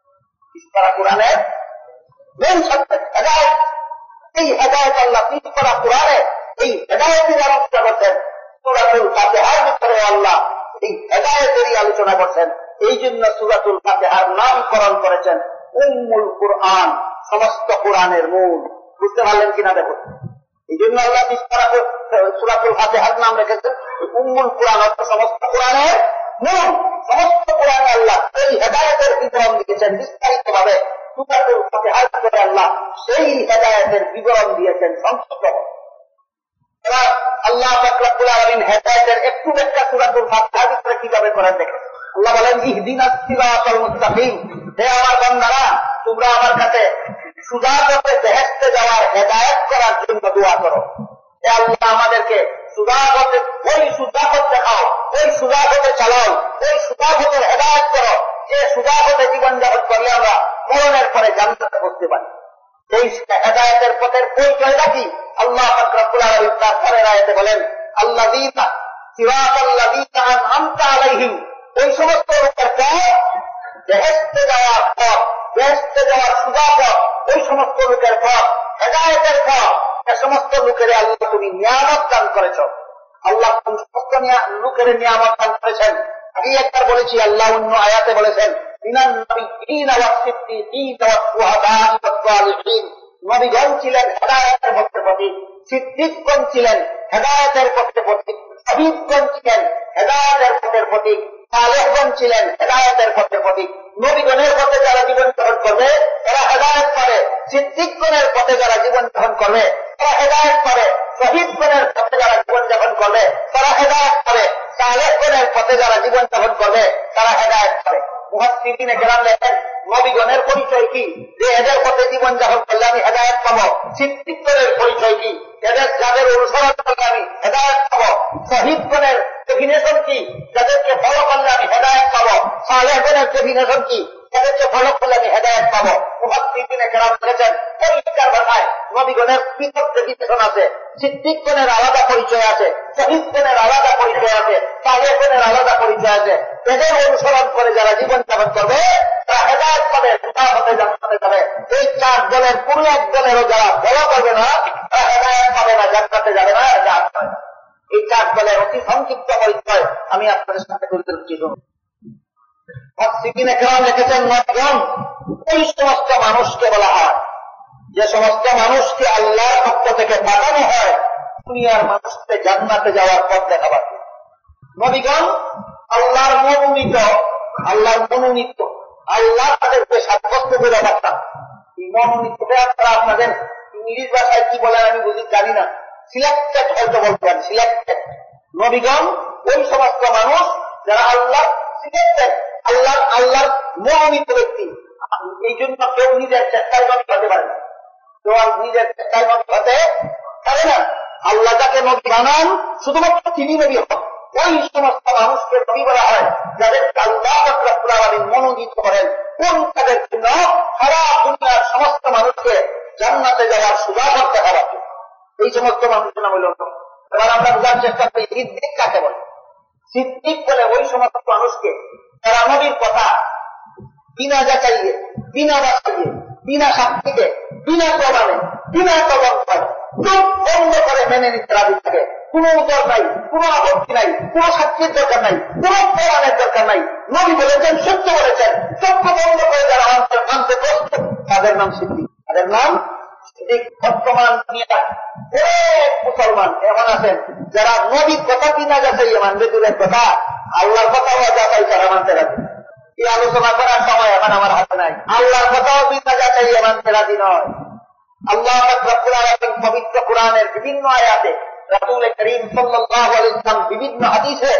কোরআনের মেইন সাবজেক্ট হেদায়েত। এই হেদায়েত আল্লাহ কোরআনে এই হেদায়েতের আলোচনা করছেন। সূরাতুল ফাতিহার ভিতরে আল্লাহ এই হেদায়েতেরই আলোচনা করছেন। এই জন্য সূরাতুল ফাতিহার নামকরণ করেছেন উম্মুল কুরআন, সমস্ত কোরআনের মূল। বুঝতে পারলেন কিনা দেখুন। এই জন্য আল্লাহ সূরাতুল ফাতিহার নাম রেখেছেন উম্মুল কুরআন, অর্থাৎ সমস্ত কোরআনের মূল। সমস্ত কোরআনে আল্লাহ এই হেদায়েতের বিবরণ দিয়েছেন বিস্তারিত ভাবে। সূরাতুল ফাতিহার ভিতরে আল্লাহ সেই হেদায়েতের বিবরণ দিয়েছেন সংক্ষিপ্ত। এবার আল্লাহ পাক রব্বুল আলামিন হেদায়েতের একটু ব্যাখ্যা সূরাতুল ফাতিহার ভিতরে কিভাবে করেন দেখেন। আল্লাহ বলেন ইহদিনাস সিরাতাল মুস্তাকিম, হে আমার বান্দারা তোমরা আমার কাছে সুজা পথে বেহেশতে যাওয়ার হেদায়েত করার জন্য দোয়া করো। হে আল্লাহ আমাদেরকে সুজা পথে, ওই সুজা পথ দেখাও, ওই সুজা পথে চালাও, ওই সুজা পথের হেদায়েত করো যে সুজা পথে জীবনযাপন করলে আমরা মরণের পরে জান্নাতে পৌঁছতে পারি। এই হেদায়েতের পথের পরিচয়টা কি? আল্লাহ পাক রব্বুল আলামিন তার পরের আয়াতে বলেন আল্লাযীনা সিরাতাল্লাযীনা আনআমতা আলাইহিম, ওই সমস্ত লোকের পথ বেহেশতে যাওয়ার পথ, বেহেশতে যাওয়ার সুজা পথ, ওই সমস্ত লোকের পথ হেদায়েতের পথ। এ সমস্ত লোকের আল্লাহ তুমি নিয়ামত দান করেছ। আল্লাহ সমস্ত লোকের নিয়ামত দান করেছেন। আমি একবার বলেছি, আল্লাহ অন্য আয়াতে বলেছেন মিনান নাবিয়্যিনা ওয়াস সিদ্দীকিনা ওয়াস শুহাদা'i ওয়াস সালিহিন। নবীগণ ছিলেন হেদায়েতের পথের প্রতীক, সিদ্দিকগণ ছিলেন হেদায়েতের পথের প্রতীক, শহীদগণ ছিলেন হেদায়েতের পথের প্রতীক, সালেহগণ ছিলেন হেদায়েতের পথের প্রতীক। নবীগণের পথে যারা জীবন গ্রহণ করবে তারা হেদায়েত পাবে, সিদ্দিকগণের পথে যারা জীবন গ্রহণ করবে তারা হেদায়েত পাবে, শহীদগণের পথে যারা জীবন যাপন করবে তারা হেদায়েত পাবে, সালেহগণের পথে যারা জীবন যাপন করবে তারা হেদায়েত পাবে। মুহাদ্দিসিনে কেরাম লেখেন নবীগণের পরিচয় কি? যে এদের পথে জীবন যাপন করলে আমি হেদায়েত পাবো। সিদ্দিকগণের পরিচয় কি? যাদের অনুসরণ করলে আমি হেদায়েত পাবো। শহীদগণের ডেফিনেশন কি? যাদেরকে ফলো করলে আমি হেদায়েত পাবো। সালেহগণের ডেফিনেশন কি? এদের চেয়ে ভালো করলে আমি হেদায়ত পাবো। মুহাদ্দিসিনে কেরাম লিখেছেন পরিষ্কার ভাষায় নবীগণের পৃথক ডেফিনেশন আছে। সিদ্দিকগণের আলাদা পরিচয় আছে, শহীদগণের আলাদা পরিচয় আছে, তালেগণের আলাদা পরিচয় আছে। এদের অনুসরণ করে যারা জীবন যাপন করবে তারা হেদায়ত পাবে, হতে জান্নাতে যাবে। এই 4 দলের কোন এক দলেরও যারা ফলো করবে না তারা হেদায়ত পাবে না, জান্নাতে যাবে না, জাহান্নামে যাবে। এই 4 দলের অতি সংক্ষিপ্ত পরিচয় আমি আপনাদের সাথে তুলে ধরছি। মুহাদ্দিসিনে কেরাম লিখেছেন নবীগণ ওই সমস্ত মানুষকে বলা হয় যে সমস্ত মানুষকে আল্লাহর পক্ষ থেকে পাঠানো হয় দুনিয়ার মানুষকে জান্নাতে যাওয়ার পথ দেখাবার। নবীগণ আল্লাহর মনোনীত, আল্লাহ তাদেরকে সাব্যস্ত করে পাঠান। এই মনোনীতটা আপনারা আপনাদের ইংলিশ ভাষায় কি বলেন আমি জানি না, সিলেক্টেড হয়তো বলতে পারেন, সিলেক্টেড। নবীগণ ওই সমস্ত মানুষ যারা আল্লাহ সিলেক্টেড, আল্লাহর মনোনীত ব্যক্তি। এই জন্য কেউ নিজের চেষ্টায় নবী হতে পারে না, কেউ নিজের চেষ্টায় নবী হতে পারে না। আল্লাহ যাকে নবী বানান শুধুমাত্র তিনি নবী হন। ওই সমস্ত মানুষকে নবী বলা হয় যাদেরকে আল্লাহ রাব্বুল আলামিন মনোনীত করেন কোন কাজের জন্য? সারা দুনিয়ার সমস্ত মানুষকে জান্নাতে যাওয়ার সুবাদত দেখাবার জন্য। এই সমস্ত মানুষের নাম হইল। এবার আমরা বোঝার চেষ্টা করি সিদ্দিক কাকে বলে। সিদ্দিক বলে ওই সমস্ত মানুষকে যারা নবীর কথা বিনা যাচাইয়ে, বিনা বাছাইয়ে, বিনা সাক্ষীতে, বিনা প্রমাণে, বিনা তদন্তে চোখ বন্ধ করে মেনে নিতে রাজি থাকে। কোন উত্তর নাই, কোন আপত্তি নাই, কোন সাক্ষীর দরকার নাই, কোন প্রমাণের দরকার নাই। নবী বলেছেন, সত্য বলেছেন, চোখ বন্ধ করে যারা মানতে প্রস্তুত তাদের নাম সিদ্দিক। তাদের নাম সিদ্দিক। বর্তমান দুনিয়া অনেক মুসলমান এমন আছেন যারা নবীর কথা বিনা যাচাইয়ে মানবে, দূরের কথা আল্লাহর কথাও যাচাই তারা মানতে রাজি। এই আলোচনা করার সময় এখন আমার হাতে নাই। আল্লাহর কথাও বিনা যাচাইয়ে মানতে রাজি নয়। আল্লাহ রাব্বুল আলামিন পবিত্র কোরআনের বিভিন্ন আয়াতে, রাসূল করিম সাল্লাল্লাহু আলাইহি ওয়াসাল্লাম বিভিন্ন হাদিসে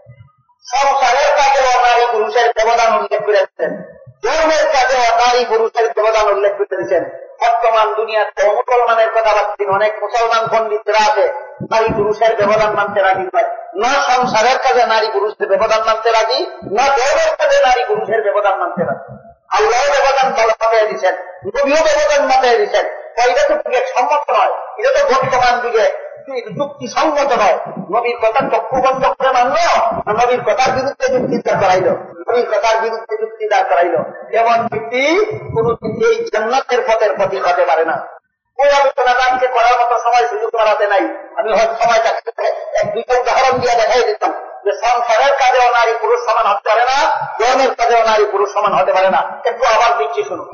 সংসারের কাজেও নারী পুরুষের ব্যবধান উল্লেখ করেছেন, ধর্মের কাজেও নারী পুরুষের ব্যবধান উল্লেখ করেছেন। বর্তমান দুনিয়াতে মুসলমানের কথা ভাবছেন, অনেক মুসলমান পণ্ডিতরা আছে নারী পুরুষের ব্যবধান মানতে রাজি নয়। না সংসারের কাজে নারী পুরুষের ব্যবধান মানতে রাজি, না ধর্মের কাজে নারী পুরুষের ব্যবধান মানতে রাজি। আল্লাহ ব্যবধান মাথায় দিচ্ছেন, নবীও ব্যবধান মাথায় দিচ্ছেন। এটা তো যুগের সম্মত নয়, এটা তো বর্তমান যুগে যুক্তিসঙ্গত নয়। নবীর কথা চক্ষু বন্ধ করে মানলো, নবীর কথার বিরুদ্ধে যুক্তি দাঁড় করাইল, নবীর কথার বিরুদ্ধে যুক্তি দাঁড় করাইল। এমন ব্যক্তি কোনদিন এই জান্নাতের পথের প্রতীক হতে পারে না। ওই আলোচনা আজকে করার মতো সময় সুযোগ করাতে নাই। আমি হয়তো সময়টা 1-2টা উদাহরণ দিয়ে দেখাই দিতাম যে সংসারের কাজেও নারী পুরুষ সমান হতে পারে না, ধর্মের কাজেও নারী পুরুষ সমান হতে পারে না। একটু আবার দিচ্ছি শুনুন।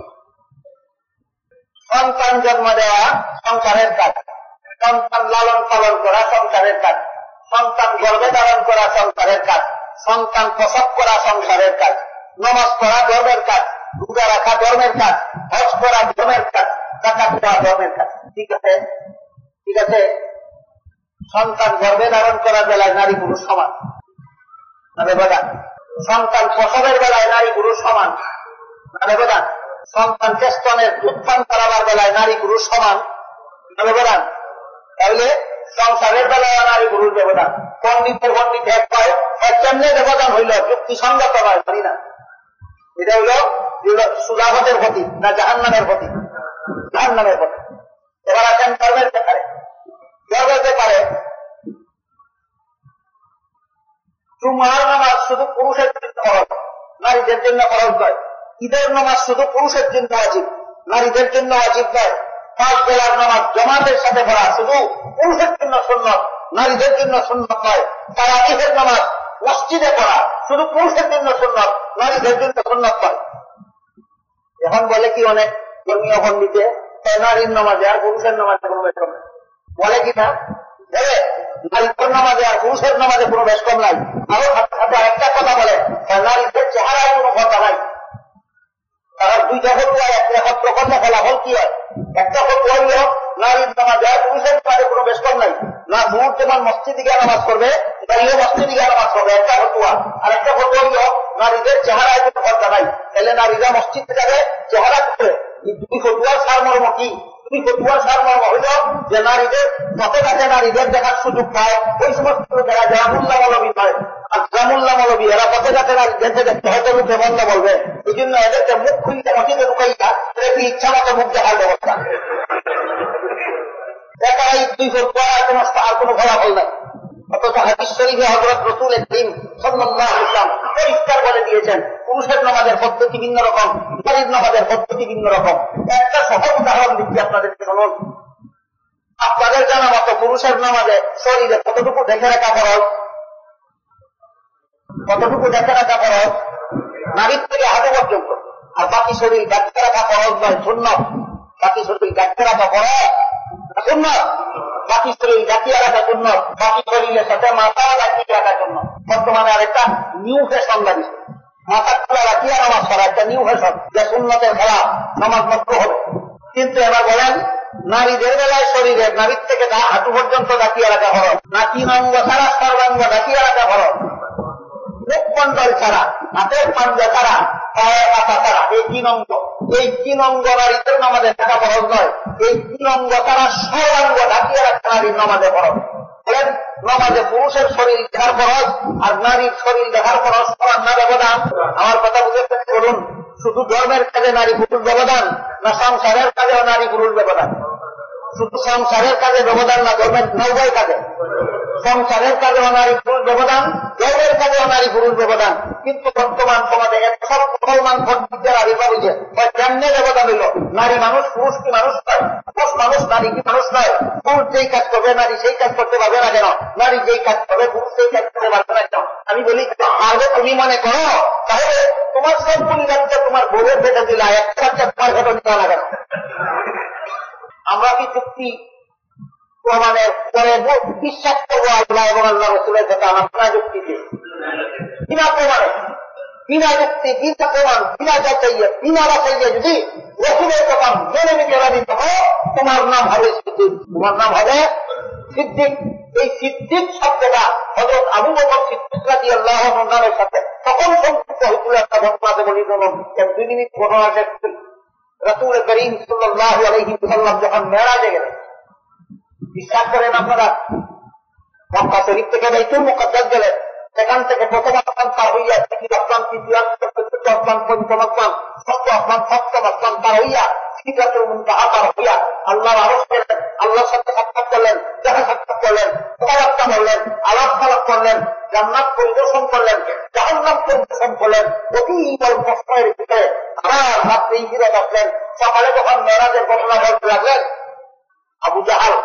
সন্তান জন্ম দেওয়া সংসারের কাজ, সন্তান লালন পালন করা সংসারের কাজ, সন্তান গর্ভে ধারণ করা সংসারের কাজ, সন্তান প্রসব করা সংসারের কাজ, নামাজ পড়া ধর্মের কাজ, রোজা রাখা ধর্মের কাজ, হজ করা ধর্মের কাজ, যাকাত দেওয়া ধর্মের কাজ। ঠিক আছে, ঠিক আছে। সন্তান গর্ভে ধারণ করার বেলায় নারী পুরুষ সমান, মানে বেদান। সন্তান প্রসবের বেলায় নারী পুরুষ সমান, মানে বেদান। সন্তান চেষ্টনের উত্থান করাবার বেলায় নারী পুরুষ সমান, মানে বেদান। তাহলে সংসারের বেলায় নারী পুরুষ ব্যবধান। পণ্ডিতের পণ্ডিত এক পায় কেমনে ব্যবধান হইল, যুক্তিসঙ্গত নয়, জানি না। এটা হইল সুজাবতের প্রতীক না জাহান্নামের প্রতীক? জাহান্নামের প্রতীক। এবার আছেন ধর্মের ব্যাপারে। ধর্মের ব্যাপারে জুমার নামাজ শুধু পুরুষের জন্য ফরজ, নারীদের জন্য ফরজ নয়। ঈদের নামাজ শুধু পুরুষের জন্য ওয়াজিব, নারীদের জন্য ওয়াজিব নয়। 5 বেলার নামাজ জামাতের সাথে পড়া শুধু পুরুষের জন্য সুন্নত, নারীদের জন্য সুন্নত নয়। তারাবিহের নামাজ মসজিদে পড়া শুধু পুরুষের জন্য সুন্নত, নারীদের জন্য সুন্নত নয়। এখন বলে কি অনেক ধর্মীয় পণ্ডিতে নারীর নামাজে আর পুরুষের নামাজে কোনো বেশ কম নাই, বলে কি না? নারীদের নামাজে আর পুরুষের নামাজে কোনো বেশ কম নাই। আরো সাথে একটা কথা বলে, নারীদের চেহারায় কোনো কথা নাই। তারা 2টা ফতোয়া একত্র করলে ফলাফল কি হয়? একটা ফতোয়া হইল নারীর নামাজে আর পুরুষের নামাজে কোনো বেশ কম নাই। না পুরুষ যেমন মসজিদে গিয়ে নামাজ করবে, নারীও মসজিদে গিয়ে নামাজ করবে, একটা ফতোয়া। আর একটা ফতোয়া হইল নারীদের চেহারায় কোনো কথা নাই, তাহলে নারীরা মসজিদে যাবে চেহারা করে। এই 2 ফতোয়ার সারমর্ম কি? তুমি ফতুয়া সারমর্ম হইল যে নারীদের যতটাকে নারীদের দেখার সুযোগ পায় ওই সমস্ত যারা জামুল্লাহ মৌলবী পায় আর জামুল্লাহ মৌলবী এরা পথেঘাটে নারীদেরকে দেখতে হয়তো মুখে বন্ধ বলবে, এই জন্য এদেরকে মুখ খুলতে মসজিদে ঢুকাইয়া ইচ্ছা মতো মুখ দেখার ব্যবস্থা। দেখা এই দুই ফতুয়া আর কোনো ফলাফল নাই। অথচ হাদিস শরীফে হযরত রাসূল করিম সাল্লাল্লাহু আলাইহি ওয়াসাল্লাম পরিষ্কার বলে দিয়েছেন পুরুষের নামাজের পদ্ধতি ভিন্ন রকম, নারীর নামাজের পদ্ধতি ভিন্ন রকম। একটা সহজ উদাহরণ দিচ্ছি আপনাদেরকে, শুনুন। আপনাদের জানা মতো পুরুষের নামাজে শরীরে কতটুকু দেখে রাখা ফরজ? কতটুকু দেখে রাখা ফরজ? নারীর থেকে হাঁটু পর্যন্ত। আর বাকি শরীর গাঁটতে রাখা ফরজ নয়, সুন্নাত। বাকি শরীর গাঁটতে রাখা ফরজ, সুন্নাত। বাকি শরীর জাকিয়ে রাখা জন্য, বাকি শরীরের সাথে মাথা রাখিয়ে রাখার জন্য। বর্তমানে আরেকটা নিউ ফ্যাশন লাগিয়েছে, মাথা খোলা রাখিয়ে নামাজ করা একটা নিউ ফ্যাশন, যে সুন্নতের খেলা নামাজ নষ্ট হবে। কিন্তু এবার বলেন নারীদের বেলায় শরীরের নারীর থেকে হাঁটু পর্যন্ত ডাকিয়ে রাখা ফরজ, না তিন অঙ্গ ছাড়া সর্বাঙ্গ ডাকিয়ে রাখা ফরজ, মুখ মন্ডল ছাড়া, হাতের পাঞ্জা ছাড়া, পায়ের পাতা ছাড়া, এই তিন অঙ্গ নারীদের নামাজে থাকা ফরজ নয়। এই তিন অঙ্গ ছাড়া সর্বাঙ্গ ঢাকিয়ে রাখা নারীর নামাজে ফরজ। বলেন নামাজে পুরুষের শরীর দেখার ফরজ আর নারীর শরীর দেখার ফরজ সমান না ব্যবধান? আমার কথা বুঝতে বলুন, শুধু ধর্মের কাজে নারী পুরুষ ব্যবধান, না সংসারের কাজেও নারী পুরুষ ব্যবধান? শুধু সংসারের কাজে ব্যবধান, না ধর্মের নৌবয় কাজে? সংসারের কাজেও নারী পুরুষ ব্যবধান, ধর্মের কাজেও নারী পুরুষ ব্যবধান। কিন্তু বর্তমান সমাজে সব মুসলমান পণ্ডিতদের আবির্ভাব হয়েছে, কেমনে ব্যবধান হইল? নারী মানুষ, পুরুষ কি মানুষ নয়? পুরুষ মানুষ, নারী কি মানুষ নয়? পুরুষ যেই কাজ করবে নারী সেই কাজ করতে পারবে না কেন? নারী যেই কাজ করবে পুরুষ সেই কাজ করতে পারবে না কেন? আমি বলি আগে তুমি মনে করো, তাহলে তোমার সব পরিবারটা তোমার বউয়ের পেটে দিলা, একটা তোমার ঘটনা নিতে না কেন? আমরা কি চুক্তি প্রমাণের পরে বিশ্বাস করবো আল্লাহ এবং আল্লাহ রাসূলের কথা? আমরা যুক্তিতে বিনা প্রমাণে, বিনা যুক্তি, বিনা প্রমাণ, বিনা যাচাইয়ে, বিনা বাছাইয়ে যদি রাসূলের কথা মেনে নিতে রাজি হও, তোমার নাম হবে সিদ্দিক। তোমার নাম হবে সিদ্দিক। এই সিদ্দিক শব্দটা হযরত আবু বকর সিদ্দিক রাদিয়াল্লাহু আনহু নামের সাথে তখন সংযুক্ত হয়েছিল। একটা ঘটনাতে বলি, শুনুন। 2 মিনিট ঘটনা শেষ করি। রাসূল করিম সাল্লাল্লাহু আলাইহি ওয়াসাল্লাম যখন মেরাজে গেলেন, বিশ্বাস করেন আপনারা, মক্কা শরীফ থেকে বাইতুল মুকাদ্দাস গেলেন, সেখান থেকে প্রথম আসমান পার হইয়া, দ্বিতীয় আসমান, তৃতীয় আসমান, চতুর্থ আসমান, পঞ্চম আসমান, ষষ্ঠ আসমান, সপ্তম আসমান পার হইয়া, সিদরাতুল মুনতাহা পার হইয়া আল্লাহর আরশ পেলেন, আল্লাহর সাথে সাক্ষাৎ করলেন, দেখা সাক্ষাৎ করলেন, কথাবার্তা বললেন, আলাপ সালাপ করলেন, জান্নাত পরিদর্শন করলেন, জাহান্নাম পরিদর্শন করলেন। অতি বড় প্রশ্নের ভিতরে আবার রাত্রে ফিরত আসলেন। সকালে যখন মেরাজের ঘটনা বলতে লাগলেন, আবু জাহাল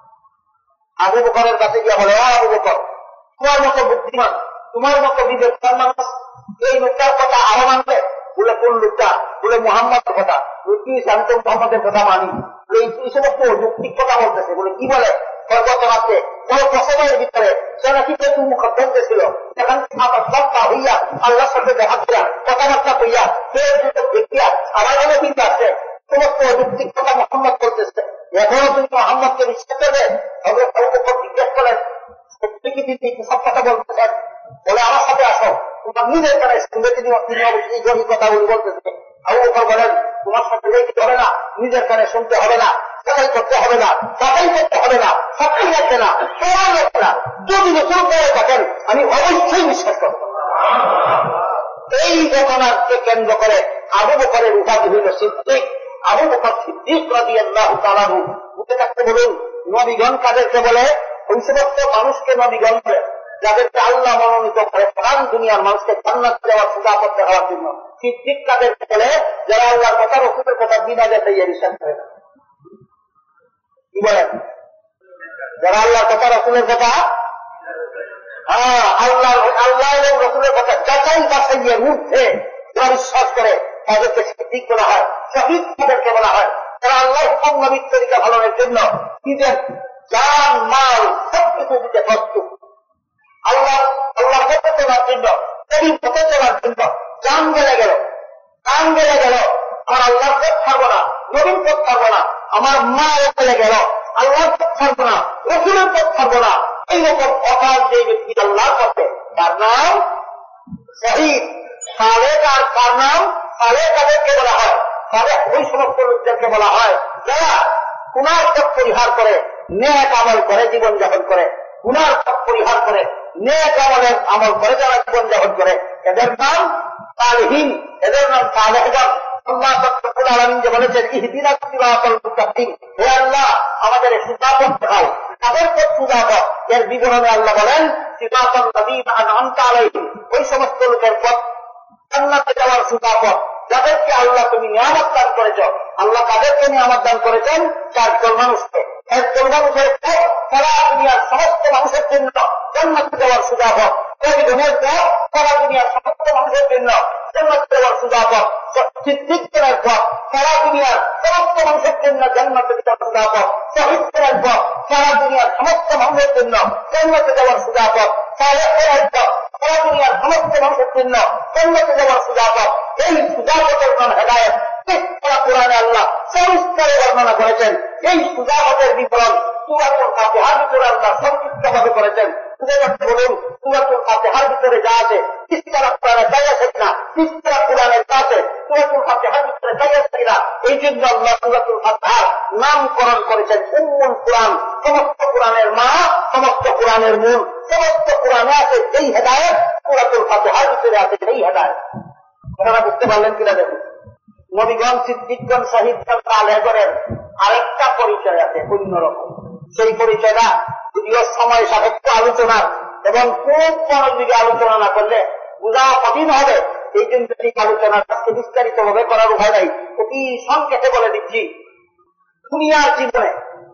আবু বকরের কাছে গিয়ে বলে, আবু বকর, তোমার মতো বুদ্ধিমান, তোমার মতো বিবেকবান মানুষ এই লোকটার কথা আরো মানবে? বলে কোন লোকটা? বলে মুহাম্মদের কথা। কি জানতো মুহাম্মদের কথা মানি? বলে এই সমস্ত যৌক্তিক কথা বলতেছে। বলে কি বলে? গতরাতে কোন প্রসবের ভিতরে সে নাকি বেতুল মুকাদ্দাস ছিল, সেখান থেকে সপ্তাহ হইয়া আল্লাহর সাথে দেখা করিয়া কথাবার্তা কইয়া দেখিয়া আবার কিন্তু আছে সমস্ত যৌক্তিক কথা মুহাম্মদ বলতেছে। এখনো তুমি মুহাম্মদকে বিশ্বাস করবে? হযরত আবু বকর জিজ্ঞেস করেন, সত্যি কি তিনি সব কথা বলতেছেন? বলে আমার সাথে আসো, তোমার নিজের কানে শুনবে তিনি এই জমি কথা বলতেছে। আবু বকর বলেন, তোমার সাথে যেতে হবে না, নিজের কানে শুনতে হবে না, যাচাই করতে হবে না, যাচাই করতে হবে না, সাক্ষী লাগবে না, প্রমাণ লাগবে না। যদি রাসূল বলে থাকেন আমি অবশ্যই বিশ্বাস করব। এই ঘটনাকে কেন্দ্র করে আবু বকরের উপাধি হইল সিদ্দিক। আবু বকর সিদ্দিক রাদিয়াল্লাহু তাআলা আনহু। বুঝতে থাকতে বলুন, নবীগণ কাদেরকে বলে? ওই সমস্ত মানুষকে নবীগণ বলে যাদেরকে আল্লাহ মনোনীত করে প্রাণ দুনিয়ার মানুষকে জান্নাত দেওয়ার সুদাপত দেওয়ার জন্য। সিদ্দিক কাদেরকে বলে? যারা আল্লাহর কথা, রাসূলের কথা বিনা যাচাইয়ে বিশ্বাস করে। কি বলেন? যারা আল্লাহর কথা, রাসূলের কথা, আল্লাহ এবং রাসূলের কথা যাচাই বাছাইয়ের মধ্যে যারা বিশ্বাস করে তাদেরকে সিদ্দিক বলা হয়। শহীদ তাদেরকে বলা হয় যারা আল্লাহর হুকুম নবীর তরিকা পালনের জন্য নিজের জান মাল সবকিছু দিতে প্রস্তুত। আল্লাহ পথে চলার জন্য, নবীর পথে চলার জন্য জান গেলে গেল, কান গেলে গেল, আমার আল্লাহর পথ ছাড়বো না, নবীর পথ ছাড়বো না। আমার মা গেলে গেল, আল্লাহর পথ ছাড়বো না, রাসূলের পথ ছাড়বো না। এইরকম অকাল যে ব্যক্তি আল্লাহর পথে, তার নাম শহীদ। সালেক আর তার নাম সালেক কাদেরকে বলা হয়? সালেক ওই সমস্ত লোকদেরকে বলা হয় যারা গুনার পথ পরিহার করে নেক আমল করে জীবনযাপন করে, গুনার পথ পরিহার করে নেক আমল করে যারা জীবনযাপন করে, এদের নাম সালেহীন, এদের নাম সালেহগণ। আল্লাহ রাব্বুল আলামিন যে বলেছেন ইহদিনাস সিরাতাল মুস্তাকিম, হে আল্লাহ আমাদের সুজা পথ দেখাও, তাদের পথ সুজা পথ। এর বিবরণে আল্লাহ বলেন সিরাতাল লাযীনা আন'আমতা আলাইহিম, ওই সমস্ত লোকের পথ জান্নাতে যাওয়ার সুজা পথ যাদেরকে আল্লাহ তুমি নিয়ামত দান করেছ। আল্লাহ তাদেরকে নিয়ামত দান করেছেন 4 জন মানুষকে। এর 4 মানুষের পথ সারা দুনিয়ার সমস্ত মানুষের জন্য জান্নাতে যাওয়ার সুজা পথ। এই জনের পথ সারা দুনিয়ার সমস্ত মানুষের জন্য জান্নাতে যাওয়ার সুজা পথ। সিদ্দিকদের পথ সারা দুনিয়ার সমস্ত মানুষের জন্য জান্নাতে যাওয়ার সুজা পথ। শহীদদের পথ সারা দুনিয়ার সমস্ত মানুষের জন্য জান্নাতে যাওয়ার সুজা পথ। সালেহদের পথ সারা দুনিয়ার সমস্ত মানুষের জন্য জান্নাতে যাওয়ার সুজা পথ। এই সুজা পথের নাম হেদায়েত। কোরআনে আল্লাহ সবিস্তারে বর্ণনা করেছেন। এই সুজা পথের বিবরণ সূরাতুল ফাতিহার ভিতরে আল্লাহ সংক্ষিপ্তভাবে করেছেন। বলুন সূরাতুল ফাতিহার ভিতরে যা আছে ইসরা কোরআনে তাই আছে কিনা, ইসরা কোরআনে যা আছে সূরাতুল ফাতিহার ভিতরে তাই আছে কিনা। এই জন্য আল্লাহ সূরাতুল ফাতিহার নামকরণ করেছেন উম্মুল কোরআন। সমস্ত কোরআনের মা, সমস্ত কোরআনের মূল, সমস্ত কোরআনে আছে যেই হেদায়েত সূরাতুল ফাতিহার ভিতরে আছে সেই হেদায়েত। আপনারা বুঝতে পারলেন কিনা দেখুন। নবীগণ, সিদ্দিকগণ, শহীদগণ, সালেহগণের আরেকটা পরিচয় আছে অন্যরকম। সেই পরিচয়টা যদিও সময় সাপেক্ষ আলোচনার এবং খুব মনোযোগী আলোচনা না করলে বোঝা কঠিন হবে। এই জন্য এই আলোচনা আজকে বিস্তারিত ভাবে করার উপায় নাই। অতি সংক্ষেপে বলে দিচ্ছি, দুনিয়ার জীবনে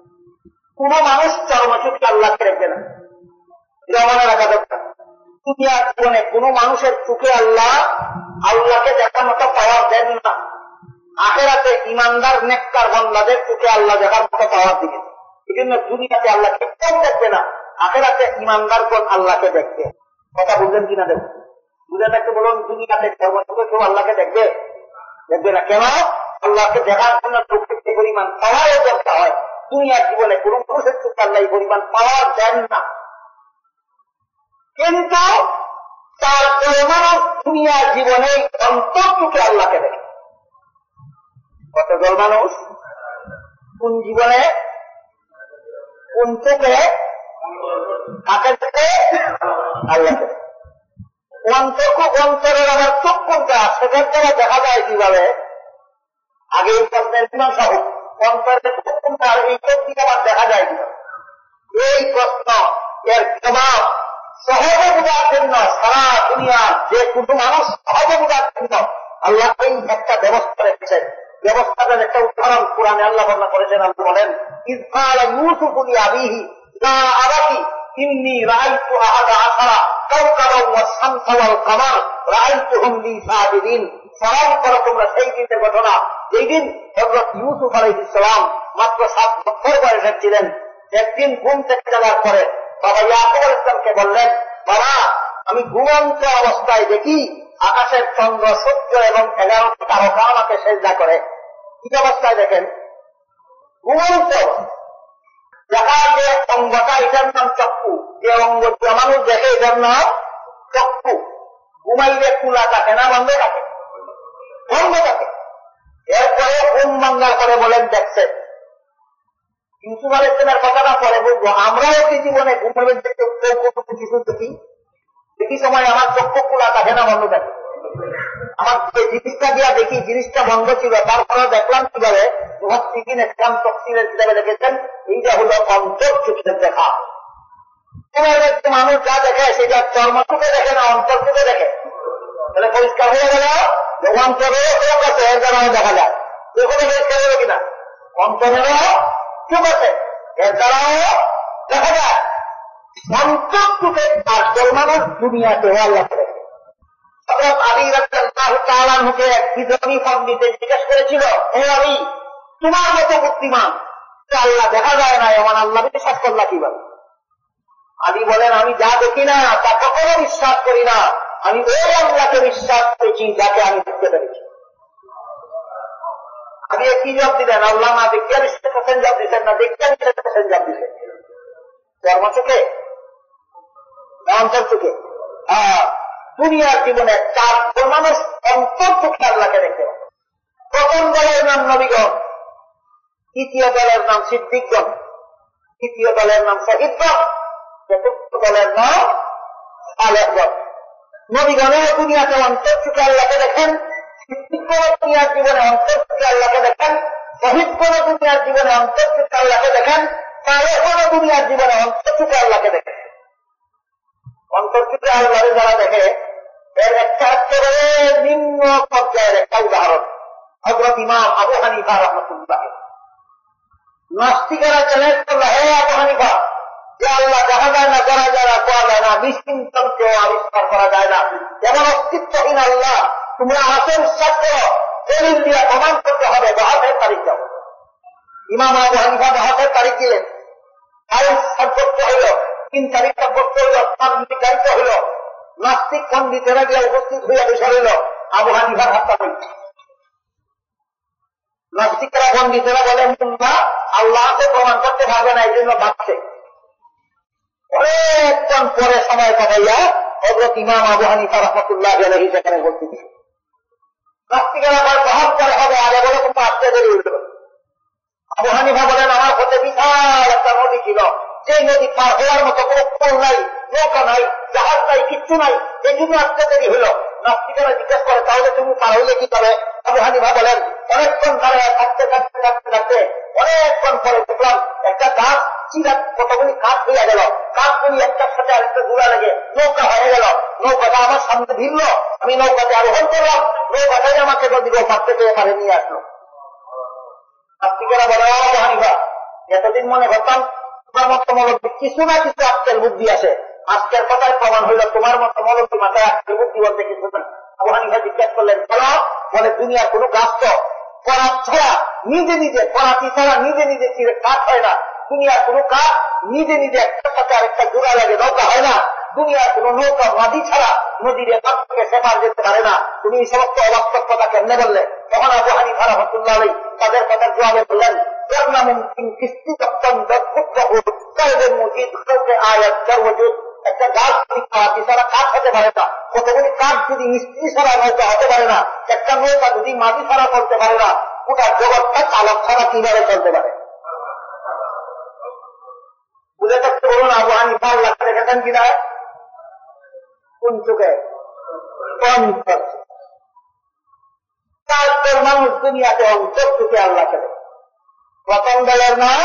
কোন মানুষ চরমচুকে আল্লাহকে দেখবে না, জমানা রাখা দরকার। দুনিয়ার জীবনে কোন মানুষের চোখে আল্লাহকে দেখার মতো পাওয়ার দেন না। আখেরাতে ইমানদার নেককার বান্দাদের চোখে আল্লাহ দেখার মতো পাওয়ার দিবে। এই জন্য দুনিয়াতে আল্লাহকে কেউ দেখবে না, আখেরাতে ইমানদারগণ আল্লাহকে দেখবে। কথা বুঝলেন কিনা দেখুন, বুঝে থাকতে বলুন। দুনিয়াতে চরমচুকে কেউ আল্লাহকে দেখবে না। কেন? আল্লাহকে দেখার জন্য চোখে পরিমাণ পাওয়ারও দরকার হয়। দুনিয়ার জীবনে কোন মানুষের চোখে আল্লাহ এই পরিমাণ পাওয়ার দেন না। কিন্তু তার মানুষ দুনিয়ার জীবনে অন্তর চোখে আল্লাহকে দেখে। কতজন মানুষ কোন জীবনে কোন চোখে কাকে দেখে? আল্লাহকে। অন্তরের আবার চোখ কোনটা সেটার দ্বারা দেখা যায় কিভাবে? আগে এই প্রশ্নের মীমাংসা হোক। অন্তরের চোখ কোনটা আর এই চোখ দিয়ে আবার দেখা যায় কিভাবে? এই প্রশ্ন এর জবাব সহজে বোঝার জন্য সারা দুনিয়ার যে কোনো মানুষ সহজে বোঝার জন্য আল্লাহ এই একটা ব্যবস্থা রেখেছেন। ব্যবস্থাটার একটা উদাহরণ কোরআনে আল্লাহ বর্ণনা করেছেন। আল্লাহ বলেন ইয ক্বালা ইউসুফু লিআবিহি ইয়া আবাতি ইন্নী রাআইতু আহাদা আশারা কাওকাবান ওয়াশ-শামসা ওয়াল কামার রাআইতুহুম লি সাজিদিন। স্মরণ করো তোমরা সেই দিনের ঘটনা যেই দিন হযরত ইউসুফ আলাইহিস সালাম মাত্র 7 বছর বয়সের ছিলেন। একদিন ঘুম থেকে যাওয়ার পরে বাবা ইয়াকুব আলাইহিস সালামকে বললেন, বাবা আমি ঘুমন্ত অবস্থায় দেখি আকাশের চন্দ্র, সূর্য এবং 11টি তারকা আমাকে সেজদা করে। কি অবস্থায় দেখেন? ঘুমন্ত। দেখা যে অঙ্গটা এটার নাম চক্ষু, যে অঙ্গ মানুষ দেখে এটার নাম চক্ষু। ঘুমাইলে খোলা থাকে না বন্ধ থাকে? বন্ধ থাকে। এরপরে ঘুম ভাঙ্গার করে বলেন দেখছেন। ইউসুফ আলাইহিস সালামের কথাটা পরে বলবো। আমরাও কি জীবনে ঘুমের দেখতে কিছু দেখি সময় আমার চক্ষু খোলা থাকে না বন্ধ থাকে? আমার যে জিনিসটা দিয়া দেখি জিনিসটা বন্ধ ছিল, তারপরে দেখলাম কিভাবে কিতাবে দেখেছেন এইটা হলো অন্তর চোখের দেখা। মানুষ যা দেখে সেটা চর্ম চোখে দেখে না, অন্তর চোখে দেখে। তাহলে পরিষ্কার হয়ে গেল যে অন্তরেও চোখ আছে, এর দ্বারাও দেখা যায়। এখানে পরিষ্কার হলো কিনা? অন্তরেরও চোখ আছে, এর দ্বারাও দেখা যায়। অন্তর চোখে আর মানুষ দুনিয়াতেও আল্লাহ করে। আলী রাদিয়াল্লাহু তাআলা আনহুকে এক বিধর্মী পণ্ডিতে জিজ্ঞেস করেছিল, হে আলী তোমার মতো বুদ্ধিমান আল্লাহ দেখা যায় না, এমন আল্লাহ বিশ্বাস করলা কিভাবে? আলী বলেন, আমি যা দেখি না তা কখনো বিশ্বাস করি না, আমি ওই আল্লাহকে বিশ্বাস করেছি যাকে আমি দেখতে পেরেছি। আলী কি জবাব দিলেন? আল্লাহ না দেখতে বিশ্বাস করছেন জবাব দিচ্ছেন, না দেখতে বিশ্বাস করছেন জবাব দিচ্ছেন। কর্ম চোখে না অন্তর চোখে? দুনিয়ার জীবনে 4 মানুষ অন্তর চোখে আল্লাহকে দেখতে। প্রথম দলের নাম নবীগণ, তৃতীয় দলের নাম সিদ্দিকগণ, তৃতীয় দলের নাম শহীদগণ, চতুর্থ দলের নাম সালেহগণ। নবীগণের দুনিয়াতে অন্তর্চুকে আল্লাহকে দেখেন, সিদ্দিকগণ দুনিয়ার জীবনে অন্তর্চুকে আল্লাহকে দেখেন, শহীদগণ দুনিয়ার জীবনে অন্তর্চুকে আল্লাহকে দেখেন, সালেহগণ দুনিয়ার জীবনে অন্তর্চুকে আল্লাহকে দেখেন। অন্তর্চুকে আল্লাহকে যারা দেখে এর একটা একেবারে নিম্ন পর্যায়ের একটা উদাহরণ হযরত ইমাম আবু হানিফা রাহমাতুল্লাহ। নাস্তিকেরা চ্যালেঞ্জ করলো, হে আবু হানিফা, যে আল্লাহ দেখা যায় না, করা যায় না, পাওয়া যায় না, নিশ্চিন্তকে আবিষ্কার করা যায় না, যেমন অস্তিত্বহীন আল্লাহ তোমরা হাতে বিশ্বাস করো, দলিল দিয়ে প্রমাণ করতে হবে, বাহাতের তারিখ দাও। ইমাম আবু হানিফা বাহাতের তারিখ দিলেন, আইন সাব্যস্ত হইল, 3 তারিখ সাব্যস্ত হইল, নির্ধারিত হইল, নাস্তিক পণ্ডিতেরা গিয়ে উপস্থিত হইয়া বিষয় হইল আবু হানিফার হত্যা হইল। নাস্তিকরা পণ্ডিতেরা বলেন তোমরা আল্লাহকে প্রমাণ করতে পারবে না, এই জন্য ভাবছে। অনেকক্ষণ পরে সময় কাটাইয়া হযরত ইমাম আবু হানিফা রাহমাতুল্লাহ আলাইহি সেখানে উপস্থিত। নাস্তিকেরা আবার প্রভাব করে হবে, আরে বলে তোমরা আসতে দেরি হইল। আবু হানিফা বলেন আমার পথে বিশাল একটা নদী ছিল, যে নদী পার হওয়ার মতো কোনো পোল নাই, নৌকা নাই, জাহাজ নাই, কিচ্ছু নাই, এই জন্য আসতে দেরি হইল। নাস্তিকেরা জিজ্ঞেস করে তাহলে তুমি পার হইলে কি করে? আবু হানিফা বলেন অনেকক্ষণ দাঁড়ায় থাকতে থাকতে থাকতে থাকতে অনেকক্ষণ পরে দেখলাম একটা গাছ চিরা কতগুলি কাঠ হইয়া গেল, কাঠগুলি একটার সাথে আরেকটা জোড়া লেগে নৌকা হয়ে গেল। নৌকাটা আমার সামনে ভিড়ল, আমি নৌকাতে আরোহণ করলাম, নৌকাটাই আমাকে নদীর ওপার থেকে এপারে নিয়ে আসলো। নাস্তিকেরা বলে আবু হানিফা, এতদিন মনে করতাম তোমার মতো মৌলবী কিছু না কিছু আজকের বুদ্ধি আছে, আজকের কথায় প্রমাণ হইল তোমার মতো মৌলবী মাথায় আজকের বুদ্ধি বলতে কিছু না। আবু হানিফা জিজ্ঞাসা করলেন কেন? বলে দুনিয়ার কোন গাছ তো করাত ছাড়া নিজে নিজে, করাতি ছাড়া নিজে নিজে চিরে কাঠ হয় না, দুনিয়ার কোন কাঠ নিজে নিজে একটার সাথে আরেকটা জোড়া লাগে নৌকা হয় না, দুনিয়ার কোন নৌকা মাঝি ছাড়া নদীর কাছ থেকে সেপার যেতে পারে না, তুমি এই সমস্ত অবাস্তব কথা কেমনে বললে? তখন আবু হানিফা রাহমাতুল্লাহ আলাইহি তাদের কথার জবাবে বললেন একটা গাছ যদি ছাড়া কাঠ হতে পারে না, কতগুলি কাঠ যদি মিস্ত্রি ছাড়া নৌকা হতে পারে না, একটা নৌকা যদি মাঝি ছাড়া করতে পারে না, গোটা জগৎটা চালক ছাড়া কিভাবে চলতে পারে? বুঝে থাকতে বলুন আবু হানিফা আল্লাহকে দেখেছেন কিনা? কোন চোখে? তারপর মানুষ দুনিয়াতে অন্তর চোখে আল্লাহকে দেখে। প্রথম দলের নাম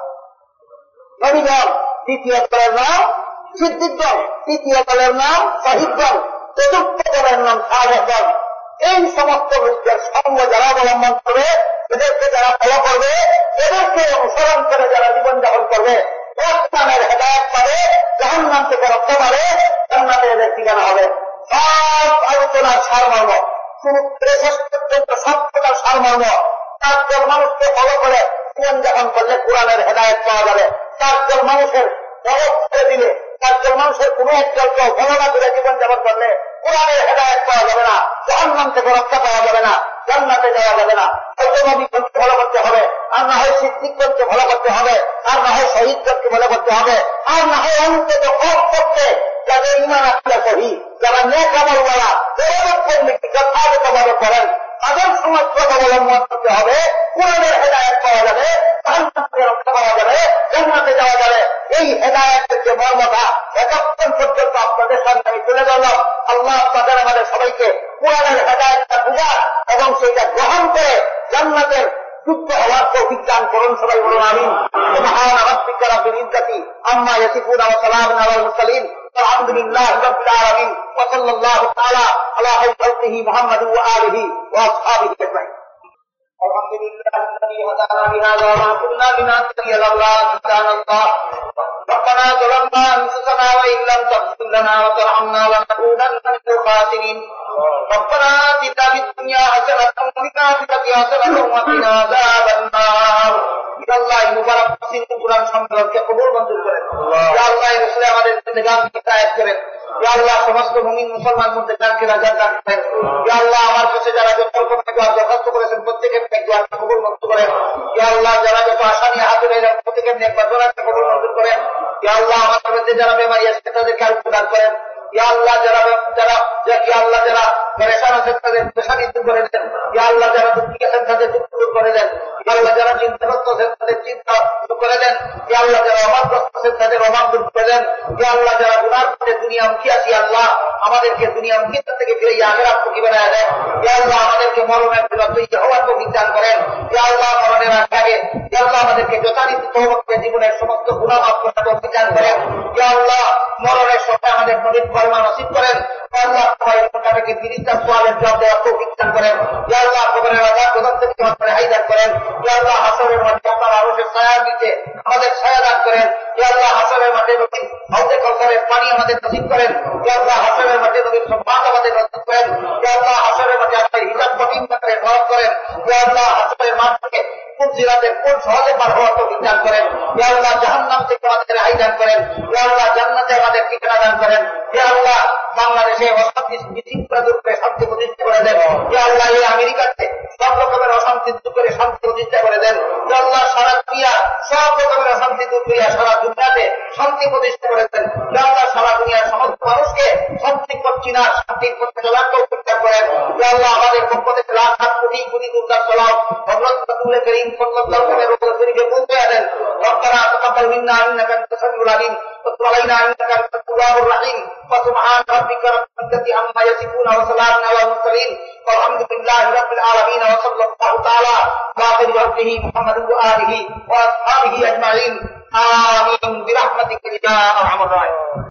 নবীগণ, দ্বিতীয় দলের নাম সিদ্দিকগণ, তৃতীয় দলের নাম শহীদগণ, চতুর্থ দলের নাম সালেহগণ। এই সমস্ত লোকদের সঙ্গ যারা অবলম্বন করবে, এদেরকে যারা ফলো করবে, এদেরকে অনুসরণ করে যারা জীবনযাপন করবে, ইসলামের হেদায়েত পাবে, জাহান্নাম থেকে রক্ষা পাবে, জান্নাতে এদের ঠিকানা হবে। সব আলোচনার সারমর্ম, শুরু থেকে শেষ পর্যন্ত সব কথার সারমর্ম, চারজন মানুষকে ফলো করে জীবনযাপন করলে কোরআনের হেদায়েত পাওয়া যাবে। চারজন মানুষের ফরক করে দিলে, চারজন মানুষের কোন একজনকে গণনা করে জীবনযাপন করলে কোরআনের হেদায়েত পাওয়া যাবে না, জাহান্নাম থেকে রক্ষা পাওয়া যাবে না, জান্নাতে যাওয়া যাবে না। হয়তো নবীগণকে ফলো করতে হবে, আর না হয় সিদ্দিকগণকে ফলো করতে হবে, আর না হয় শহীদগণকে ফলো করতে হবে, আর না হয় অন্তত কম করতে যাদের ঈমান আকীদা সহিহ, যারা নেক আমলওয়ালা, যথাযথভাবে করেন, তাদের সমাজকে অবলম্বন করতে হবে, কোরআনের হেদায়েত পাওয়া যাবে, জাহান্নাম থেকে রক্ষা পাওয়া যাবে, জান্নাতে যাওয়া যাবে। এই হেদায়েতের যে মর্মটা এতক্ষণ পর্যন্ত আপনাদের সামনে আমি তুলে ধরলাম। আল্লাহ আপনাদের আমাদের সবাইকে কোরআনের হেদায়েতটা বুঝার এবং সেটা গ্রহণ করে জান্নাতের যুক্ত হওয়ার তৌফিক দান করুন। সবাই বলুন আমিন। সুবহান রাব্বিকা রাব্বিল ইজ্জাতি আম্মা ইয়াসিফুন ওয়া সালামুন আলাল মুরসালিন আলহামদুলিল্লাহি রাব্বিল আলামিন ওয়া সাল্লাল্লাহু তাআলা আলা হাবিবিহি মুহাম্মাদিন ওয়া আলিহি ওয়া আসহাবিহি আজমাইন। আলহামদুলিল্লাহি হাদানা লিহাযা ওয়া মা কুন্না লিনাহতাদিয়া লাউলা আন হাদানা আল্লাহ। ربنا ظلمنا أنفسنا وإن لم تغفر لنا وترحمنا لنكونن من الخاسرين. ربنا آتنا في الدنيا حسنة وفي الآخرة حسنة وقنا عذاب النار. يا الله মুবারক সিন কুরআন সম্মেলনকে কবুল মঞ্জুর করেন। ইয়া আল্লাহ এই রসুল আমাদের জিন্দেগানকে হিদায়াত করেন। ইয়া আল্লাহ সমস্ত মুমিন মুসলমান মুত্তাকিনকে রাজাত দান করেন। ইয়া আল্লাহ আমার কাছে যারা যত রকমের দোয়া দরখাস্ত করেছেন প্রত্যেকের নেক দোয়া কবুল মঞ্জুর করেন। ইয়া আল্লাহ যারা যত আশা নিয়ে হাতে রয়েছেন প্রত্যেকের নেক দোয়া কবুল মঞ্জুর করেন। ইয়া আল্লাহ আমাদের মধ্যে যারা বেমারি আছে তাদেরকে আরোগ্য দান করেন। ইয়া আল্লাহ যারা ইয়া আল্লাহ যারা পেরেশান আছেন তাদের পেরেশানি দূর করে দেন, ইয়া আল্লাহ যারা দুঃখী আছেন তাদের দুঃখ দূর করে দেন, ইয়া আল্লাহ যারা চিন্তাগ্রস্ত আছেন তাদের চিন্তা দূর করে দেন, ইয়া আল্লাহ যারা অভাবগ্রস্ত আছেন তাদের অভাব দূর করে দেন, ইয়া আল্লাহ যারা গুনার পথে দুনিয়ামুখী আছি আল্লাহ আমাদেরকে দুনিয়ামুখীতা থেকে ফিরে আখিরাতমুখী বানায় দেন, ইয়া আল্লাহ আমাদেরকে মরণের বিরুদ্ধে হওয়ার তৌফিক দান করেন, ইয়া আল্লাহ মরণের আগে ইয়া আল্লাহ আমাদেরকে যথারীতি তওবা জীবনের সমস্ত গুনাহ মাফ করার তৌফিক দান করেন, ইয়া আল্লাহ মরণের সময় আমাদের নবীর ফরমান নসিব করেন, ইয়া আল্লাহ কবরের মোকাবেলাকে ফিরিস্তার সওয়ালের জবাব দেওয়ার তৌফিক দান করেন, ইয়া আল্লাহ কবরের আযাব গজব থেকে আমাদের রেহাই দান করেন, ইয়া আল্লাহ হাসরের মাঠে আপনার আরশের ছায়ার নিচে আমাদের ছায়া দান করেন, ইয়া আল্লাহ হাসরের মাঠে নবীর হাউজে কাউসারের পানি আমাদের নসিব করেন, ইয়া আল্লাহ হাসরের মাঠে নবীর সম্মান আমাদের নসিব করেন, ইয়া আল্লাহ হাসরের মাঠে আমাদের হিসাব কঠিন করে সহজ করেন, ইয়া আল্লাহ হাসরের মাঠ থেকে কোন জিরাতে কোন সহজে পার হওয়ার তৌফিক দান করেন, ইয়া আল্লাহ জাহান্নাম থেকে আমাদের রেহাই দান করেন, ইয়া আল্লাহ জান্নাতে আমাদের ঠিকানা দান করেন, ইয়া আল্লাহ বাংলাদেশে অশান্তি বিশৃঙ্খলা দূর করে শান্তি প্রতিষ্ঠা করে দেন, ইয়া আল্লাহ এই আমেরিকাতে সব রকমের অশান্তি দূর করে শান্তি প্রতিষ্ঠা করে দেন, ইয়া আল্লাহ সারা দুনিয়া সব রকমের অশান্তি দূর করিয়া সারা দুনিয়াতে শান্তি প্রতিষ্ঠা করে দেন, ইয়া আল্লাহ সারা দুনিয়ার সমস্ত মানুষকে শান্তি চিনা শান্তির পথে চলার তৌফিক দান করেন, ইয়া আল্লাহ আমাদের পক্ষ থেকে লাখ লাখ কোটি কোটি দুর্গার সালাম হযরত রাসূল করিম সাল্লাল্লাহু আলাইহি ওয়া সাল্লামের পৌঁছে দেন। রব্বানা তাকাব্বাল মিন্না ইন্নাকা আনতাস সামিউল আলিম ওয়া তুব আলাইনা ইন্নাকা আনতাত তাওয়াবুর রহিম ওয়া সুবহান রাব্বিকা রাব্বিল ইজ্জাতি আম্মা ইয়াসিফুন ওয়া সালাmun আলাল মুরসালিন ওয়ালহামদুলিল্লাহি রাব্বিল আলামিন ওয়া সাল্লাল্লাহু তাআলা আলা খাইরি আবদিহি মুহাম্মাদিন ওয়া আলিহি ওয়া আসহাবিহি আজমাইন আমিন বিরহমাতিকা ইয়া আরহামার রাহিমিন।